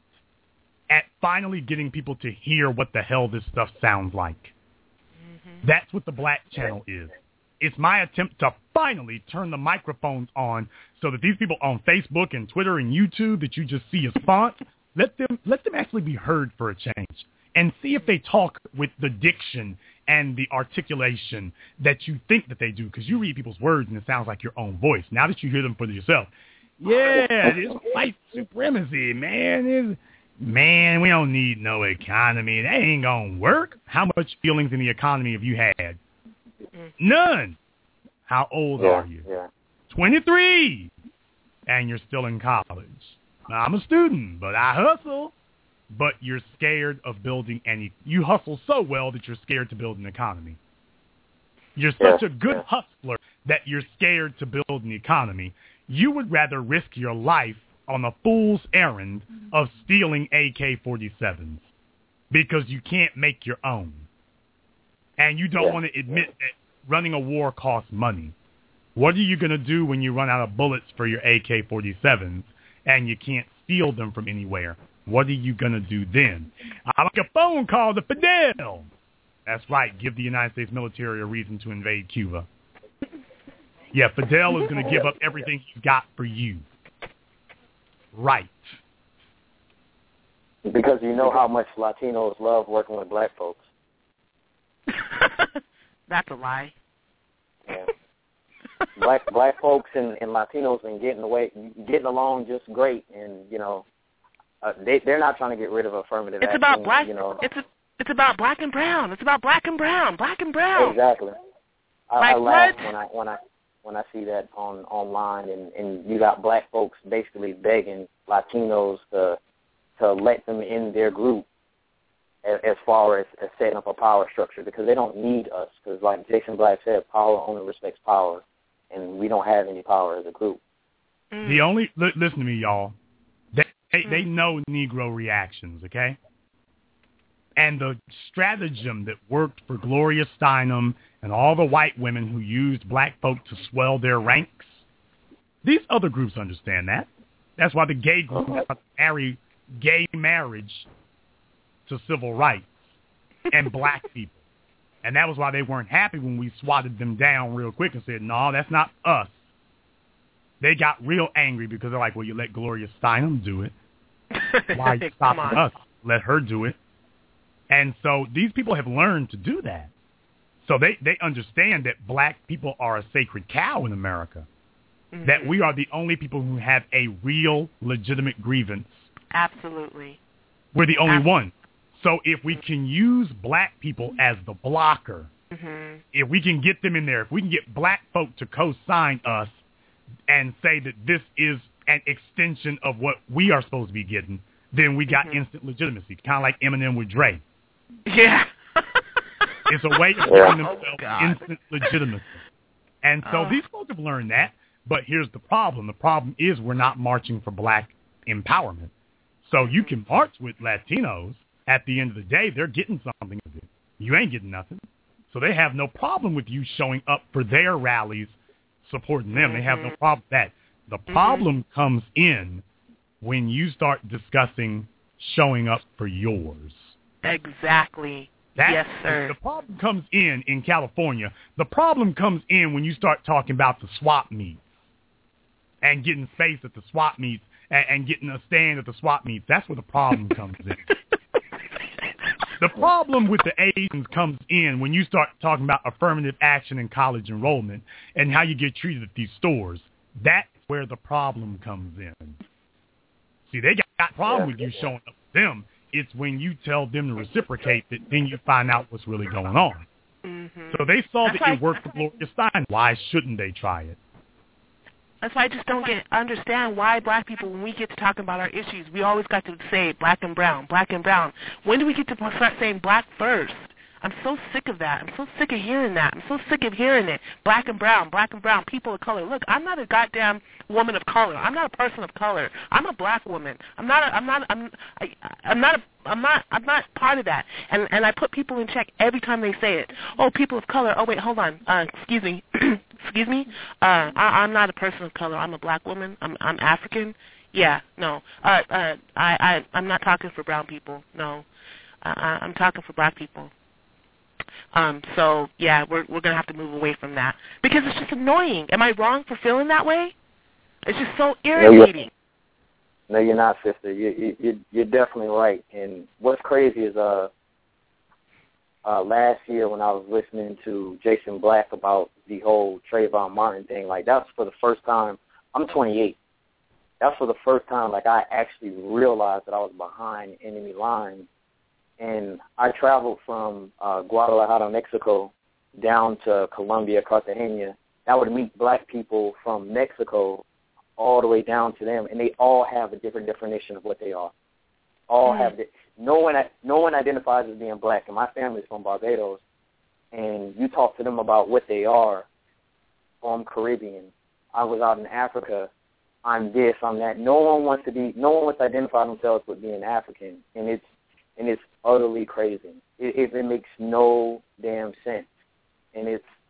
[SPEAKER 1] at finally getting people to hear what the hell this stuff sounds like. Mm-hmm. That's what the Black Channel is. it's my attempt to finally turn the microphones on so that these people on Facebook and Twitter and YouTube that you just see as fonts, let them actually be heard for a change, and see if they talk with the diction and the articulation that you think that they do, because you read people's words and it sounds like your own voice. Now that you hear them for yourself, yeah, this white supremacy, man. Man, we don't need no economy. That ain't going to work. How much feelings in the economy have you had? None. How old are you? 23. And you're still in college. Now, I'm a student, but I hustle. But you're scared of building you hustle so well that you're scared to build an economy. You're such a good hustler that you're scared to build an economy. You would rather risk your life on a fool's errand of stealing AK-47s because you can't make your own. And you don't want to admit that running a war costs money. What are you going to do when you run out of bullets for your AK-47s and you can't steal them from anywhere? What are you going to do then? I'll make a phone call to Fidel. That's right. Give the United States military a reason to invade Cuba. Yeah, Fidel is going to give up everything he's got for you. Right.
[SPEAKER 6] Because you know how much Latinos love working with black folks.
[SPEAKER 3] That's a lie.
[SPEAKER 6] Yeah. Black folks and Latinos been getting along just great, and they're not trying to get rid of affirmative action.
[SPEAKER 3] It's about black. It's about black and brown. It's about black and brown. Black and brown.
[SPEAKER 6] Exactly. I
[SPEAKER 3] what?
[SPEAKER 6] laugh when I see that online, and you got black folks basically begging Latinos to let them in their group as far as setting up a power structure, because they don't need us. Because like Jason Black said, power only respects power, and we don't have any power as a group.
[SPEAKER 1] Listen to me, y'all. They know Negro reactions, okay? And the stratagem that worked for Gloria Steinem and all the white women who used black folk to swell their ranks, these other groups understand that. That's why the gay group marry gay marriage to civil rights and black people. And that was why they weren't happy when we swatted them down real quick and said, no, that's not us. They got real angry because they're like, well, you let Gloria Steinem do it. Why are you stopping us? Let her do it. And so these people have learned to do that. So they understand that black people are a sacred cow in America, that we are the only people who have a real legitimate grievance.
[SPEAKER 3] Absolutely.
[SPEAKER 1] We're the only one. So if we can use black people as the blocker, if we can get them in there, if we can get black folk to co-sign us and say that this is an extension of what we are supposed to be getting, then we got instant legitimacy, kind of like Eminem with Dre.
[SPEAKER 3] Yeah.
[SPEAKER 1] It's a way of giving themselves instant legitimacy. And so these folks have learned that, but here's the problem. The problem is we're not marching for black empowerment. So you can march with Latinos. At the end of the day, they're getting something to do. You ain't getting nothing. So they have no problem with you showing up for their rallies, supporting them. They have no problem with that. The problem comes in when you start discussing showing up for yours.
[SPEAKER 3] Exactly. Yes, sir.
[SPEAKER 1] The problem comes in California. The problem comes in when you start talking about the swap meets and getting space at the swap meets and getting a stand at the swap meets. That's where the problem comes in. The problem with the Asians comes in when you start talking about affirmative action in college enrollment and how you get treated at these stores. That's where the problem comes in. See, they got a problem with you showing up with them. It's when you tell them to reciprocate that then you find out what's really going on. So they saw that it worked for Gloria Steinem. Why shouldn't they try it?
[SPEAKER 3] That's why I just don't understand why black people, when we get to talking about our issues, we always got to say black and brown, black and brown. When do we get to start saying black first? I'm so sick of that. I'm so sick of hearing that. I'm so sick of hearing it. Black and brown, people of color. Look, I'm not a goddamn woman of color. I'm not a person of color. I'm a black woman. I'm not part of that. And I put people in check every time they say it. Oh, people of color. Oh, wait, hold on. Excuse me. Excuse me. I'm not a person of color. I'm a black woman. I'm African. Yeah, no. I'm not talking for brown people. No. I'm talking for black people. So yeah, we're gonna have to move away from that because it's just annoying. Am I wrong for feeling that way? It's just so irritating.
[SPEAKER 6] No, you're not, sister. You're definitely right. And what's crazy is last year when I was listening to Jason Black about the whole Trayvon Martin thing, like that's for the first time. I'm 28. That's for the first time, like I actually realized that I was behind enemy lines. And I traveled from Guadalajara, Mexico, down to Colombia, Cartagena. I would meet black people from Mexico all the way down to them, and they all have a different definition of what they are. All have no one identifies as being black, and my family's from Barbados. And you talk to them about what they are. Oh, I'm Caribbean. I was out in Africa. I'm this. I'm that. No one wants to identify themselves with being African, and it's utterly crazy. It makes no damn sense. And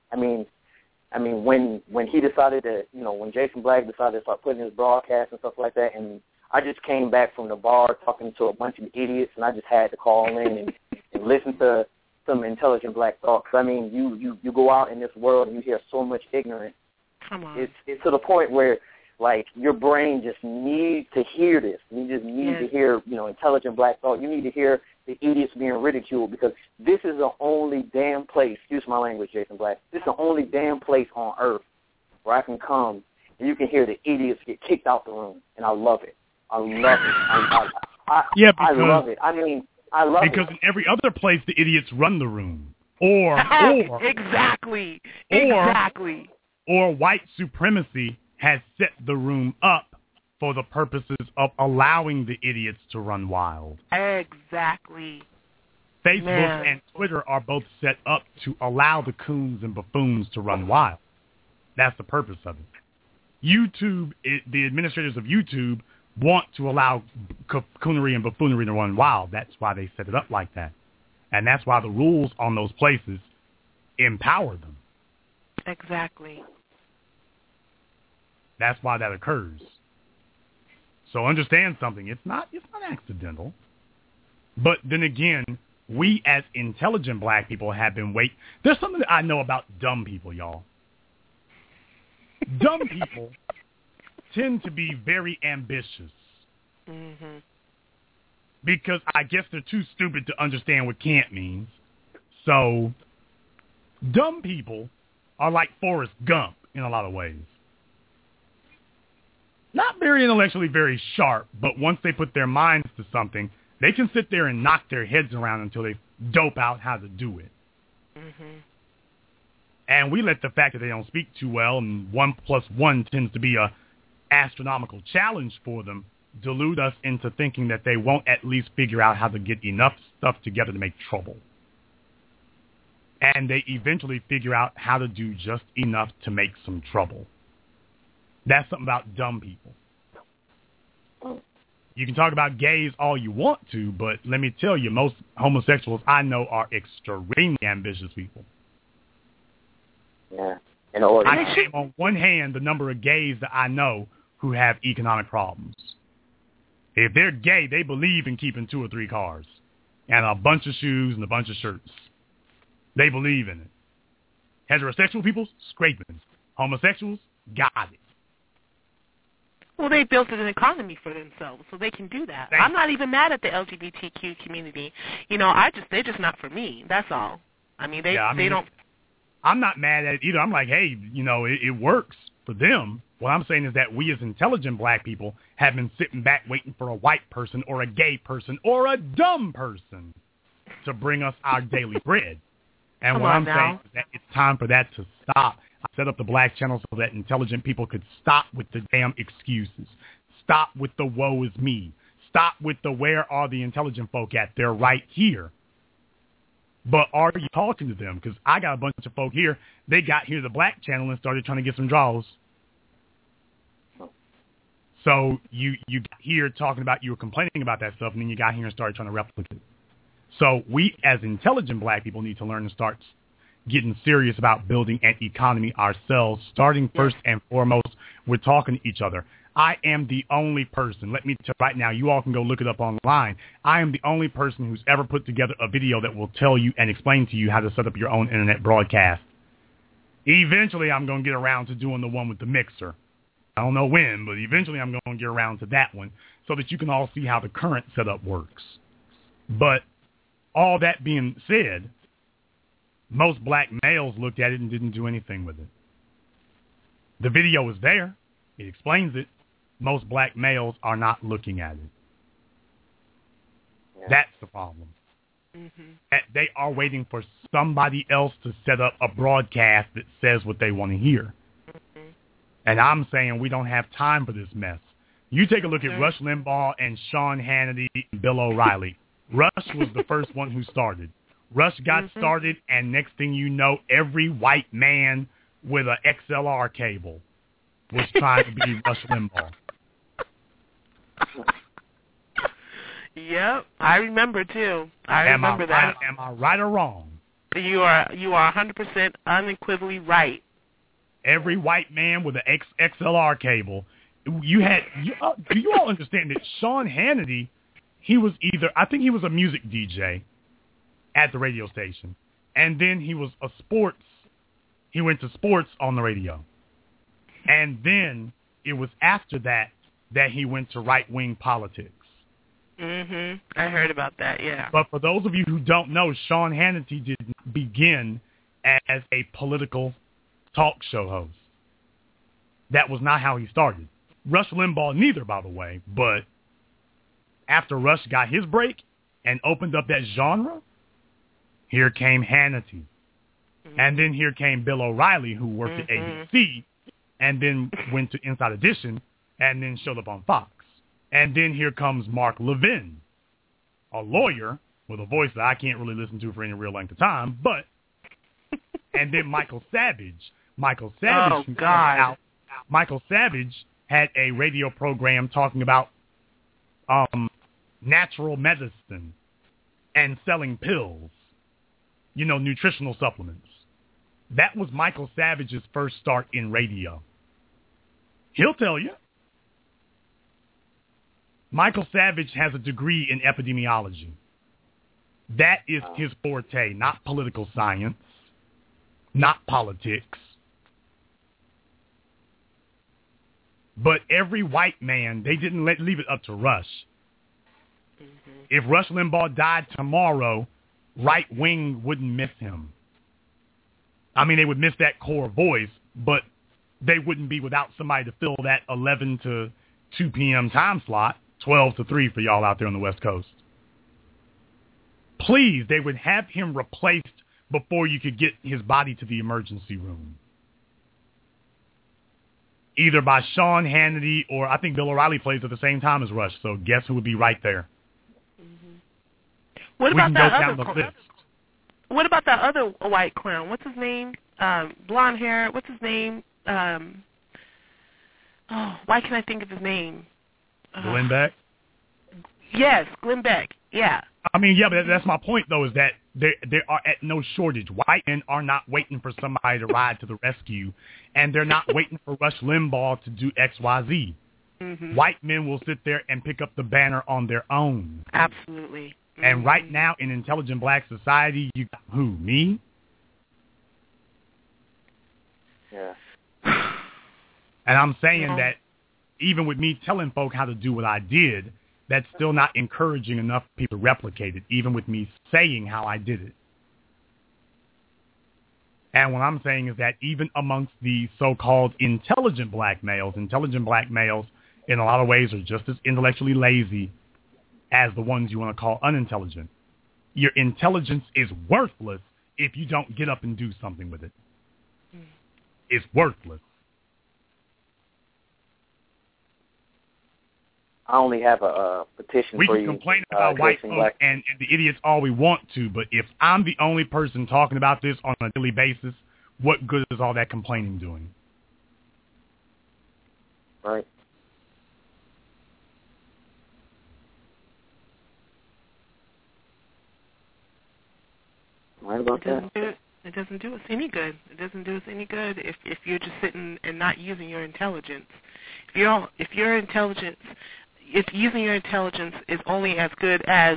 [SPEAKER 6] when he decided to, when Jason Black decided to start putting his broadcasts and stuff like that, and I just came back from the bar talking to a bunch of idiots, and I just had to call in and listen to some intelligent black thought. 'Cause, you go out in this world and you hear so much ignorance.
[SPEAKER 3] Come on.
[SPEAKER 6] It's to the point where, like, your brain just needs to hear this. You just need to hear, intelligent black thought. You need to hear the idiots being ridiculed because this is the only damn place, excuse my language, Jason Black, this is the only damn place on earth where I can come and you can hear the idiots get kicked out the room. And I love it. I love it. I love it. I love it.
[SPEAKER 1] Because in every other place, the idiots run the room. Or
[SPEAKER 3] Exactly.
[SPEAKER 1] Or white supremacy has set the room up for the purposes of allowing the idiots to run wild.
[SPEAKER 3] Exactly.
[SPEAKER 1] Facebook and Twitter are both set up to allow the coons and buffoons to run wild. That's the purpose of it. YouTube, the administrators of YouTube want to allow coonery and buffoonery to run wild. That's why they set it up like that. And that's why the rules on those places empower them.
[SPEAKER 3] Exactly.
[SPEAKER 1] That's why that occurs. So understand something. It's not accidental. But then again, we as intelligent black people have been waiting. There's something that I know about dumb people, y'all. Dumb people tend to be very ambitious.
[SPEAKER 3] Mm-hmm.
[SPEAKER 1] Because I guess they're too stupid to understand what can't means. So dumb people are like Forrest Gump in a lot of ways. Not very intellectually very sharp, but once they put their minds to something, they can sit there and knock their heads around until they dope out how to do it.
[SPEAKER 3] Mm-hmm.
[SPEAKER 1] And we let the fact that they don't speak too well, and 1 + 1 tends to be a astronomical challenge for them, delude us into thinking that they won't at least figure out how to get enough stuff together to make trouble. And they eventually figure out how to do just enough to make some trouble. That's something about dumb people. You can talk about gays all you want to, but let me tell you, most homosexuals I know are extremely ambitious people.
[SPEAKER 6] Yeah.
[SPEAKER 1] I can name on one hand the number of gays that I know who have economic problems. If they're gay, they believe in keeping 2 or 3 cars and a bunch of shoes and a bunch of shirts. They believe in it. Heterosexual people, scraping. Homosexuals, got it.
[SPEAKER 3] Well, they built an economy for themselves, so they can do that. I'm not even mad at the LGBTQ community. They're just not for me. That's all. They don't.
[SPEAKER 1] I'm not mad at it either. I'm like, hey, it works for them. What I'm saying is that we as intelligent black people have been sitting back waiting for a white person or a gay person or a dumb person to bring us our daily bread. And what I'm saying is that it's time for that to stop. I set up the Black Channel so that intelligent people could stop with the damn excuses. Stop with the woe is me. Stop with the where are the intelligent folk at? They're right here. But are you talking to them? Because I got a bunch of folk here. They got here to the Black Channel and started trying to get some draws. So you got here talking about, you were complaining about that stuff, and then you got here and started trying to replicate it. So we as intelligent black people need to learn to start getting serious about building an economy ourselves, starting first and foremost with talking to each other. I am the only person, let me tell you right now, you all can go look it up online. I am the only person who's ever put together a video that will tell you and explain to you how to set up your own internet broadcast. Eventually, I'm going to get around to doing the one with the mixer. I don't know when, but eventually I'm going to get around to that one so that you can all see how the current setup works. But all that being said, most black males looked at it and didn't do anything with it. The video is there. It explains it. Most black males are not looking at it. Yeah. That's the problem. Mm-hmm. That they are waiting for somebody else to set up a broadcast that says what they want to hear. Mm-hmm. And I'm saying we don't have time for this mess. You take a look at Rush Limbaugh and Sean Hannity and Bill O'Reilly. Rush was the first one who started. Rush got started, and next thing you know, every white man with an XLR cable was trying to be Rush Limbaugh.
[SPEAKER 3] Yep, I remember too. I remember that.
[SPEAKER 1] Am I right or wrong?
[SPEAKER 3] You are 100% unequivocally right.
[SPEAKER 1] Every white man with an XLR cable. Do you all understand that Sean Hannity, I think he was a music DJ at the radio station, and then he went to sports on the radio. And then it was after that he went to right-wing politics.
[SPEAKER 3] I heard about that, yeah.
[SPEAKER 1] But for those of you who don't know, Sean Hannity didn't begin as a political talk show host. That was not how he started. Rush Limbaugh neither, by the way, but after Rush got his break and opened up that genre, here came Hannity. And then here came Bill O'Reilly, who worked at ABC, and then went to Inside Edition, and then showed up on Fox. And then here comes Mark Levin, a lawyer with a voice that I can't really listen to for any real length of time, but, and then Michael Savage. Michael Savage had a radio program talking about natural medicine and selling pills, nutritional supplements. That was Michael Savage's first start in radio. He'll tell you. Michael Savage has a degree in epidemiology. That is his forte, not political science, not politics. But every white man, they didn't leave it up to Rush. If Rush Limbaugh died tomorrow, right wing wouldn't miss him. I mean, they would miss that core voice, but they wouldn't be without somebody to fill that 11 to 2 p.m. time slot, 12 to 3 for y'all out there on the West Coast. Please, they would have him replaced before you could get his body to the emergency room. Either by Sean Hannity or I think Bill O'Reilly plays at the same time as Rush, so guess who would be right there?
[SPEAKER 3] What about that other white clown? What's his name? Blonde hair. What's his name? Why can't I think of his name?
[SPEAKER 1] Glenn Beck?
[SPEAKER 3] Yes, Glenn Beck. Yeah.
[SPEAKER 1] I mean, yeah, but that's my point, though, is that there are at no shortage. White men are not waiting for somebody to ride to the rescue, and they're not waiting for Rush Limbaugh to do X, Y, Z. White men will sit there and pick up the banner on their own.
[SPEAKER 3] Absolutely.
[SPEAKER 1] And right now, in intelligent black society, you got who? Me?
[SPEAKER 6] Yeah.
[SPEAKER 1] And I'm saying that even with me telling folk how to do what I did, that's still not encouraging enough people to replicate it, even with me saying how I did it. And what I'm saying is that even amongst the so-called intelligent black males in a lot of ways are just as intellectually lazy as the ones you want to call unintelligent. Your intelligence is worthless if you don't get up and do something with it. It's worthless.
[SPEAKER 6] I only have a petition
[SPEAKER 1] for you.
[SPEAKER 6] We
[SPEAKER 1] can complain about white folks and the idiots all we want to, but if I'm the only person talking about this on a daily basis, what good is all that complaining doing?
[SPEAKER 6] Right. Right about that.
[SPEAKER 3] It doesn't do us any good. It doesn't do us any good if you're just sitting and not using your intelligence. If your intelligence, if using your intelligence is only as good as,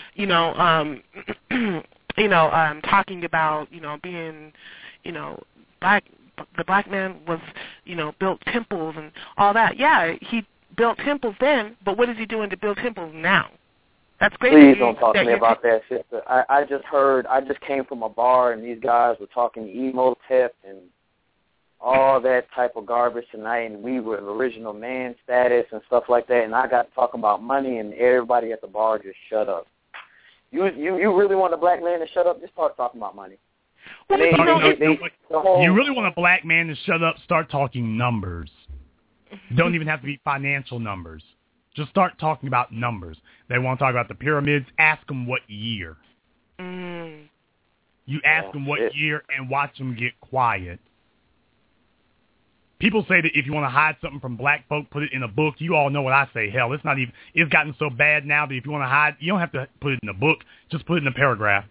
[SPEAKER 3] talking about, being, black. The black man was, built temples and all that. Yeah, he built temples then, but what is he doing to build temples now? That's great.
[SPEAKER 6] Please don't talk to me about that, sister. I just came from a bar and these guys were talking Emotep and all that type of garbage tonight, and we were original man status and stuff like that, and I got to talking about money, and everybody at the bar just shut up. You really want a black man to shut up? Just start talking about money.
[SPEAKER 1] Well, you really want a black man to shut up? Start talking numbers. Don't even have to be financial numbers. Just start talking about numbers. They want to talk about the pyramids. Ask them what year. You ask them what year and watch them get quiet. People say that if you want to hide something from black folk, put it in a book. You all know what I say. Hell, it's gotten so bad now that if you want to hide, you don't have to put it in a book. Just put it in a paragraph.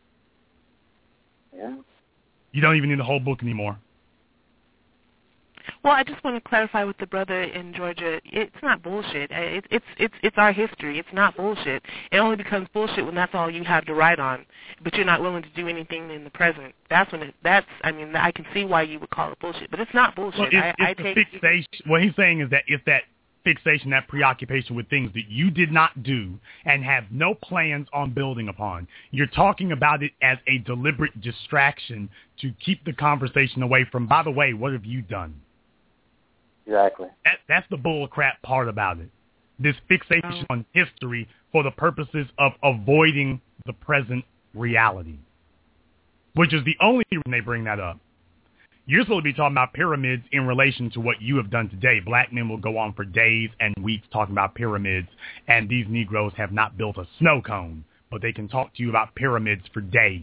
[SPEAKER 6] Yeah.
[SPEAKER 1] You don't even need the whole book anymore.
[SPEAKER 3] Well, I just want to clarify with the brother in Georgia. It's not bullshit. It's our history. It's not bullshit. It only becomes bullshit when that's all you have to write on, but you're not willing to do anything in the present. I can see why you would call it bullshit, but it's not bullshit.
[SPEAKER 1] Well, fixation. What he's saying is that it's that fixation, that preoccupation with things that you did not do and have no plans on building upon. You're talking about it as a deliberate distraction to keep the conversation away from, by the way, what have you done?
[SPEAKER 6] Exactly.
[SPEAKER 1] That's the bull crap part about it. This fixation on history for the purposes of avoiding the present reality, which is the only reason they bring that up. You're supposed to be talking about pyramids in relation to what you have done today. Black men will go on for days and weeks talking about pyramids, and these Negroes have not built a snow cone, but they can talk to you about pyramids for days.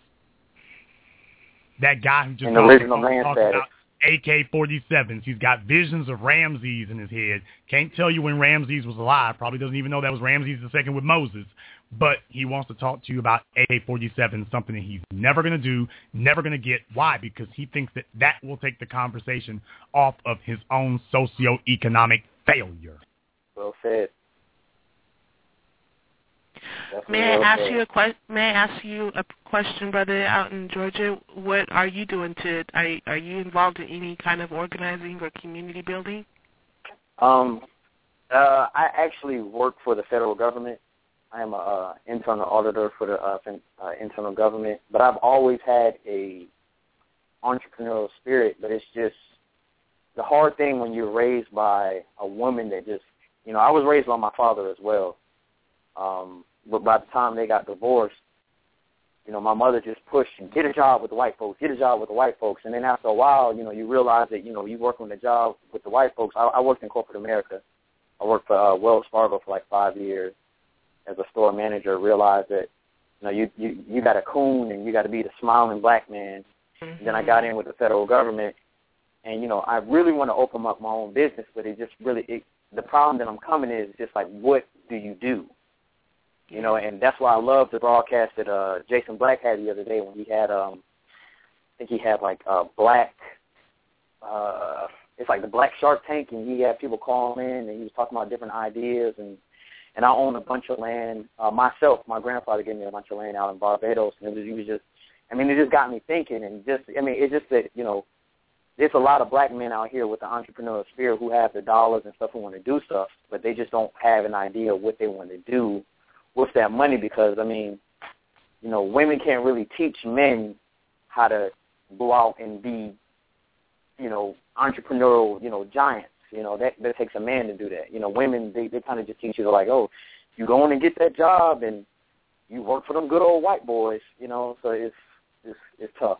[SPEAKER 1] That guy who just talks about AK-47s. He's got visions of Ramses in his head. Can't tell you when Ramses was alive. Probably doesn't even know that was Ramses II with Moses. But he wants to talk to you about AK-47, something that he's never going to do, never going to get. Why? Because he thinks that will take the conversation off of his own socioeconomic failure.
[SPEAKER 6] Well said.
[SPEAKER 3] May I ask you a question, brother, out in Georgia? What are you doing are you involved in any kind of organizing or community building?
[SPEAKER 6] I actually work for the federal government. I am an internal auditor for the internal government, but I've always had a entrepreneurial spirit, but it's just the hard thing when you're raised by a woman that just, I was raised by my father as well. But by the time they got divorced, my mother just pushed and get a job with the white folks, And then after a while, you realize that, you work on the job with the white folks. I worked in corporate America. I worked for Wells Fargo for like 5 years as a store manager. Realized that, you got a coon and you got to be the smiling black man. Mm-hmm. And then I got in with the federal government. And, I really want to open up my own business, but the problem that I'm coming is just like, what do you do? And that's why I love the broadcast that Jason Black had the other day when he had, I think he had like black, it's like the Black Shark Tank, and he had people call in, and he was talking about different ideas, and I own a bunch of land myself. My grandfather gave me a bunch of land out in Barbados, and it just got me thinking, and it's just that, there's a lot of black men out here with the entrepreneurial spirit who have the dollars and stuff who want to do stuff, but they just don't have an idea of what they want to do with that money, because, women can't really teach men how to go out and be, entrepreneurial, giants. That takes a man to do that. Women, they kind of just teach you, like, oh, you go in and get that job and you work for them good old white boys, so it's tough.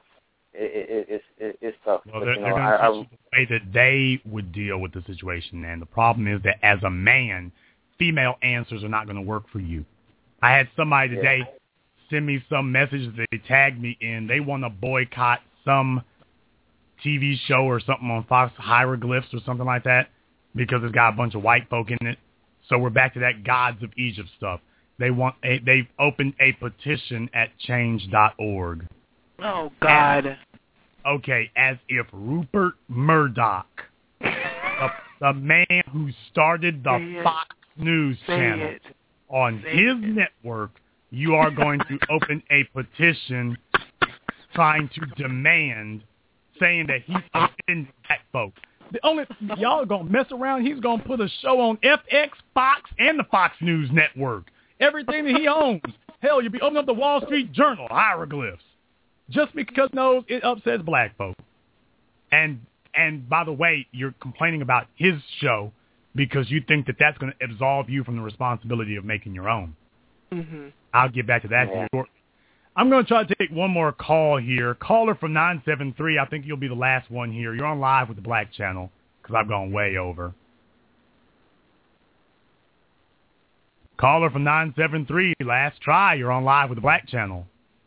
[SPEAKER 6] It's tough.
[SPEAKER 1] Well, they're going to teach you the way that they would deal with the situation, and the problem is that as a man, female answers are not going to work for you. I had somebody today send me some message that they tagged me in. They want to boycott some TV show or something on Fox, Hieroglyphs or something like that, because it's got a bunch of white folk in it. So we're back to that Gods of Egypt stuff. They've opened a petition at change.org.
[SPEAKER 3] Oh, God.
[SPEAKER 1] As if Rupert Murdoch, the man who started the Fox News channel on his network, you are going to open a petition trying to demand, saying that he's offending black folks. The only y'all are gonna mess around. He's gonna put a show on FX, Fox, and the Fox News Network. Everything that he owns. Hell, you'll be opening up the Wall Street Journal, hieroglyphs, just because knows it upsets black folk. And by the way, you're complaining about his show because you think that that's going to absolve you from the responsibility of making your own.
[SPEAKER 3] Mm-hmm.
[SPEAKER 1] I'll get back to that shortly. I'm going to try to take one more call here. Caller from 973. I think you'll be the last one here. You're on live with the Black Channel because I've gone way over. Caller from 973. Last try. You're on live with the Black Channel.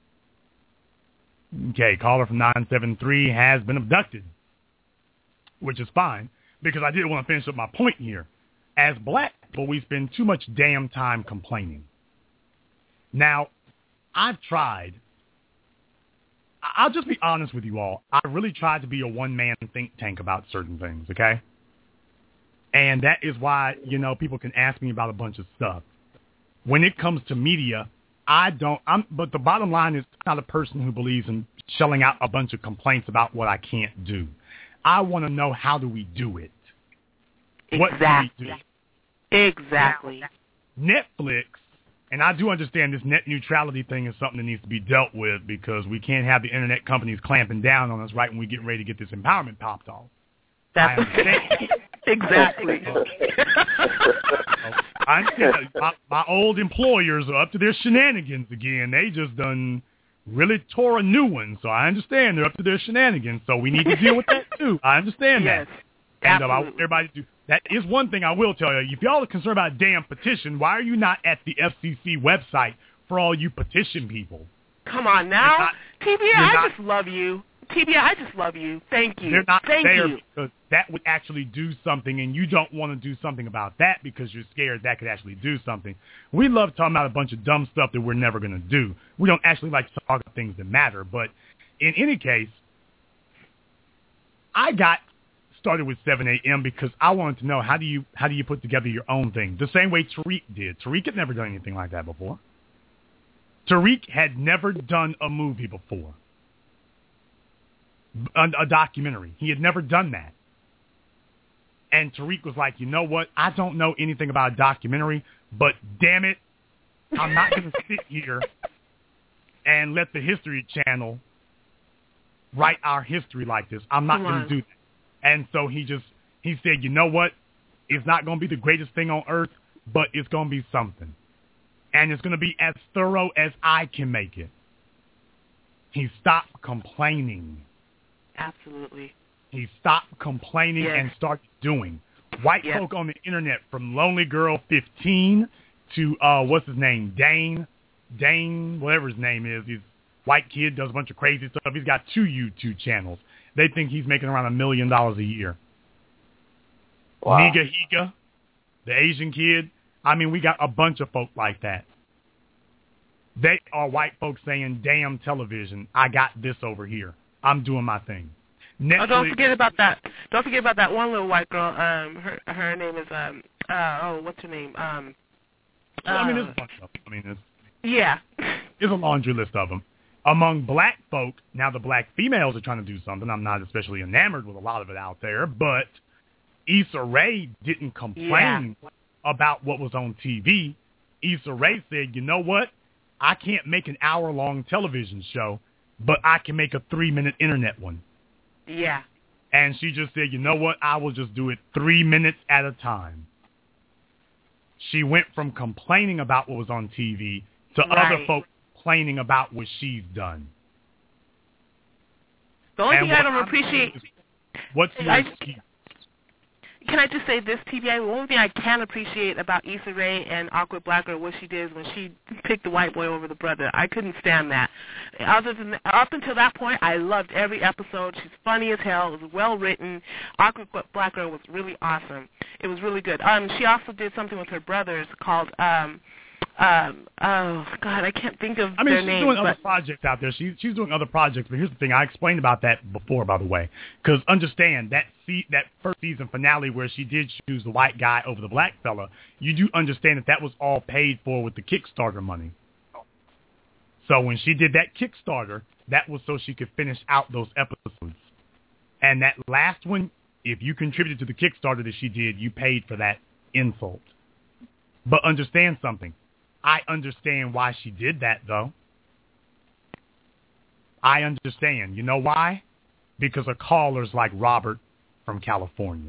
[SPEAKER 1] Okay, caller from 973 has been abducted, which is fine because I did want to finish up my point here. As black people, we spend too much damn time complaining. Now, I've tried. I'll just be honest with you all. I really tried to be a one-man think tank about certain things, okay? And that is why, people can ask me about a bunch of stuff. When it comes to media, but the bottom line is I'm not a person who believes in shelling out a bunch of complaints about what I can't do. I want to know, how do we do it?
[SPEAKER 3] Exactly.
[SPEAKER 1] What do we do?
[SPEAKER 3] Exactly.
[SPEAKER 1] Netflix, and I do understand this net neutrality thing is something that needs to be dealt with because we can't have the internet companies clamping down on us right when we get ready to get this empowerment popped off.
[SPEAKER 3] That's exactly.
[SPEAKER 1] I'm telling you, my old employers are up to their shenanigans again. They just done really tore a new one, so I understand they're up to their shenanigans. So we need to deal with that too. I understand that. And I want everybody to do. That is one thing I will tell you. If y'all are concerned about a damn petition, why are you not at the FCC website for all you petition people?
[SPEAKER 3] Come on now, TBI, I just love you. TBI, I just love you. Thank you.
[SPEAKER 1] They're not
[SPEAKER 3] Thank
[SPEAKER 1] there
[SPEAKER 3] you.
[SPEAKER 1] because that would actually do something, and you don't want to do something about that because you're scared that could actually do something. We love talking about a bunch of dumb stuff that we're never going to do. We don't actually like to talk about things that matter. But in any case, I got started with 7 a.m. because I wanted to know how do you put together your own thing, the same way Tariq did. Tariq had never done anything like that before. Tariq had never done a movie before. A documentary. He had never done that. And Tariq was like, you know what? I don't know anything about a documentary, but damn it, I'm not going to sit here and let the History Channel write our history like this. I'm not going to do that. And so he said, you know what? It's not going to be the greatest thing on earth, but it's going to be something. And it's going to be as thorough as I can make it. He stopped complaining.
[SPEAKER 3] Absolutely.
[SPEAKER 1] He stopped complaining and started doing. White folk on the internet, from Lonely Girl 15 to, what's his name, Dane, whatever his name is. He's a white kid, does a bunch of crazy stuff. He's got 2 YouTube channels. They think he's making around $1 million a year. Wow. Niga Higa, the Asian kid. I mean, we got a bunch of folk like that. They are white folks saying, damn television, I got this over here. I'm doing my thing. Netflix,
[SPEAKER 3] don't forget about that. Don't forget about that one little white girl. Her name is what's her name?
[SPEAKER 1] there's a bunch of them. There's a laundry list of them. Among black folk, now the black females are trying to do something. I'm not especially enamored with a lot of it out there, but Issa Rae didn't complain about what was on TV. Issa Rae said, you know what? I can't make an hour-long television show, but I can make a 3-minute internet one.
[SPEAKER 3] Yeah.
[SPEAKER 1] And she just said, you know what? I will just do it 3 minutes at a time. She went from complaining about what was on TV to other folks complaining about what she's done.
[SPEAKER 3] The only thing I don't appreciate...
[SPEAKER 1] What's your excuse?
[SPEAKER 3] Can I just say this, TBI? The only thing I can appreciate about Issa Rae and Awkward Black Girl, what she did when she picked the white boy over the brother. I couldn't stand that. Up until that point, I loved every episode. She's funny as hell. It was well written. Awkward Black Girl was really awesome. It was really good. She also did something with her brothers called Oh God, I can't think of their names.
[SPEAKER 1] She's doing other projects out there. She's doing other projects, but here's the thing. I explained about that before, by the way, because understand that first season finale where she did choose the white guy over the black fella. You do understand that was all paid for with the Kickstarter money. So when she did that Kickstarter, that was so she could finish out those episodes. And that last one, if you contributed to the Kickstarter that she did, you paid for that insult. But understand something. I understand why she did that, though. I understand. You know why? Because of callers like Robert from California.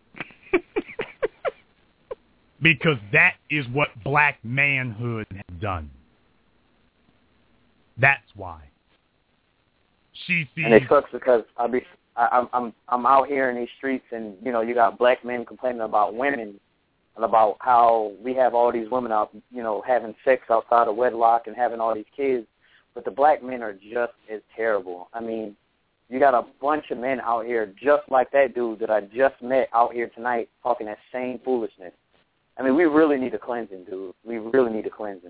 [SPEAKER 1] Because that is what black manhood has done. That's why. She sees.
[SPEAKER 6] And it sucks because I'm out here in these streets, and you got black men complaining about women and about how we have all these women out, having sex outside of wedlock and having all these kids, but the black men are just as terrible. I mean, you got a bunch of men out here just like that dude that I just met out here tonight talking that same foolishness. I mean, we really need a cleansing, dude. We really need a cleansing.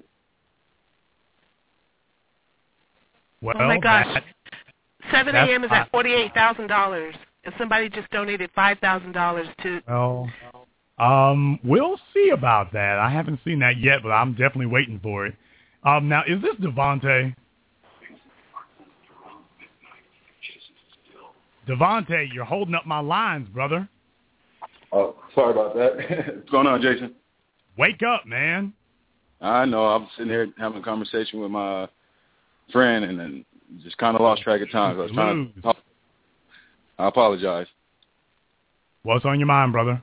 [SPEAKER 1] Well,
[SPEAKER 3] oh my gosh, 7 a.m. is at $48,000, and somebody just donated $5,000 to.
[SPEAKER 1] Oh. We'll see about that. I haven't seen that yet, but I'm definitely waiting for it. Now, is this Devontae? Devontae, you're holding up my lines, brother.
[SPEAKER 7] Oh, sorry about that. What's going on, Jason?
[SPEAKER 1] Wake up, man.
[SPEAKER 7] I know. I'm sitting here having a conversation with my friend and then just kind of lost track of time. I was trying to talk. I apologize.
[SPEAKER 1] What's on your mind, brother?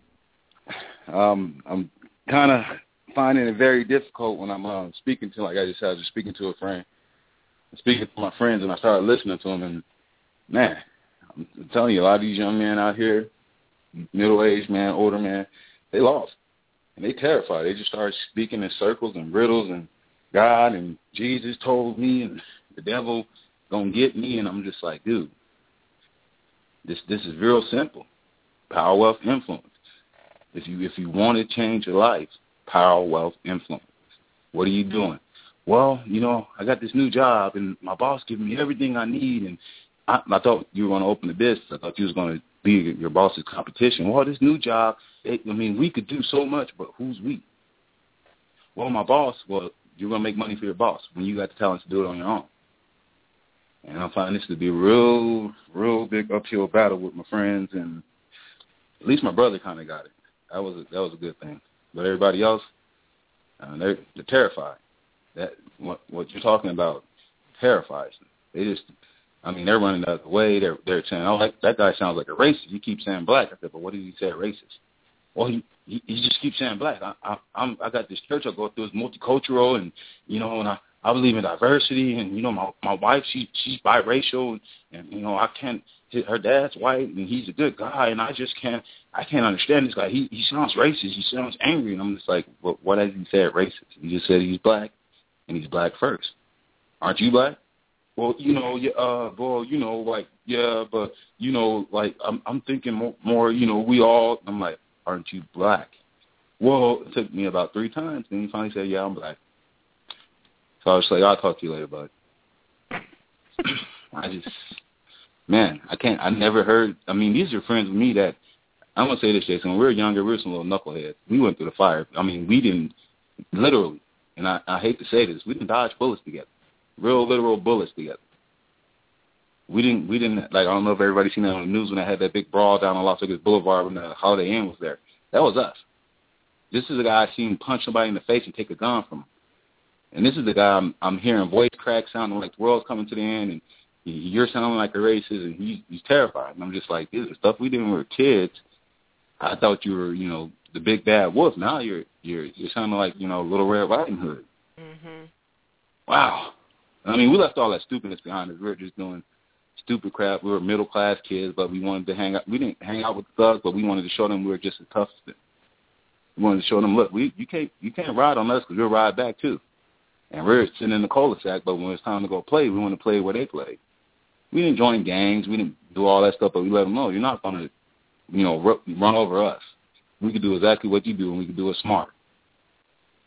[SPEAKER 7] I'm kind of finding it very difficult when I'm speaking to, like I just said, I was just speaking to a friend. I'm speaking to my friends, and I started listening to them, and, man, I'm telling you, a lot of these young men out here, middle-aged man, older man, they lost, and they terrified. They just started speaking in circles and riddles, and God and Jesus told me, and the devil gonna get me, and I'm just like, dude, this is real simple. Power, wealth, influence. If you want to change your life, power, wealth, influence. What are you doing? Well, I got this new job, and my boss giving me everything I need, and I thought you were going to open a business. I thought you was going to be your boss's competition. Well, this new job, we could do so much, but who's we? Well, my boss, you're going to make money for your boss when you got the talent to do it on your own. And I'm finding this to be a real, real big uphill battle with my friends, and at least my brother kind of got it. That was a good thing. But everybody else, they're terrified. That what you're talking about terrifies them. They just, they're running out of the way. They're saying, oh, that guy sounds like a racist. He keeps saying black. I said, but what did he say racist? Well, he just keeps saying black. I got this church I go through. It's multicultural, and and I believe in diversity, and my wife, she's biracial, and I can't. Her dad's white, and he's a good guy, and I can't understand this guy. He sounds racist. He sounds angry, and I'm just like, well, what has he said racist? He just said he's black, and he's black first. Aren't you black? Well, but I'm thinking more, we all. I'm like, aren't you black? Well, it took me about 3 times, and he finally said, yeah, I'm black. So I was like, I'll talk to you later, bud. I never heard, these are friends with me that, I'm going to say this, Jason, when we were younger, we were some little knuckleheads. We went through the fire. We didn't, literally, and I hate to say this, we didn't dodge bullets together. Real literal bullets together. We didn't, like, I don't know if everybody's seen that on the news when I had that big brawl down on Las Vegas Boulevard when the Holiday Inn was there. That was us. This is a guy I seen punch somebody in the face and take a gun from him. And this is the guy I'm hearing voice cracks sounding like the world's coming to the end, and you're sounding like a racist, and he's terrified. And I'm just like, this is stuff we did when we were kids. I thought you were, the big bad wolf. Now you're sounding like, Little Red Riding Hood.
[SPEAKER 3] Mm-hmm.
[SPEAKER 7] Wow. We left all that stupidness behind us. We were just doing stupid crap. We were middle class kids, but we wanted to hang out. We didn't hang out with the thugs, but we wanted to show them we were just as tough as them. We wanted to show them, look, you can't ride on us because we'll ride back too. And we're sitting in the cul-de-sac, but when it's time to go play, we want to play where they play. We didn't join gangs. We didn't do all that stuff, but we let them know, you're not going to, run over us. We could do exactly what you do, and we could do it smart.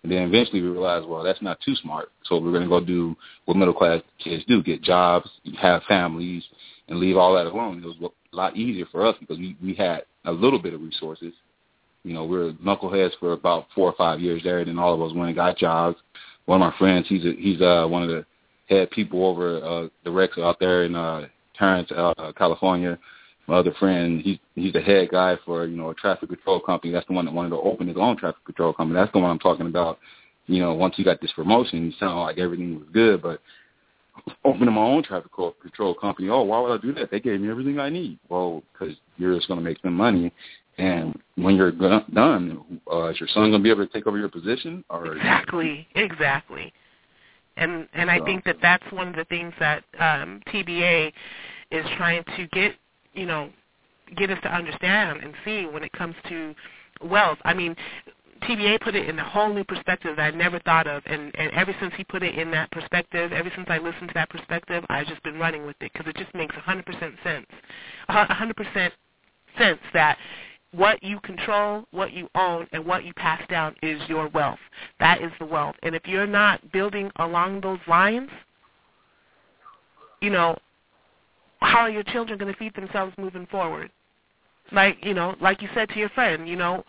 [SPEAKER 7] And then eventually we realized, well, that's not too smart. So we're going to go do what middle-class kids do, get jobs, have families, and leave all that alone. It was a lot easier for us because we had a little bit of resources. You know, we were knuckleheads for about 4 or 5 years there, and then all of us went and got jobs. One of my friends, he's one of the head people over the Rex out there in Torrance, California. My other friend, he's the head guy for, you know, a traffic control company. That's the one that wanted to open his own traffic control company. That's the one I'm talking about. You know, once he got this promotion, he sounded like everything was good, but opening my own traffic control company, oh, why would I do that? They gave me everything I need. Well, because you're just going to make them money. And when you're done, is your son going to be able to take over your position? Or
[SPEAKER 3] Exactly. And I think that that's one of the things that TBA is trying to get us to understand and see when it comes to wealth. I mean, TBA put it in a whole new perspective that I never thought of, and ever since he put it in that perspective, ever since I listened to that perspective, I've just been running with it because it just makes 100% sense. 100% sense that what you control, what you own, and what you pass down is your wealth. That is the wealth. And if you're not building along those lines, you know, how are your children going to feed themselves moving forward? Like you said to your friend, you know,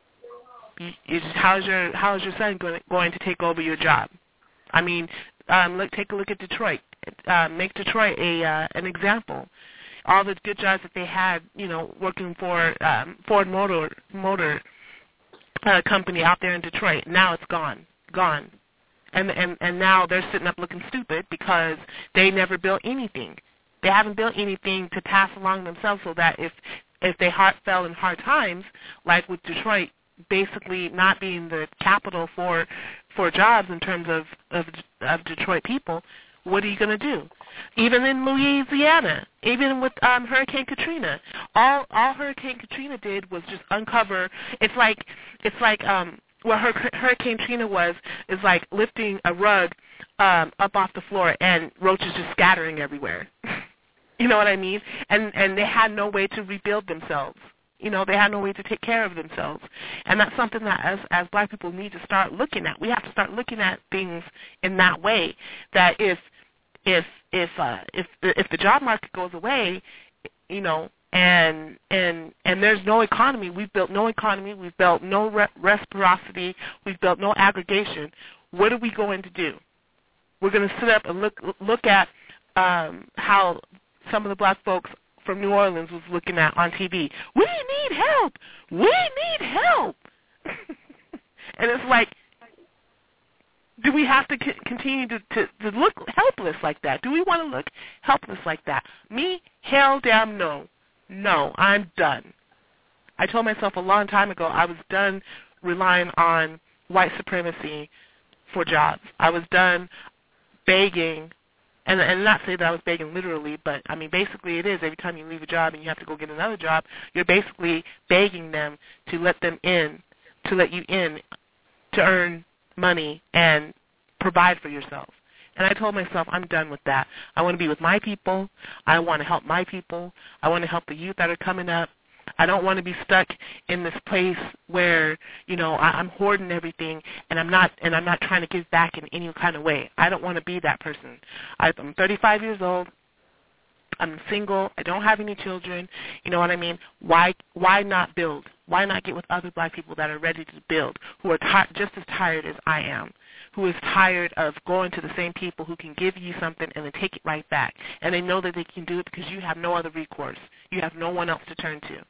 [SPEAKER 3] how's your son going to take over your job? I mean, take a look at Detroit. Make Detroit an example. All the good jobs that they had, you know, working for Ford Motor Company out there in Detroit. Now it's gone. And now they're sitting up looking stupid because they never built anything. They haven't built anything to pass along themselves so that if they fell in hard times, like with Detroit basically not being the capital for jobs in terms of Detroit people, what are you going to do? Even in Louisiana, even with Hurricane Katrina, all Hurricane Katrina did was just uncover. It's like what Hurricane Katrina is like lifting a rug up off the floor and roaches just scattering everywhere. You know what I mean? And they had no way to rebuild themselves. You know, they had no way to take care of themselves. And that's something that as black people need to start looking at. We have to start looking at things in that way, that if the job market goes away, you know, and there's no economy, we've built no economy, we've built no reciprocity, we've built no aggregation, what are we going to do? We're going to sit up and look at how some of the black folks from New Orleans was looking at on TV. We need help. And it's like, do we have to continue to look helpless like that? Do we want to look helpless like that? Me? Hell damn no. No, I'm done. I told myself a long time ago I was done relying on white supremacy for jobs. I was done begging. And not say that I was begging literally, but, I mean, basically it is. Every time you leave a job and you have to go get another job, you're basically begging them to let you in to earn money and provide for yourself. And I told myself, I'm done with that. I want to be with my people. I want to help my people. I want to help the youth that are coming up. I don't want to be stuck in this place where, you know, I'm hoarding everything and I'm not trying to give back in any kind of way. I don't want to be that person. I'm 35 years old. I'm single. I don't have any children. You know what I mean? Why not build? Why not get with other black people that are ready to build, who are just as tired as I am, who is tired of going to the same people who can give you something and then take it right back. And they know that they can do it because you have no other recourse. You have no one else to turn to.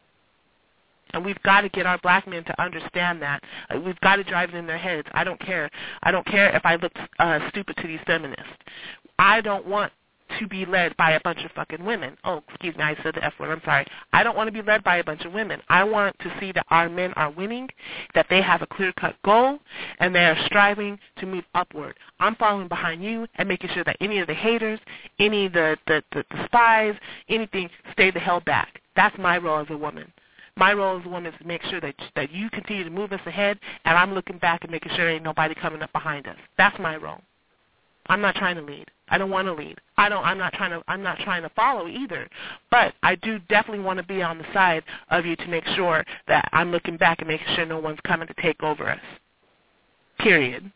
[SPEAKER 3] And we've got to get our black men to understand that. We've got to drive it in their heads. I don't care. I don't care if I look stupid to these feminists. I don't want to be led by a bunch of fucking women. Oh, excuse me, I said the F word. I'm sorry. I don't want to be led by a bunch of women. I want to see that our men are winning, that they have a clear-cut goal, and they are striving to move upward. I'm following behind you and making sure that any of the haters, any of the spies, anything, stay the hell back. That's my role as a woman. My role as a woman is to make sure that you continue to move us ahead, and I'm looking back and making sure ain't nobody coming up behind us. That's my role. I'm not trying to lead. I don't want to lead. I'm not trying to follow either. But I do definitely want to be on the side of you to make sure that I'm looking back and making sure no one's coming to take over us. period.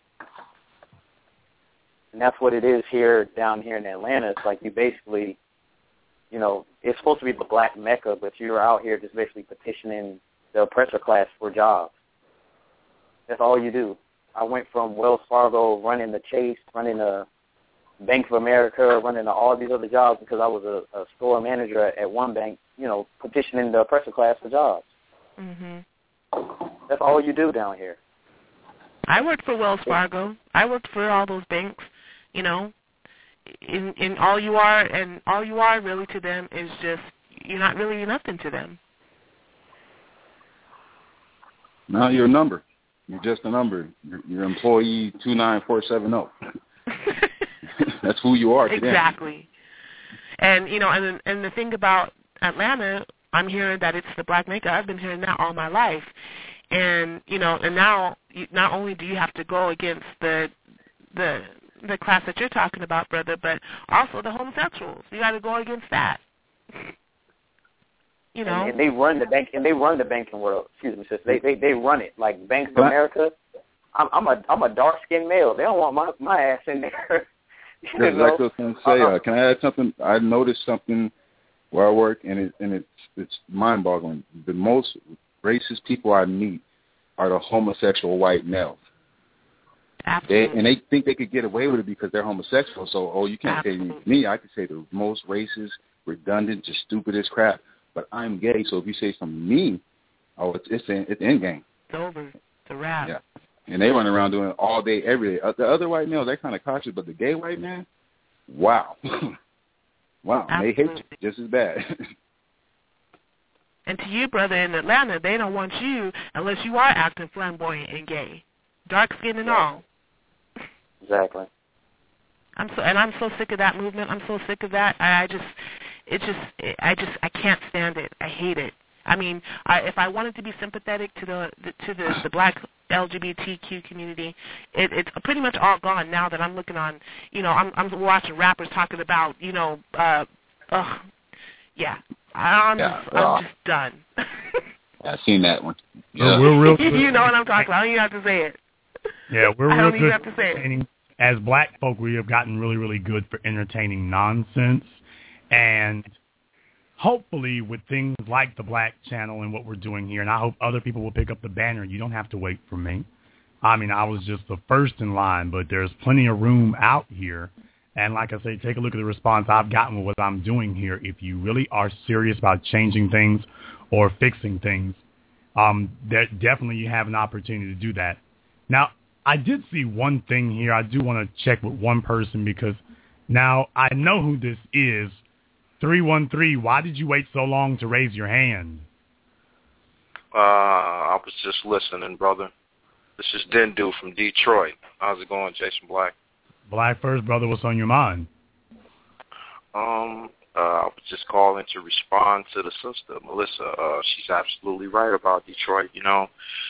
[SPEAKER 6] And that's what it is down here in Atlanta. It's like you basically, you know, it's supposed to be the black Mecca, but you're out here just basically petitioning the oppressor class for jobs. That's all you do. I went from Wells Fargo, running the Chase, running the Bank of America, running all these other jobs because I was a store manager at one bank, you know, petitioning the oppressor class for jobs. That's all you do down here.
[SPEAKER 3] I worked for Wells Fargo. I worked for all those banks, you know. In all you are really to them is just, you're not really nothing to them.
[SPEAKER 7] No, you're a number. You're just a number. You're employee 29470. That's who you are today.
[SPEAKER 3] Exactly. And, you know, and the thing about Atlanta, I'm hearing that it's the black Mecca. I've been hearing that all my life. And, you know, and now not only do you have to go against the class that you're talking about, brother, but also the homosexuals. You got to go against that. You know,
[SPEAKER 6] and they run the bank, and they run the banking world. Excuse me, sis. They run it like Bank of America. I'm a dark skinned male. They don't want my ass in there.
[SPEAKER 7] That's exactly what I was going to say. Can I add something? I noticed something where I work, and it's mind boggling. The most racist people I meet are the homosexual white males.
[SPEAKER 3] Absolutely.
[SPEAKER 7] They think they could get away with it because they're homosexual. So, you can't say me. I could say the most racist, redundant, just stupid as crap. But I'm gay, so if you say something to me, it's the end game.
[SPEAKER 3] It's over. It's a wrap.
[SPEAKER 7] Yeah. And they run around doing it all day, every day. The other white males, they're kind of cautious, but the gay white man, wow. Wow. Absolutely. They hate you just as bad.
[SPEAKER 3] And to you, brother, in Atlanta, they don't want you unless you are acting flamboyant and gay, dark skin and all.
[SPEAKER 6] Exactly.
[SPEAKER 3] I'm so sick of that movement. I'm so sick of that. I can't stand it. I hate it. I mean, if I wanted to be sympathetic to the black LGBTQ community, it's pretty much all gone now that I'm looking on. You know, I'm watching rappers talking about, you know, yeah. I'm just done.
[SPEAKER 7] I've seen that one.
[SPEAKER 1] Yeah. We're real good.
[SPEAKER 3] You know what I'm talking about. I don't even have to say it.
[SPEAKER 1] Yeah, we're real good.
[SPEAKER 3] I don't even have to say it.
[SPEAKER 1] As black folk, we have gotten really, really good for entertaining nonsense. And hopefully with things like the Black Channel and what we're doing here, and I hope other people will pick up the banner, you don't have to wait for me. I mean, I was just the first in line, but there's plenty of room out here. And like I say, take a look at the response I've gotten with what I'm doing here. If you really are serious about changing things or fixing things, definitely you have an opportunity to do that. Now, I did see one thing here. I do want to check with one person because now I know who this is. 313, why did you wait so long to raise your hand?
[SPEAKER 8] I was just listening, brother. This is Dendu from Detroit. How's it going, Jason Black?
[SPEAKER 1] Black first, brother. What's on your mind?
[SPEAKER 8] I was just calling to respond to the sister, Melissa. She's absolutely right about Detroit. You know,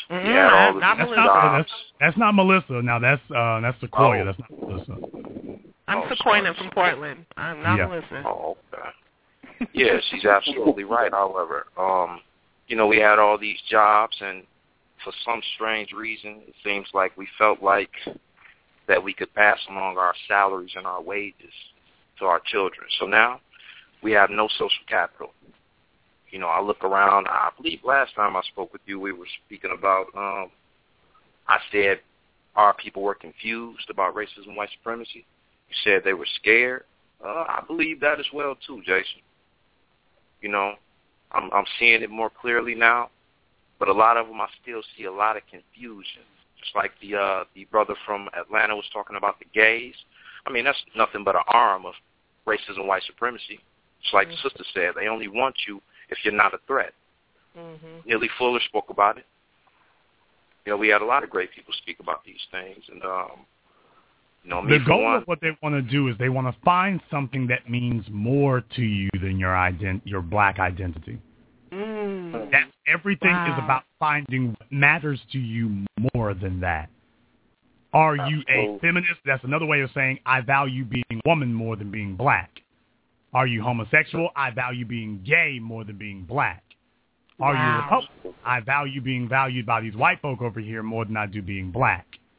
[SPEAKER 1] that's not Melissa. Now that's Sequoia. That's not Melissa.
[SPEAKER 3] I'm Sequoia from Portland. I'm not Melissa.
[SPEAKER 8] Oh, okay. Yeah, she's absolutely right. However, you know, we had all these jobs, and for some strange reason, it seems like we felt like that we could pass along our salaries and our wages to our children. So now we have no social capital. You know, I look around. I believe last time I spoke with you, we were speaking about, I said our people were confused about racism, white supremacy. You said they were scared. I believe that as well, too, Jason. You know, I'm seeing it more clearly now, but a lot of them I still see a lot of confusion. Just like the brother from Atlanta was talking about the gays. I mean, that's nothing but an arm of racism, white supremacy. Just like the sister said, they only want you if you're not a threat. Neely Fuller spoke about it. You know, we had a lot of great people speak about these things, and you know,
[SPEAKER 1] the goal of what they want to do is they want to find something that means more to you than your black identity. That everything is about finding what matters to you more than that. Are you a feminist? That's another way of saying I value being a woman more than being black. Are you homosexual? I value being gay more than being black. Are you Republican? I value being valued by these white folk over here more than I do being black.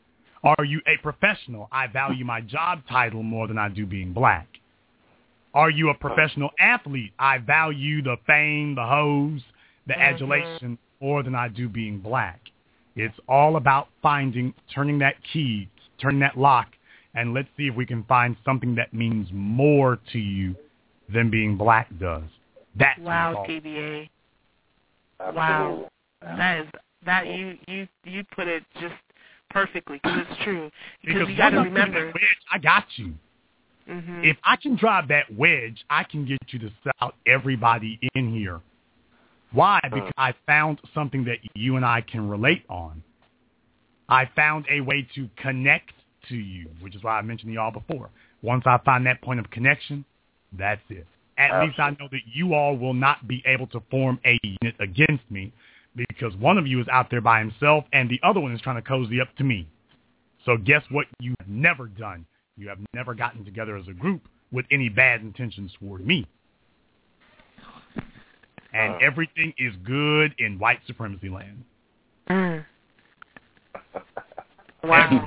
[SPEAKER 1] Are you a professional? I value my job title more than I do being black. Are you a professional athlete? I value the fame, the hoes, the adulation more than I do being black. It's all about turning that key, turning that lock, and let's see if we can find something that means more to you than being black does. That's
[SPEAKER 3] wow, TBA. Wow, that you put it just perfectly, because it's true. Because you got to remember,
[SPEAKER 1] wedge, I got you. If I can drive that wedge, I can get you to sell everybody in here. Why? Because I found something that you and I can relate on. I found a way to connect to you, which is why I mentioned y'all before. Once I find that point of connection, that's it. At least I know that you all will not be able to form a unit against me, because one of you is out there by himself and the other one is trying to cozy up to me. So guess what you have never done? You have never gotten together as a group with any bad intentions toward me. And everything is good in white supremacy land.
[SPEAKER 3] Wow.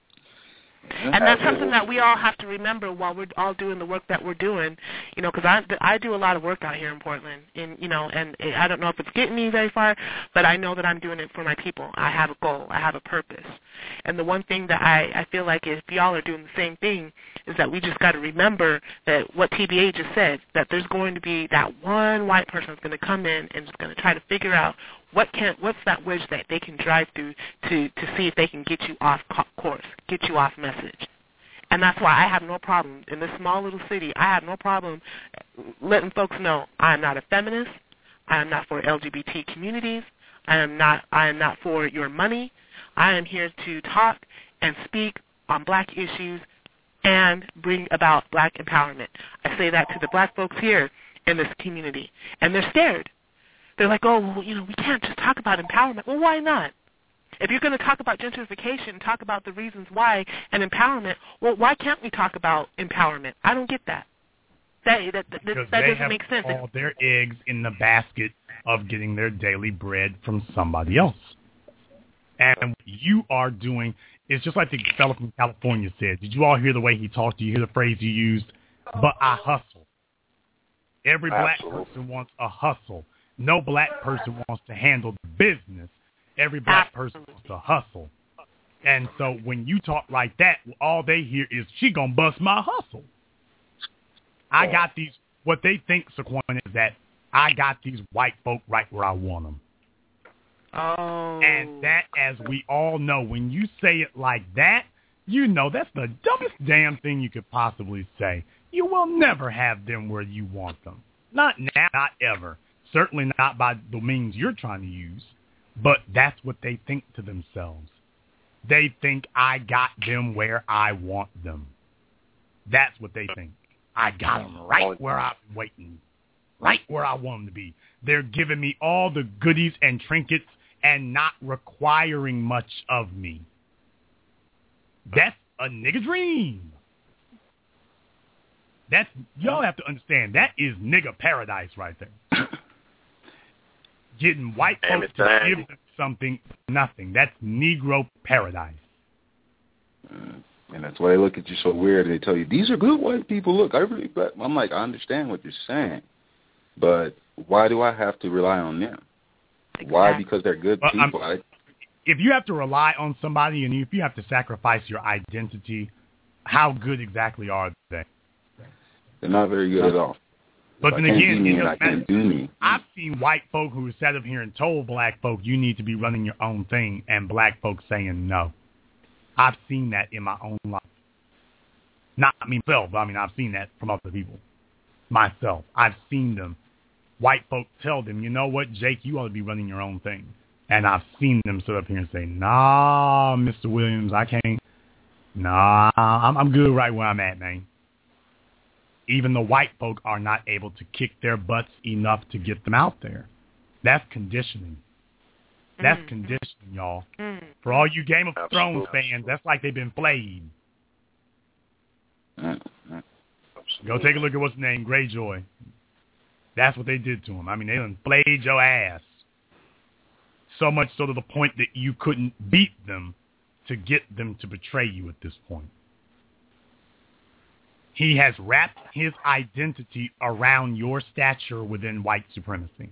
[SPEAKER 3] And that's something that we all have to remember while we're all doing the work that we're doing, because I do a lot of work out here in Portland, and I don't know if it's getting me very far, but I know that I'm doing it for my people. I have a goal. I have a purpose. And the one thing that I feel like if y'all are doing the same thing is that we just got to remember that what TBA just said, that there's going to be that one white person that's going to come in and just going to try to figure out what's that wedge that they can drive through to see if they can get you off course, get you off message. And that's why I have no problem in this small little city. I have no problem letting folks know I am not a feminist. I am not for LGBT communities. I am not for your money. I am here to talk and speak on black issues and bring about black empowerment. I say that to the black folks here in this community, and they're scared. They're like, oh, well, we can't just talk about empowerment. Well, why not? If you're going to talk about gentrification, talk about the reasons why, and empowerment, well, why can't we talk about empowerment? I don't get that. That doesn't make sense.
[SPEAKER 1] All their eggs in the basket of getting their daily bread from somebody else. And what you are doing is just like the fellow from California said. Did you all hear the way he talked? Do you hear the phrase he used? But I hustle. Every black person wants a hustle. No black person wants to handle the business. Every black person wants to hustle. And so when you talk like that, all they hear is, she gonna bust my hustle. I got these, what they think, Saquon, is that I got these white folk right where I want them.
[SPEAKER 3] Oh.
[SPEAKER 1] And that, as we all know, when you say it like that, that's the dumbest damn thing you could possibly say. You will never have them where you want them. Not now, not ever. Certainly not by the means you're trying to use, but that's what they think to themselves. They think I got them where I want them. That's what they think. I got them right where I'm waiting, right where I want them to be. They're giving me all the goodies and trinkets and not requiring much of me. That's a nigga dream. Y'all have to understand, that is nigga paradise right there. Getting white folks to give them something, nothing. That's Negro paradise.
[SPEAKER 7] And that's why they look at you so weird. They tell you, these are good white people. Look, I'm like, I understand what you're saying, but why do I have to rely on them? Exactly. Why? Because they're good people.
[SPEAKER 1] If you have to rely on somebody and if you have to sacrifice your identity, how good exactly are they?
[SPEAKER 7] They're not very good at all.
[SPEAKER 1] But then again, I've seen white folk who sat up here and told black folk, you need to be running your own thing, and black folks saying no. I've seen that in my own life. Not myself, but I've seen that from other people. Myself. I've seen them. White folk tell them, you know what, Jake, you ought to be running your own thing. And I've seen them sit up here and say, nah, Mr. Williams, I can't. Nah, I'm good right where I'm at, man. Even the white folk are not able to kick their butts enough to get them out there. That's conditioning. That's conditioning, y'all. For all you Game of Thrones fans, that's like they've been flayed. Go take a look at what's his name, Greyjoy. That's what they did to him. They done flayed your ass. So much so to the point that you couldn't beat them to get them to betray you at this point. He has wrapped his identity around your stature within white supremacy.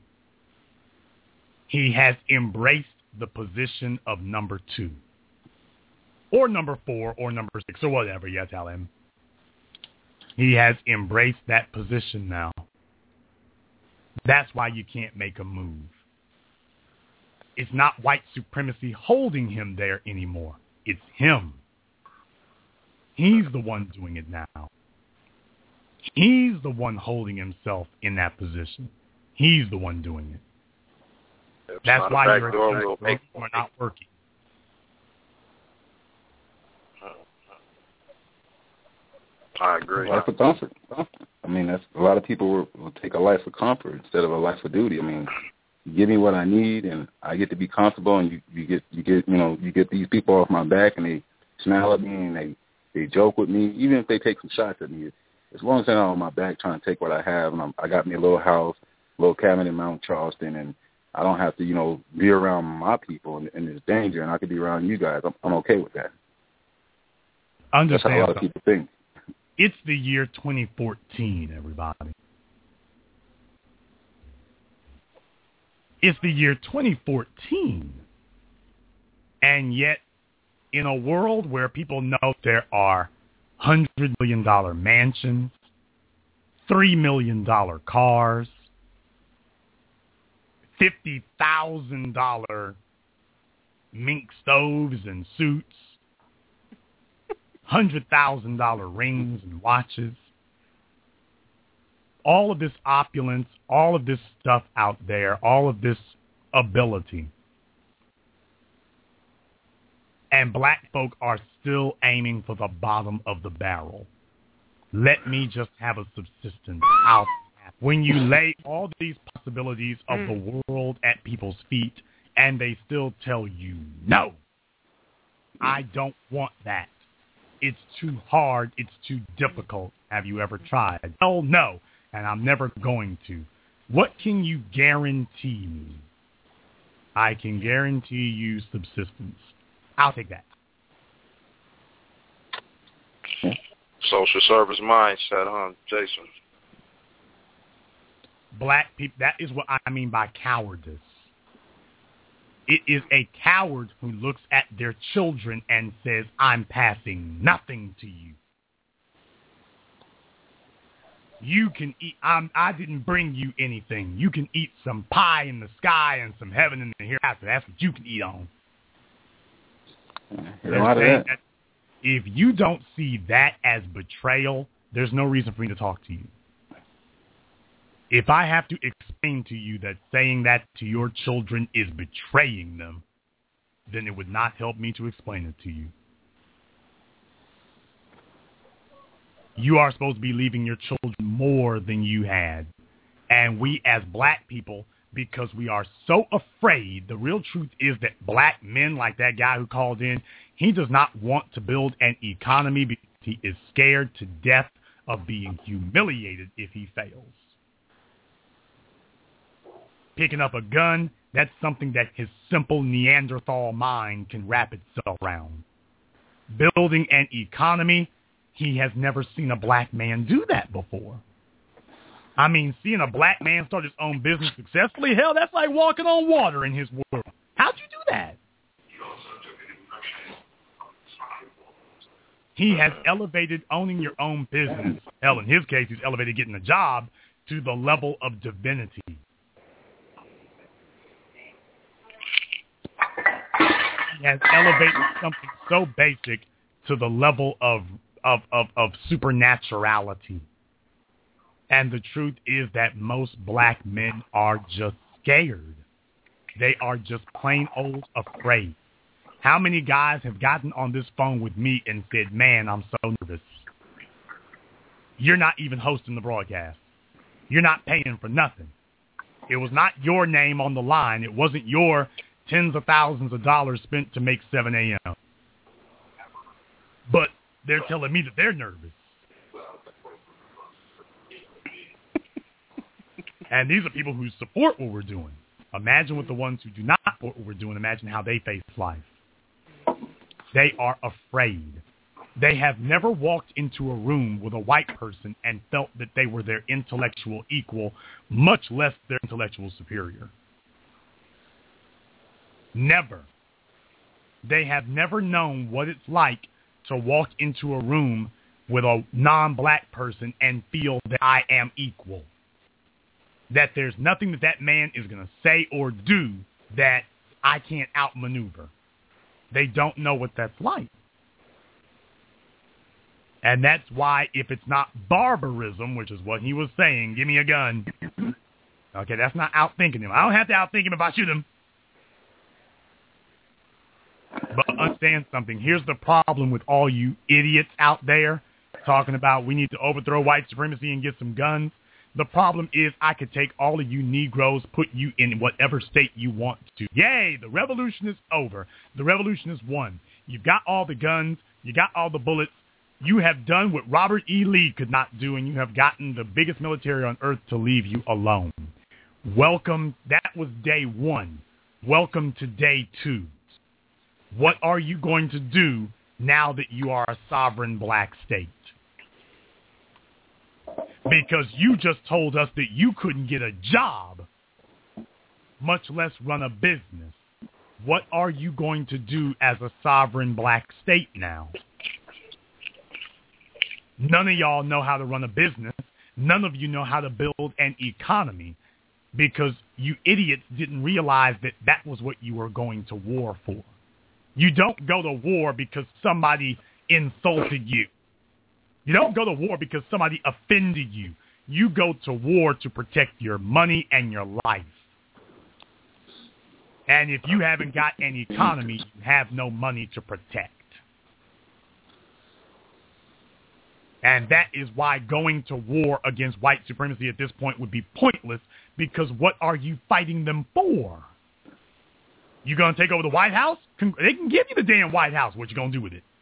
[SPEAKER 1] He has embraced the position of number 2, or number 4, or number 6, or whatever you tell him. He has embraced that position now. That's why you can't make a move. It's not white supremacy holding him there anymore. It's him. He's the one doing it now. He's the one holding himself in that position. He's the one doing it. That's why you're not working.
[SPEAKER 8] I agree.
[SPEAKER 7] Life of comfort. I mean, that's a lot of people will take a life of comfort instead of a life of duty. I mean, you give me what I need, and I get to be comfortable, and you get these people off my back, and they smile at me, and they joke with me, even if they take some shots at me. As long as they're not on my back trying to take what I have, and I got me a little house, a little cabin in Mount Charleston, and I don't have to, be around my people and there's danger, and I could be around you guys. I'm okay with that.
[SPEAKER 1] Understand.
[SPEAKER 7] That's how a lot of people think.
[SPEAKER 1] It's the year 2014, everybody. It's the year 2014. And yet, in a world where people know there are $100 million mansions, $3 million cars, $50,000 mink stoves and suits, $100,000 rings and watches, all of this opulence, all of this stuff out there, all of this ability. And black folk are still aiming for the bottom of the barrel. Let me just have a subsistence. When you lay all these possibilities of the world at people's feet and they still tell you, no, I don't want that. It's too hard. It's too difficult. Have you ever tried? Hell no, and I'm never going to. What can you guarantee me? I can guarantee you subsistence. I'll take that.
[SPEAKER 8] Social service mindset, Jason?
[SPEAKER 1] Black people, that is what I mean by cowardice. It is a coward who looks at their children and says, I'm passing nothing to you. You can eat, I didn't bring you anything. You can eat some pie in the sky and some heaven in the hereafter. That's what you can eat on. If you don't see that as betrayal, there's no reason for me to talk to you. If I have to explain to you that saying that to your children is betraying them, then it would not help me to explain it to you. You are supposed to be leaving your children more than you had. And we as black people, because we are so afraid, the real truth is that black men, like that guy who called in, he does not want to build an economy because he is scared to death of being humiliated if he fails. Picking up a gun, that's something that his simple Neanderthal mind can wrap itself around. Building an economy, he has never seen a black man do that before. I mean, seeing a black man start his own business successfully, hell, that's like walking on water in his world. How'd you do that? He has elevated owning your own business. Hell, in his case, he's elevated getting a job to the level of divinity. He has elevated something so basic to the level of supernaturality. And the truth is that most black men are just scared. They are just plain old afraid. How many guys have gotten on this phone with me and said, man, I'm so nervous. You're not even hosting the broadcast. You're not paying for nothing. It was not your name on the line. It wasn't your tens of thousands of dollars spent to make 7 a.m. But they're telling me that they're nervous. And these are people who support what we're doing. Imagine with the ones who do not support what we're doing. Imagine how they face life. They are afraid. They have never walked into a room with a white person and felt that they were their intellectual equal, much less their intellectual superior. Never. They have never known what it's like to walk into a room with a non-black person and feel that I am equal. That there's nothing that man is going to say or do that I can't outmaneuver. They don't know what that's like. And that's why if it's not barbarism, which is what he was saying, give me a gun. Okay, that's not outthinking him. I don't have to outthink him if I shoot him. But understand something. Here's the problem with all you idiots out there talking about we need to overthrow white supremacy and get some guns. The problem is I could take all of you Negroes, put you in whatever state you want to. Yay, the revolution is over. The revolution is won. You've got all the guns. You got all the bullets. You have done what Robert E. Lee could not do, and you have gotten the biggest military on earth to leave you alone. Welcome. That was day one. Welcome to day two. What are you going to do now that you are a sovereign black state? Because you just told us that you couldn't get a job, much less run a business. What are you going to do as a sovereign black state now? None of y'all know how to run a business. None of you know how to build an economy because you idiots didn't realize that that was what you were going to war for. You don't go to war because somebody insulted you. You don't go to war because somebody offended you. You go to war to protect your money and your life. And if you haven't got an economy, you have no money to protect. And that is why going to war against white supremacy at this point would be pointless, because what are you fighting them for? You going to take over the White House? They can give you the damn White House. What you going to do with it?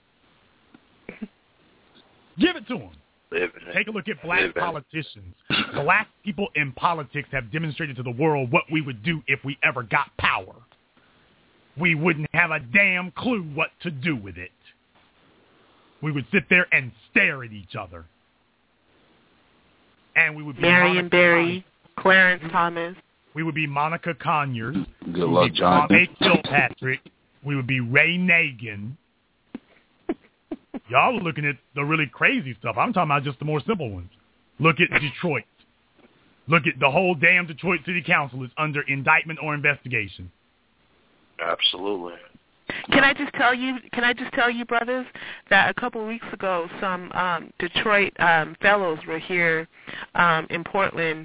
[SPEAKER 1] Give it to them. Take a look at black politicians. Black people in politics have demonstrated to the world what we would do if we ever got power. We wouldn't have a damn clue what to do with it. We would sit there and stare at each other. And we would be
[SPEAKER 3] Marion Barry, Clarence Thomas.
[SPEAKER 1] We would be Monica Conyers.
[SPEAKER 7] Good luck, John.
[SPEAKER 1] Kwame Kilpatrick. We would be Ray Nagin. Y'all are looking at the really crazy stuff. I'm talking about just the more simple ones. Look at Detroit. Look at the whole damn Detroit City Council is under indictment or investigation.
[SPEAKER 8] Absolutely.
[SPEAKER 3] Can I just tell you, brothers, that a couple of weeks ago, some Detroit fellows were here in Portland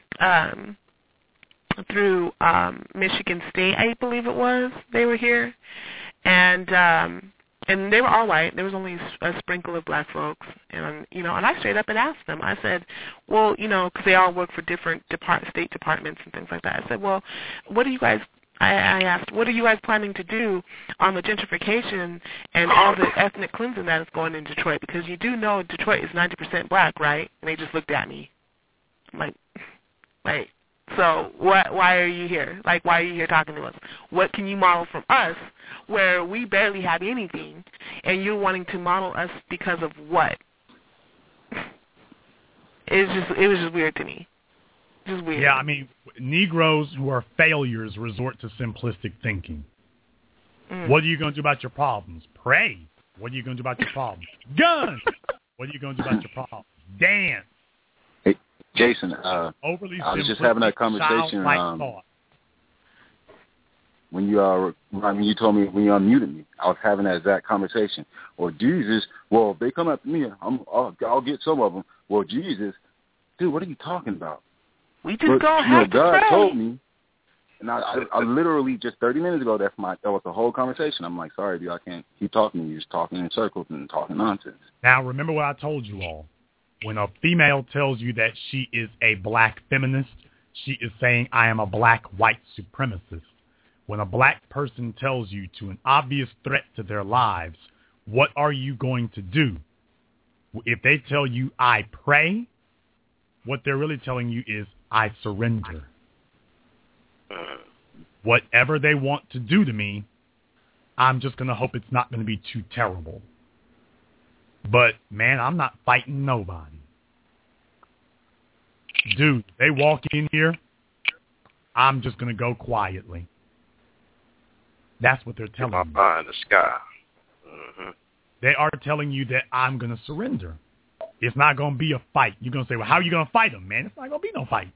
[SPEAKER 3] through Michigan State, I believe it was. They were here, and they were all white. There was only a sprinkle of black folks, and and I straight up and asked them. I said, well, because they all work for different state departments and things like that. I said, well, what do you guys? I asked, what are you guys planning to do on the gentrification and all the ethnic cleansing that is going in Detroit? Because you do know Detroit is 90% black, right? And they just looked at me. I'm like, wait, so why are you here? Like, why are you here talking to us? What can you model from us where we barely have anything and you're wanting to model us because of what? It was just weird to me. Just weird.
[SPEAKER 1] Yeah, I mean, Negroes who are failures resort to simplistic thinking. What are you going to do about your problems? Pray. What are you going to do about your problems? Guns. What are you going to do about your problems? Dance.
[SPEAKER 7] Hey, Jason,
[SPEAKER 1] Overly
[SPEAKER 7] I was just having that conversation when you told me when you unmuted me. I was having that exact conversation. Well, Jesus, if they come after me, I'll get some of them. Well, Jesus, dude, what are you talking about?
[SPEAKER 3] We just don't have to
[SPEAKER 7] God
[SPEAKER 3] pray.
[SPEAKER 7] told me, and I literally just 30 minutes ago, that was the whole conversation. I'm like, sorry, dude, I can't keep talking to you. You're just talking in circles and talking nonsense.
[SPEAKER 1] Now, remember what I told you all. When a female tells you that she is a black feminist, she is saying, I am a black white supremacist. When a black person tells you to an obvious threat to their lives, what are you going to do? If they tell you, I pray, what they're really telling you is, I surrender. Whatever they want to do to me, I'm just going to hope it's not going to be too terrible. But, man, I'm not fighting nobody. Dude, they walk in here, I'm just going to go quietly. That's what they're telling me.
[SPEAKER 8] My eye in the sky. Mm-hmm.
[SPEAKER 1] They are telling you that I'm going to surrender. It's not going to be a fight. You're going to say, well, how are you going to fight them, man? It's not going to be no fight.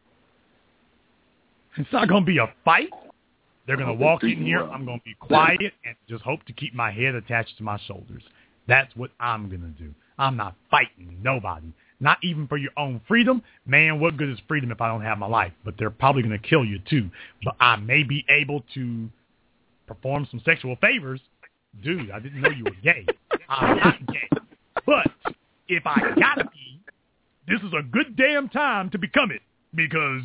[SPEAKER 1] It's not going to be a fight. They're going to walk in here. I'm going to be quiet and just hope to keep my head attached to my shoulders. That's what I'm going to do. I'm not fighting nobody. Not even for your own freedom. Man, what good is freedom if I don't have my life? But they're probably going to kill you too. But I may be able to perform some sexual favors. Dude, I didn't know you were gay. I'm not gay. But if I gotta be, this is a good damn time to become it. Because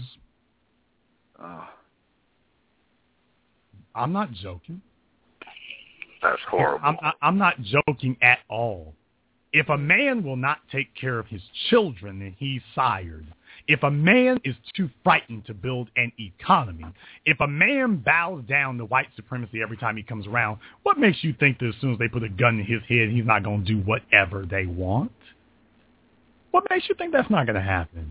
[SPEAKER 1] I'm not joking.
[SPEAKER 8] That's horrible.
[SPEAKER 1] I'm not joking at all. If a man will not take care of his children, then he's sired. If a man is too frightened to build an economy, if a man bows down to white supremacy every time he comes around, what makes you think that as soon as they put a gun in his head, he's not going to do whatever they want? What makes you think that's not going to happen?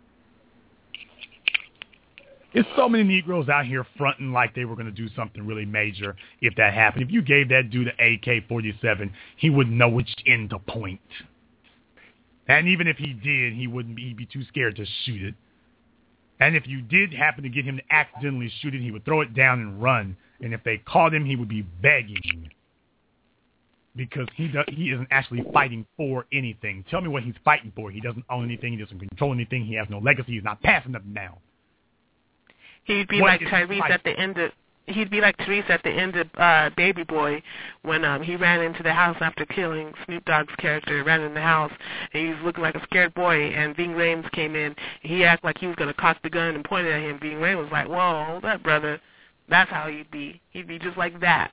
[SPEAKER 1] There's so many Negroes out here fronting like they were going to do something really major if that happened. If you gave that dude an AK-47, he wouldn't know which end to point. And even if he did, he'd be too scared to shoot it. And if you did happen to get him to accidentally shoot it, he would throw it down and run. And if they caught him, he would be begging. Because he isn't actually fighting for anything. Tell me what he's fighting for. He doesn't own anything. He doesn't control anything. He has no legacy. He's not passing them down.
[SPEAKER 3] He'd be like Tyrese at the end of. He'd be like Therese at the end of Baby Boy when he ran into the house after killing Snoop Dogg's character. Ran in the house and he was looking like a scared boy. And Ving Rhames came in. And he acted like he was going to cock the gun and point it at him. Ving Rhames was like, "Whoa, hold up, brother." That's how he'd be. He'd be just like that.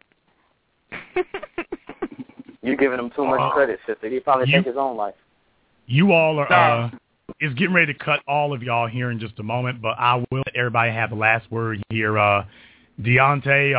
[SPEAKER 6] You're giving him too much credit, sister. He'd probably take his own life.
[SPEAKER 1] You all are. Is getting ready to cut all of y'all here in just a moment, but I will let everybody have the last word here. Deontay,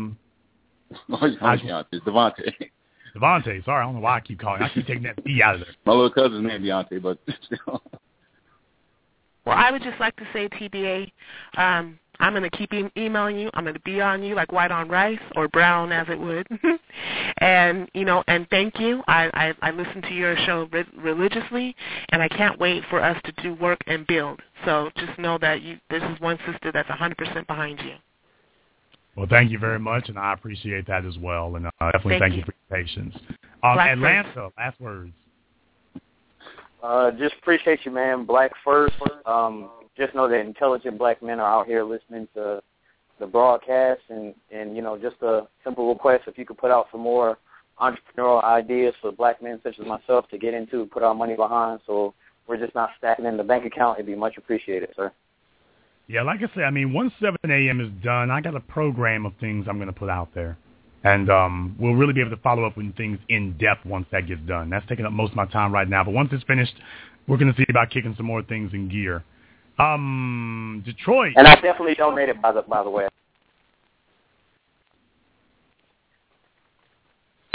[SPEAKER 7] Devontae.
[SPEAKER 1] Devontae, sorry, I don't know why I keep calling. I keep taking that D out of there.
[SPEAKER 7] My little cousin's name Deontay, but still.
[SPEAKER 3] Well, I would just like to say, TBA, I'm going to keep emailing you. I'm going to be on you like white on rice or brown as it would. And, and thank you. I listen to your show religiously, and I can't wait for us to do work and build. So just know that this is one sister that's 100% behind you.
[SPEAKER 1] Well, thank you very much, and I appreciate that as well. And definitely thank you for your patience. Atlanta, last words.
[SPEAKER 6] Just appreciate you, man. Black first. Just know that intelligent black men are out here listening to the broadcast, and just a simple request, if you could put out some more entrepreneurial ideas for black men such as myself to get into, put our money behind, so we're just not stacking in the bank account, it'd be much appreciated, sir.
[SPEAKER 1] Yeah, like I said, once 7 a.m. is done, I got a program of things I'm going to put out there. And we'll really be able to follow up with things in depth once that gets done. That's taking up most of my time right now. But once it's finished, we're going to see about kicking some more things in gear. Detroit.
[SPEAKER 6] And I definitely donated, by the way.